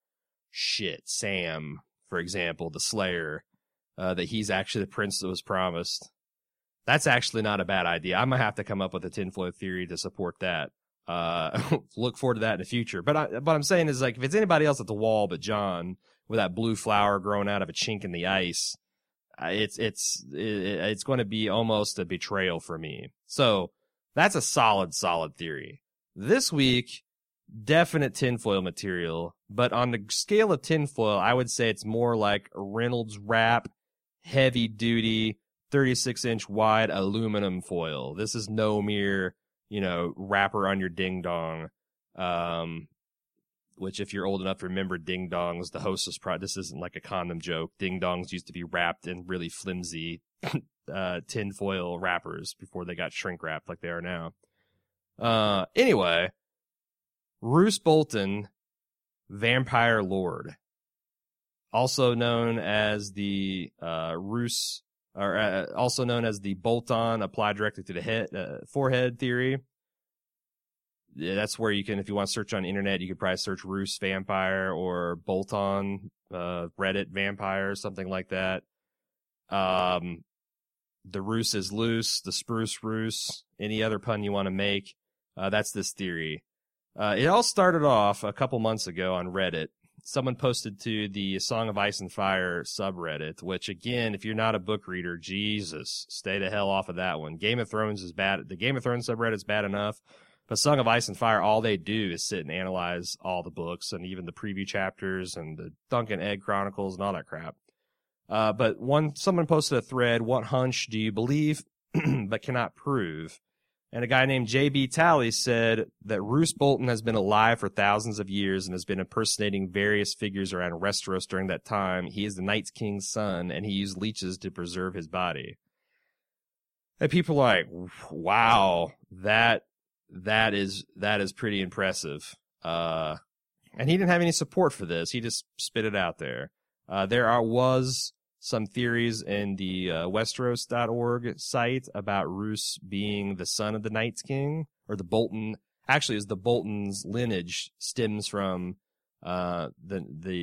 Sam, for example, the Slayer, that he's actually the prince that was promised, that's actually not a bad idea. I might have to come up with a tinfoil theory to support that. Look forward to that in the future. But what I'm saying is, like, if it's anybody else at the wall but Jon, with that blue flower growing out of a chink in the ice, it's going to be almost a betrayal for me. So that's a solid theory. This week, definite tinfoil material, but on the scale of tinfoil, I would say it's more like a Reynolds wrap, heavy duty, 36-inch wide aluminum foil. This is no mere, wrapper on your ding dong. Which, if you're old enough to remember ding dongs, the Hostess this isn't like a condom joke. Ding dongs used to be wrapped in really flimsy tinfoil wrappers before they got shrink wrapped like they are now. Anyway, Roose Bolton, Vampire Lord, also known as the Roose, or also known as the bolt-on applied directly to the head, forehead theory. Yeah, that's where you can, if you want to search on the internet, you could probably search Roose Vampire or bolt-on Reddit Vampire, something like that. The Roose is loose, the spruce Roose, any other pun you want to make. That's this theory. It all started off a couple months ago on Reddit. Someone posted to the Song of Ice and Fire subreddit, which, again, if you're not a book reader, Jesus, stay the hell off of that one. Game of Thrones is bad. The Game of Thrones subreddit is bad enough, but Song of Ice and Fire, all they do is sit and analyze all the books and even the preview chapters and the Dunk and Egg Chronicles and all that crap. But someone posted a thread, what hunch do you believe but cannot prove? And a guy named J.B. Talley said that Roose Bolton has been alive for thousands of years and has been impersonating various figures around Westeros during that time. He is the Night King's son, and he used leeches to preserve his body. And people are like, wow, that is pretty impressive. And he didn't have any support for this. He just spit it out there. There was some theories in the Westeros.org site about Roose being the son of the Night King, or the Bolton. Actually, the Bolton's lineage stems from the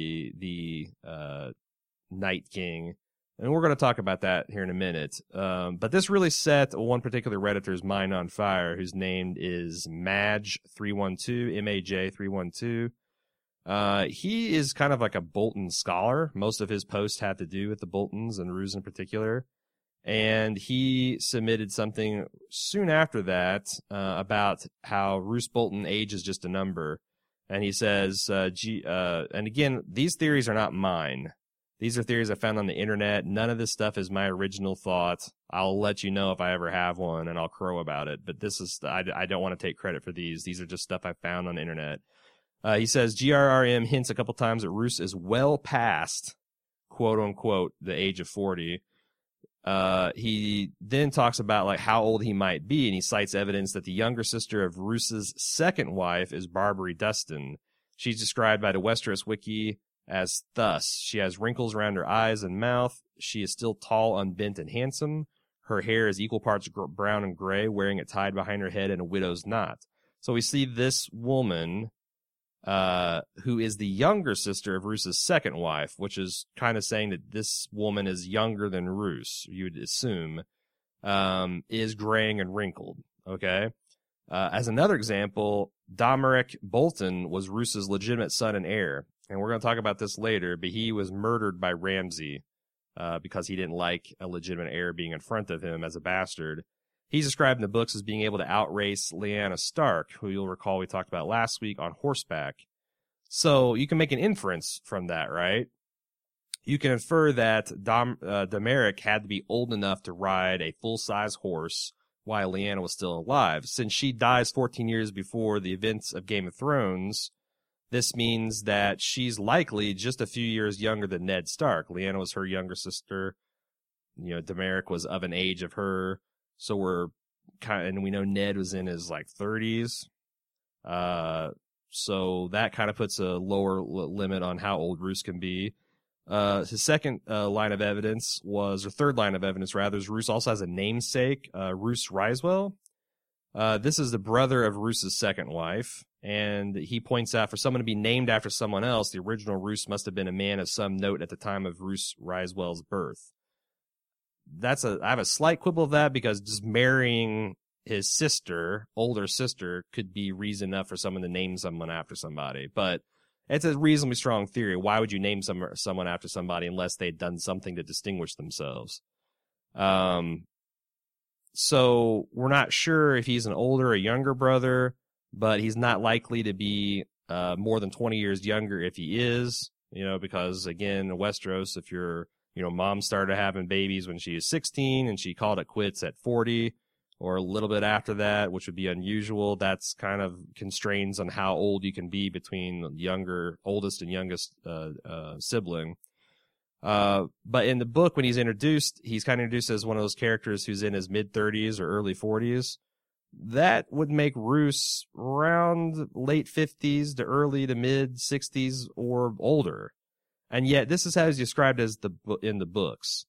Night King, and we're going to talk about that here in a minute. But this really set one particular Redditor's mind on fire, whose name is Maj312, MAJ312. He is kind of like a Bolton scholar. Most of his posts had to do with the Boltons and Roose in particular. And he submitted something soon after that about how Roose Bolton age is just a number. And he says, and again, these theories are not mine. These are theories I found on the internet. None of this stuff is my original thought. I'll let you know if I ever have one, and I'll crow about it. But this is, I don't want to take credit for these. These are just stuff I found on the internet. He says GRRM hints a couple times that Roose is well past, quote unquote, the age of 40. He then talks about like how old he might be, and he cites evidence that the younger sister of Roose's second wife is Barbary Dustin. She's described by the Westeros Wiki as thus: she has wrinkles around her eyes and mouth. She is still tall, unbent, and handsome. Her hair is equal parts brown and gray, wearing it tied behind her head in a widow's knot. So we see this woman, who is the younger sister of Roose's second wife, which is kind of saying that this woman is younger than Roose, you would assume, is graying and wrinkled, okay? As another example, Domeric Bolton was Roose's legitimate son and heir, and we're going to talk about this later, but he was murdered by Ramsay because he didn't like a legitimate heir being in front of him as a bastard. He's described in the books as being able to outrace Lyanna Stark, who you'll recall we talked about last week, on horseback. So you can make an inference from that, right? You can infer that Domeric had to be old enough to ride a full-size horse while Lyanna was still alive. Since she dies 14 years before the events of Game of Thrones, this means that she's likely just a few years younger than Ned Stark. Lyanna was her younger sister. You know, Domeric was of an age of her. So we're and we know Ned was in his like 30s. So that kind of puts a lower limit on how old Roose can be. His second line of evidence was, or third line of evidence rather, is Roose also has a namesake, Roose Ryswell. This is the brother of Roose's second wife, and he points out for someone to be named after someone else, the original Roose must have been a man of some note at the time of Roose Ryswell's birth. I have a slight quibble of that, because just marrying his sister, older sister, could be reason enough for someone to name someone after somebody. But it's a reasonably strong theory. Why would you name someone after somebody unless they'd done something to distinguish themselves? So we're not sure if he's an older or younger brother, but he's not likely to be more than 20 years younger if he is, because, again, in Westeros, if your mom started having babies when she was 16 and she called it quits at 40 or a little bit after that, which would be unusual, that's kind of constraints on how old you can be between oldest and youngest sibling. But in the book, when he's introduced, he's kind of introduced as one of those characters who's in his mid-30s or early 40s. That would make Roose around late 50s to early to mid-60s or older. And yet, this is how he's described as in the books.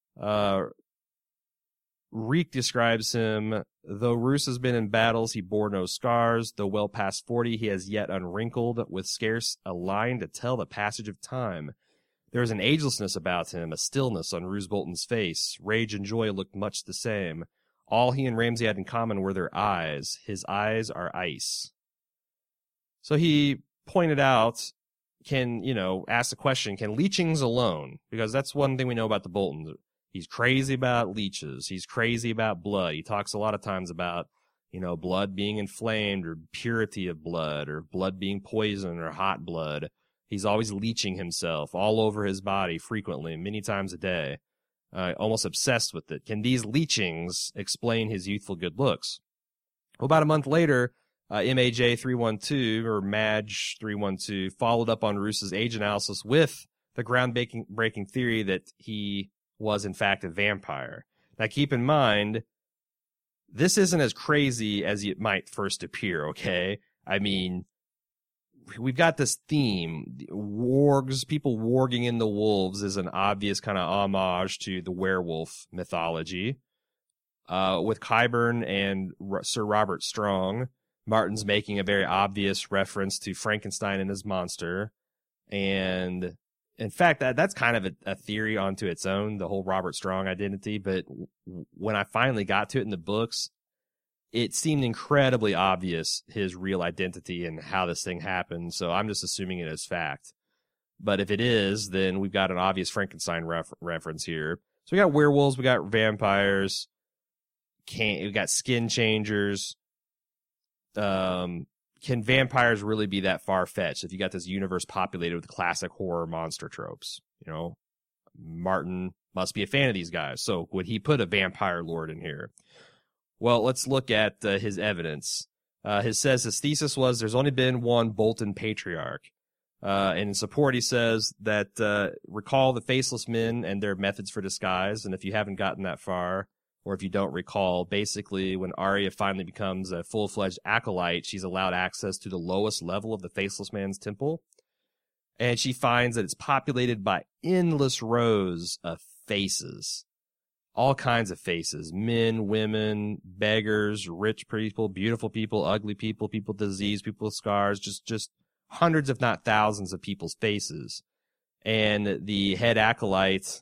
Reek describes him, though Roose has been in battles, he bore no scars. Though well past 40, he has yet unwrinkled, with scarce a line to tell the passage of time. There is an agelessness about him, a stillness on Roose Bolton's face. Rage and joy looked much the same. All he and Ramsay had in common were their eyes. His eyes are ice. So he pointed out, asked the question, can leechings alone, because that's one thing we know about the Boltons. He's crazy about leeches. He's crazy about blood. He talks a lot of times about, blood being inflamed or purity of blood or blood being poison or hot blood. He's always leeching himself all over his body frequently, many times a day, almost obsessed with it. Can these leechings explain his youthful good looks? Well, about a month later, MAJ312 or MAJ312 followed up on Roos's age analysis with the groundbreaking theory that he was in fact a vampire. Now keep in mind, this isn't as crazy as it might first appear, okay? I mean, we've got this theme, wargs, people warging in the wolves is an obvious kind of homage to the werewolf mythology. With Qyburn and Sir Robert Strong, Martin's making a very obvious reference to Frankenstein and his monster. And in fact, that's kind of a theory onto its own, the whole Robert Strong identity. But when I finally got to it in the books, it seemed incredibly obvious his real identity and how this thing happened. So I'm just assuming it as fact. But if it is, then we've got an obvious Frankenstein reference here. So we got werewolves, we got vampires, we got skin changers. Can vampires really be that far-fetched if you got this universe populated with classic horror monster tropes? Martin must be a fan of these guys. So would he put a vampire lord in here? Well, let's look at his evidence. His thesis was there's only been one Bolton patriarch. And in support, he says that recall the faceless men and their methods for disguise. And if you haven't gotten that far, or if you don't recall, basically when Arya finally becomes a full-fledged acolyte, she's allowed access to the lowest level of the Faceless Man's temple. And she finds that it's populated by endless rows of faces. All kinds of faces. Men, women, beggars, rich people, beautiful people, ugly people, people with disease, people with scars, just hundreds if not thousands of people's faces. And the head acolyte,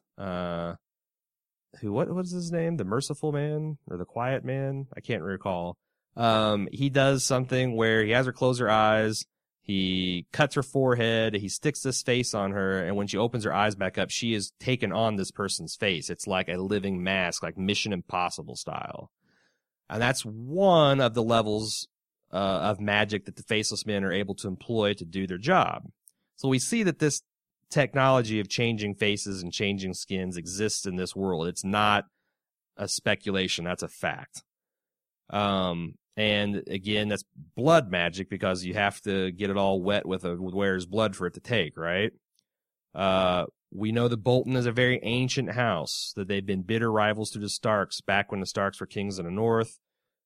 what was his name? The Merciful Man or the Quiet Man? I can't recall. He does something where he has her close her eyes. He cuts her forehead. He sticks this face on her. And when she opens her eyes back up, she is taken on this person's face. It's like a living mask, like Mission Impossible style. And that's one of the levels of magic that the Faceless Men are able to employ to do their job. So we see that this technology of changing faces and changing skins exists in this world. It's not a speculation. That's a fact. And again, that's blood magic because you have to get it all wet with wearer's blood for it to take, right? We know that Bolton is a very ancient house, that they've been bitter rivals to the Starks back when the Starks were kings of the North.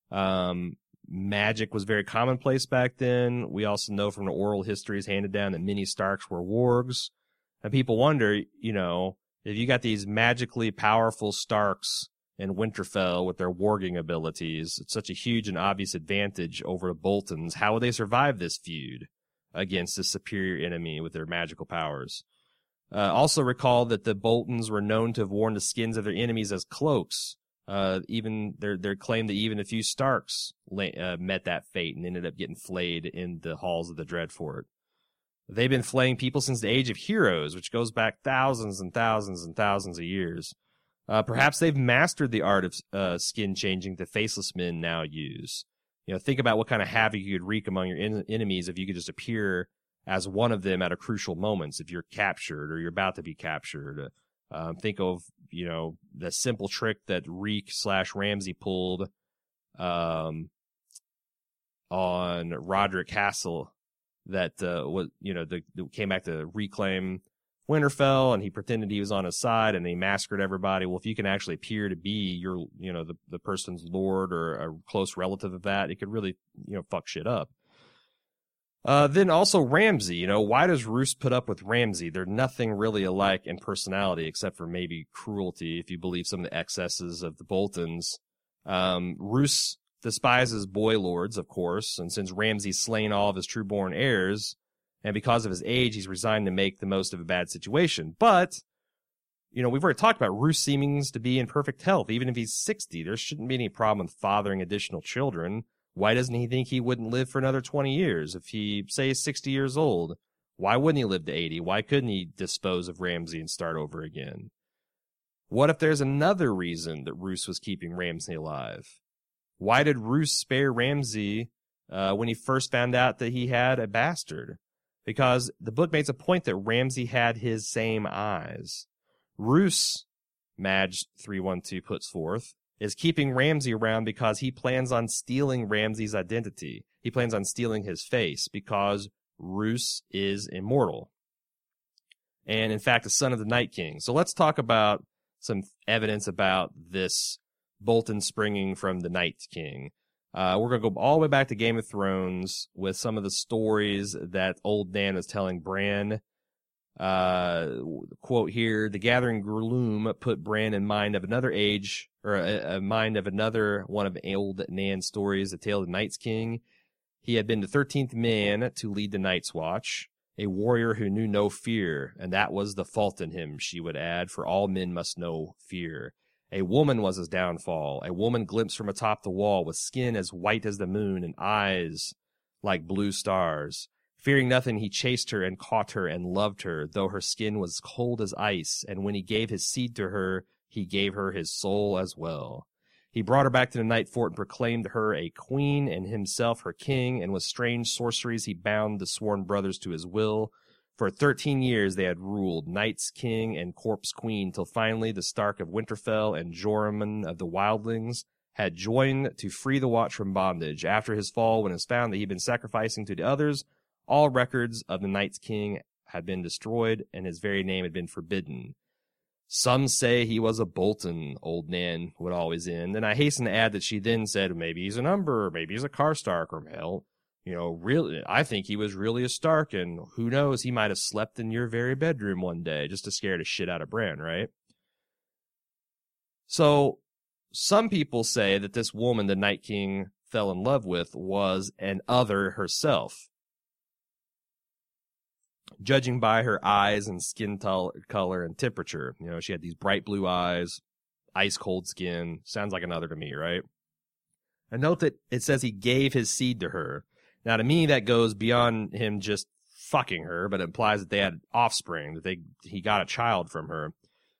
Magic was very commonplace back then. We also know from the oral histories handed down that many Starks were wargs. And people wonder, if you got these magically powerful Starks in Winterfell with their warging abilities, it's such a huge and obvious advantage over the Boltons. How would they survive this feud against this superior enemy with their magical powers? Also recall that the Boltons were known to have worn the skins of their enemies as cloaks. Even their claim that even a few Starks met that fate and ended up getting flayed in the halls of the Dreadfort. They've been flaying people since the Age of Heroes, which goes back thousands and thousands and thousands of years. Perhaps they've mastered the art of skin changing the Faceless Men now use. Think about what kind of havoc you could wreak among your enemies if you could just appear as one of them at a crucial moments, if you're captured or you're about to be captured. Think of, the simple trick that Reek/Ramsay pulled on Roderick Castle that came back to reclaim Winterfell, and he pretended he was on his side, and he massacred everybody. Well, if you can actually appear to be the person's lord or a close relative of that, it could really, fuck shit up. Then also Ramsay, why does Roose put up with Ramsay? They're nothing really alike in personality except for maybe cruelty, if you believe some of the excesses of the Boltons. Roose despises boy lords, of course, and since Ramsay's slain all of his true-born heirs, and because of his age, he's resigned to make the most of a bad situation. But, we've already talked about Roose seeming to be in perfect health. Even if he's 60, there shouldn't be any problem with fathering additional children. Why doesn't he think he wouldn't live for another 20 years? If he, say, is 60 years old, why wouldn't he live to 80? Why couldn't he dispose of Ramsay and start over again? What if there's another reason that Roose was keeping Ramsay alive? Why did Roose spare Ramsay when he first found out that he had a bastard? Because the book makes a point that Ramsay had his same eyes. Roose, Madge312 puts forth, is keeping Ramsay around because he plans on stealing Ramsay's identity. He plans on stealing his face because Roose is immortal. And in fact, a son of the Night King. So let's talk about some evidence about this Bolton springing from the Night King. We're going to go all the way back to Game of Thrones with some of the stories that old Nan was telling Bran. Quote here, the gathering gloom put Bran in mind of another age, or a mind of another one of old Nan's stories, the tale of the Night's King. He had been the 13th man to lead the Night's Watch, a warrior who knew no fear, and that was the fault in him, she would add, for all men must know fear. A woman was his downfall, a woman glimpsed from atop the wall with skin as white as the moon and eyes like blue stars. Fearing nothing, he chased her and caught her and loved her, though her skin was cold as ice, and when he gave his seed to her, he gave her his soul as well. He brought her back to the Night Fort and proclaimed her a queen and himself her king, and with strange sorceries he bound the sworn brothers to his will. For 13 years they had ruled, Night's King and Corpse Queen, till finally the Stark of Winterfell and Joramun of the Wildlings had joined to free the Watch from bondage. After his fall, when it was found that he had been sacrificing to the others, all records of the Night's King had been destroyed, and his very name had been forbidden. Some say he was a Bolton, old Nan would always end, and I hasten to add that she then said, maybe he's an Umber, or maybe he's a Karstark, or hell, really, I think he was really a Stark, and who knows, he might have slept in your very bedroom one day just to scare the shit out of Bran, right? So, some people say that this woman the Night King fell in love with was an other herself. Judging by her eyes and skin color and temperature. She had these bright blue eyes, ice cold skin. Sounds like another to me, right? And note that it says he gave his seed to her. Now, to me, that goes beyond him just fucking her, but it implies that they had offspring, that he got a child from her.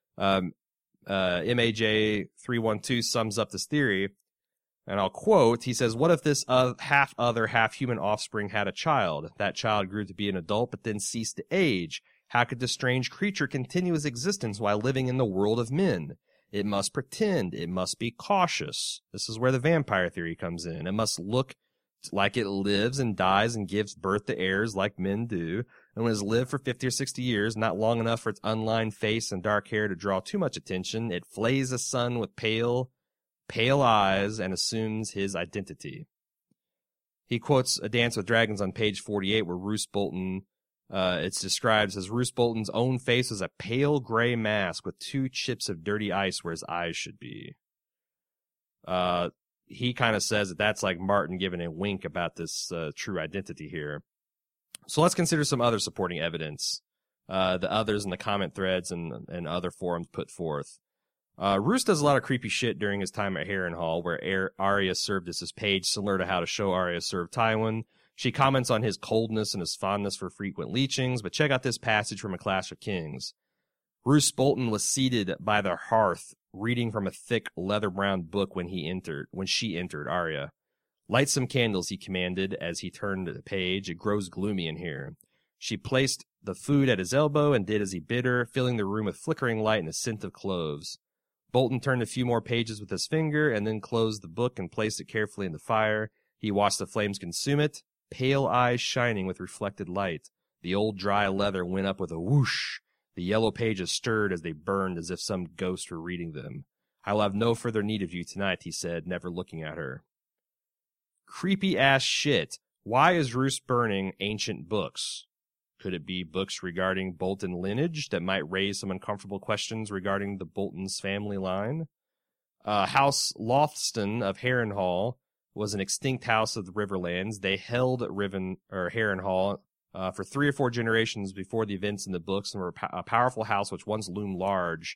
MAJ312 sums up this theory, and I'll quote, he says, what if this half-other, half-human offspring had a child? That child grew to be an adult, but then ceased to age. How could this strange creature continue his existence while living in the world of men? It must pretend. It must be cautious. This is where the vampire theory comes in. It must look like it lives and dies and gives birth to heirs like men do. And when it's lived for 50 or 60 years, not long enough for its unlined face and dark hair to draw too much attention, it flays the sun with pale eyes and assumes his identity. He quotes A Dance with Dragons on page 48 where Roose Bolton, it's described as Roose Bolton's own face is a pale gray mask with 2 chips of dirty ice where his eyes should be. He kind of says that that's like Martin giving a wink about this true identity here. So let's consider some other supporting evidence. The others in the comment threads and other forums put forth. Roose does a lot of creepy shit during his time at Harrenhal, where Arya served as his page, similar to how to show Arya served Tywin. She comments on his coldness and his fondness for frequent leechings, but check out this passage from A Clash of Kings. Roose Bolton was seated by the hearth, reading from a thick, leather-brown book when she entered, Arya. Light some candles, he commanded as he turned the page. It grows gloomy in here. She placed the food at his elbow and did as he bid her, filling the room with flickering light and the scent of cloves. Bolton turned a few more pages with his finger and then closed the book and placed it carefully in the fire. He watched the flames consume it, pale eyes shining with reflected light. The old dry leather went up with a whoosh. The yellow pages stirred as they burned as if some ghost were reading them. I'll have no further need of you tonight, he said, never looking at her. Creepy ass shit. Why is Roose burning ancient books? Could it be books regarding Bolton lineage that might raise some uncomfortable questions regarding the Bolton's family line? House Lothston of Harrenhal was an extinct house of the Riverlands. They held Harrenhal for 3 or 4 generations before the events in the books, and were a powerful house which once loomed large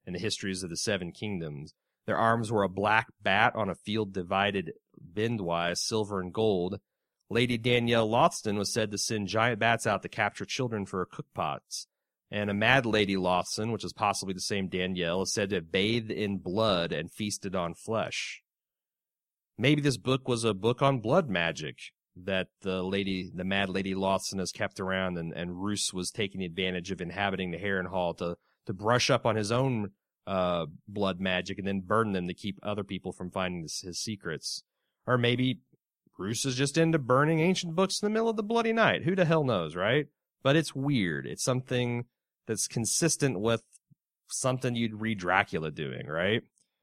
in the histories of the Seven Kingdoms. Their arms were a black bat on a field divided bendwise, silver and gold. Lady Danielle Lothston was said to send giant bats out to capture children for her cookpots. And a mad Lady Lothston, which is possibly the same Danielle, is said to have bathed in blood and feasted on flesh. Maybe this book was a book on blood magic that the mad Lady Lothston has kept around, and Roose was taking advantage of inhabiting the Harrenhal to brush up on his own blood magic and then burn them to keep other people from finding his secrets. Or maybe Roose is just into burning ancient books in the middle of the bloody night. Who the hell knows, right? But it's weird. It's something that's consistent with something you'd read Dracula doing, right?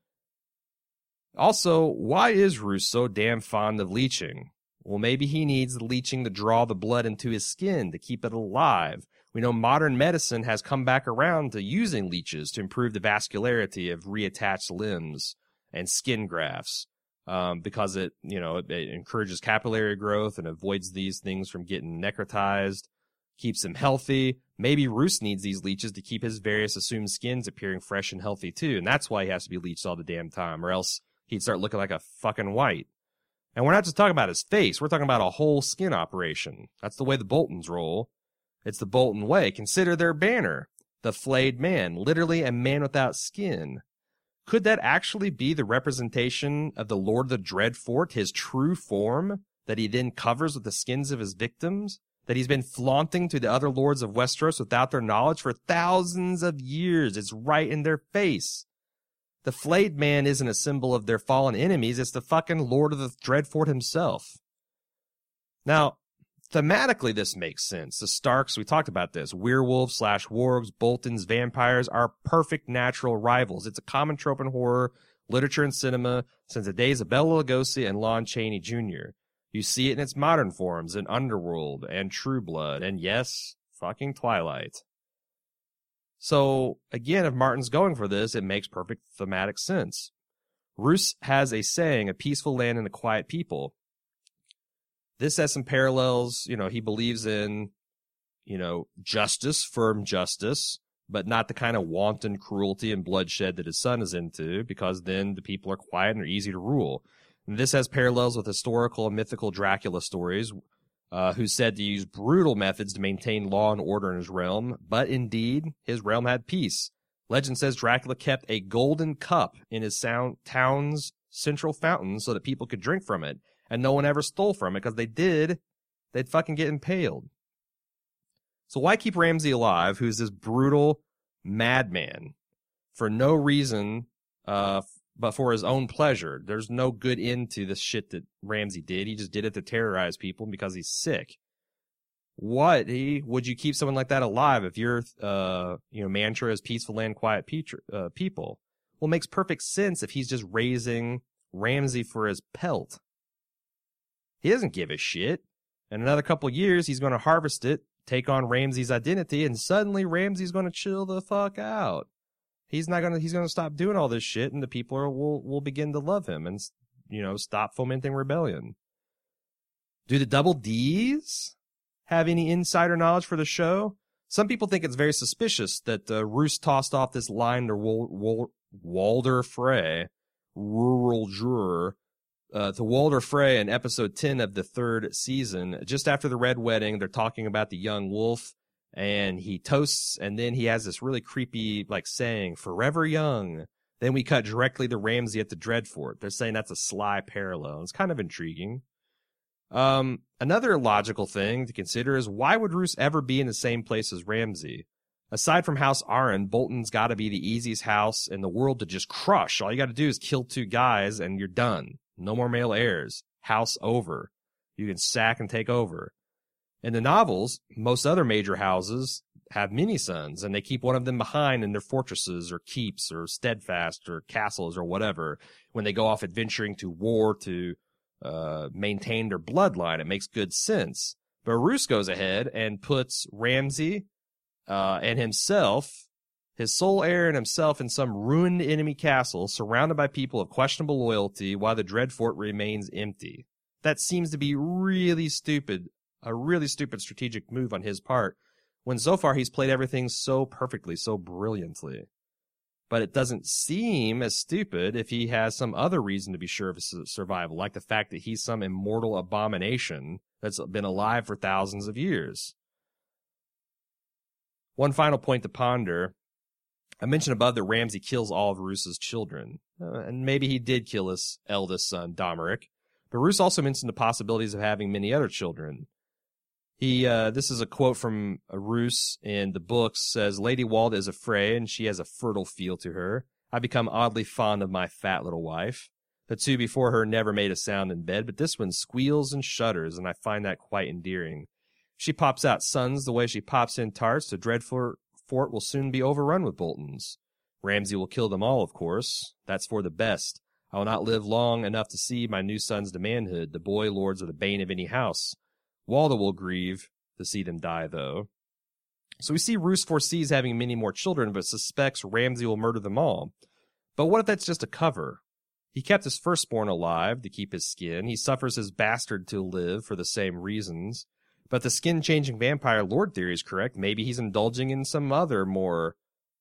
Also, why is Roose so damn fond of leeching? Well, maybe he needs the leeching to draw the blood into his skin to keep it alive. We know modern medicine has come back around to using leeches to improve the vascularity of reattached limbs and skin grafts, because it encourages capillary growth and avoids these things from getting necrotized, keeps him healthy. Maybe Roose needs these leeches to keep his various assumed skins appearing fresh and healthy too, and that's why he has to be leeched all the damn time, or else he'd start looking like a fucking white. And we're not just talking about his face, we're talking about a whole skin operation. That's the way the Boltons roll. It's the Bolton way. Consider their banner, the flayed man, literally a man without skin. Could that actually be the representation of the Lord of the Dreadfort, his true form, that he then covers with the skins of his victims, that he's been flaunting to the other lords of Westeros without their knowledge for thousands of years? It's right in their face. The flayed man isn't a symbol of their fallen enemies, it's the fucking Lord of the Dreadfort himself. Now, thematically this makes sense. The Starks, we talked about this, werewolves / wargs, Boltons, vampires are perfect natural rivals. It's a common trope in horror, literature, and cinema since the days of Bela Lugosi and Lon Chaney Jr. You see it in its modern forms in Underworld and True Blood, and yes, fucking Twilight. So, again, if Martin's going for this, it makes perfect thematic sense. Roose has a saying, a peaceful land and a quiet people. This has some parallels. He believes in, justice, firm justice, but not the kind of wanton cruelty and bloodshed that his son is into, because then the people are quiet and are easy to rule. And this has parallels with historical and mythical Dracula stories, who's said to use brutal methods to maintain law and order in his realm, but indeed, his realm had peace. Legend says Dracula kept a golden cup in his town's central fountain so that people could drink from it, and no one ever stole from it, because they'd fucking get impaled. So why keep Ramsay alive, who's this brutal madman, for no reason but for his own pleasure? There's no good end to this shit that Ramsay did. He just did it to terrorize people because he's sick. Would you keep someone like that alive if your mantra is peaceful land, quiet people? Well, it makes perfect sense if he's just raising Ramsay for his pelt. He doesn't give a shit. In another couple years, he's going to harvest it, take on Ramsay's identity, and suddenly Ramsay's going to chill the fuck out. He's going to stop doing all this shit, and the people will begin to love him and, stop fomenting rebellion. Do the Double Ds have any insider knowledge for the show? Some people think it's very suspicious that Roose tossed off this line to Walder Frey, rural juror, to Walder Frey in episode 10 of the 3rd season. Just after the Red Wedding, they're talking about the young wolf, and he toasts, and then he has this really creepy, saying, "Forever young." Then we cut directly to Ramsay at the Dreadfort. They're saying that's a sly parallel. It's kind of intriguing. Another logical thing to consider is, why would Roose ever be in the same place as Ramsay? Aside from House Arryn, Bolton's got to be the easiest house in the world to just crush. All you got to do is kill 2 guys, and you're done. No more male heirs. House over. You can sack and take over. In the novels, most other major houses have mini-sons, and they keep one of them behind in their fortresses or keeps or steadfast or castles or whatever when they go off adventuring to war to maintain their bloodline. It makes good sense. But Roose goes ahead and puts Ramsay and himself, his sole heir and himself, in some ruined enemy castle surrounded by people of questionable loyalty while the Dreadfort remains empty. That seems to be really stupid. A really stupid strategic move on his part, when so far he's played everything so perfectly, so brilliantly. but it doesn't seem as stupid if he has some other reason to be sure of his survival, like the fact that he's some immortal abomination that's been alive for thousands of years. One final point to ponder. I mentioned above that Ramsay kills all of Roos's children, and maybe he did kill his eldest son, Domeric, but Roos also mentioned the possibilities of having many other children. This is a quote from Roos in the books, says, Lady Walda is a Frey, and she has a fertile feel to her. I become oddly fond of my fat little wife. The two before her never made a sound in bed, but this one squeals and shudders, and I find that quite endearing. She pops out sons the way she pops in tarts, so Dreadfort will soon be overrun with Boltons. Ramsay will kill them all, of course. That's for the best. I will not live long enough to see my new sons to manhood. The boy lords are the bane of any house. Walda will grieve to see them die, though. So we see Roos foresees having many more children, but suspects Ramsay will murder them all. But what if that's just a cover? He kept his firstborn alive to keep his skin. He suffers his bastard to live for the same reasons. But the skin-changing vampire lord theory is correct. Maybe he's indulging in some other, more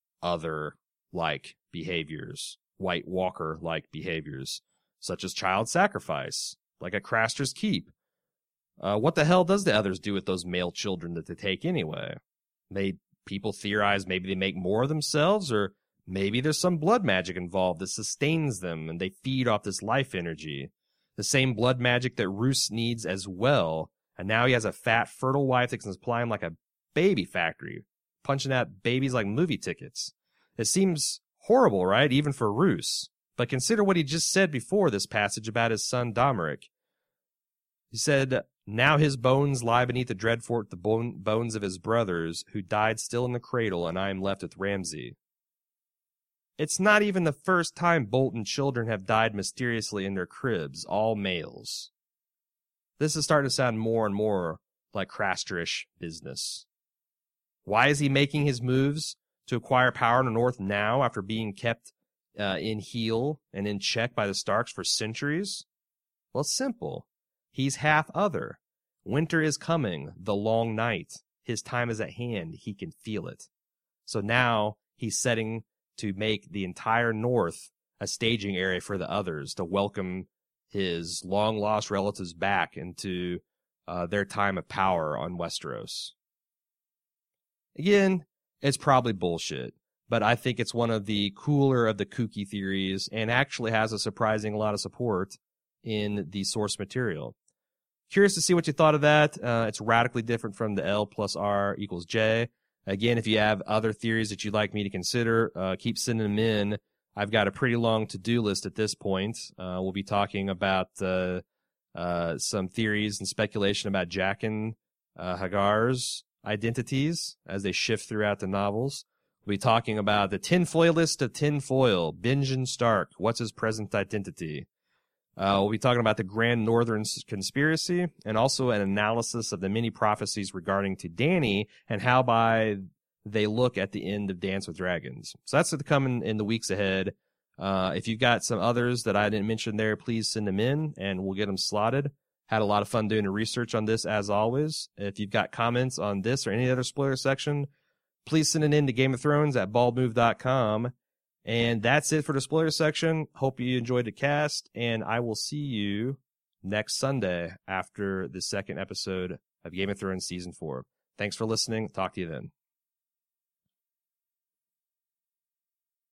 other-like behaviors, White Walker-like behaviors, such as child sacrifice, like at Craster's Keep. What the hell does the others do with those male children that they take anyway? People theorize maybe they make more of themselves, or maybe there's some blood magic involved that sustains them and they feed off this life energy. The same blood magic that Roos needs as well, and now he has a fat, fertile wife that can supply him like a baby factory, punching out babies like movie tickets. It seems horrible, right, even for Roos. But consider what he just said before this passage about his son Domeric. He said, now his bones lie beneath the Dreadfort, the bones of his brothers, who died still in the cradle, and I am left with Ramsay. It's not even the first time Bolton children have died mysteriously in their cribs, all males. This is starting to sound more and more like Crasterish business. Why is he making his moves to acquire power in the North now after being kept in heel and in check by the Starks for centuries? Well, it's simple. He's half other. Winter is coming, the long night. His time is at hand. He can feel it. So now he's setting to make the entire North a staging area for the others, to welcome his long-lost relatives back into their time of power on Westeros. Again, it's probably bullshit, but I think it's one of the cooler of the kooky theories and actually has a surprising lot of support in the source material. Curious to see what you thought of that. It's radically different from the L plus R equals J. Again, if you have other theories that you'd like me to consider, keep sending them in. I've got a pretty long to-do list at this point. We'll be talking about some theories and speculation about Jaqen H'ghar's identities as they shift throughout the novels. We'll be talking about the tinfoil list of tinfoil, Benjen Stark. What's his present identity? We'll be talking about the Grand Northern Conspiracy and also an analysis of the many prophecies regarding to Dany and how they look at the end of Dance with Dragons. So that's to come in the weeks ahead. If you've got some others that I didn't mention there, please send them in and we'll get them slotted. Had a lot of fun doing the research on this as always. If you've got comments on this or any other spoiler section, please send it in to GameOfThrones@baldmove.com. And that's it for the spoiler section. Hope you enjoyed the cast, and I will see you next Sunday after the second episode of Game of Thrones Season 4. Thanks for listening. Talk to you then.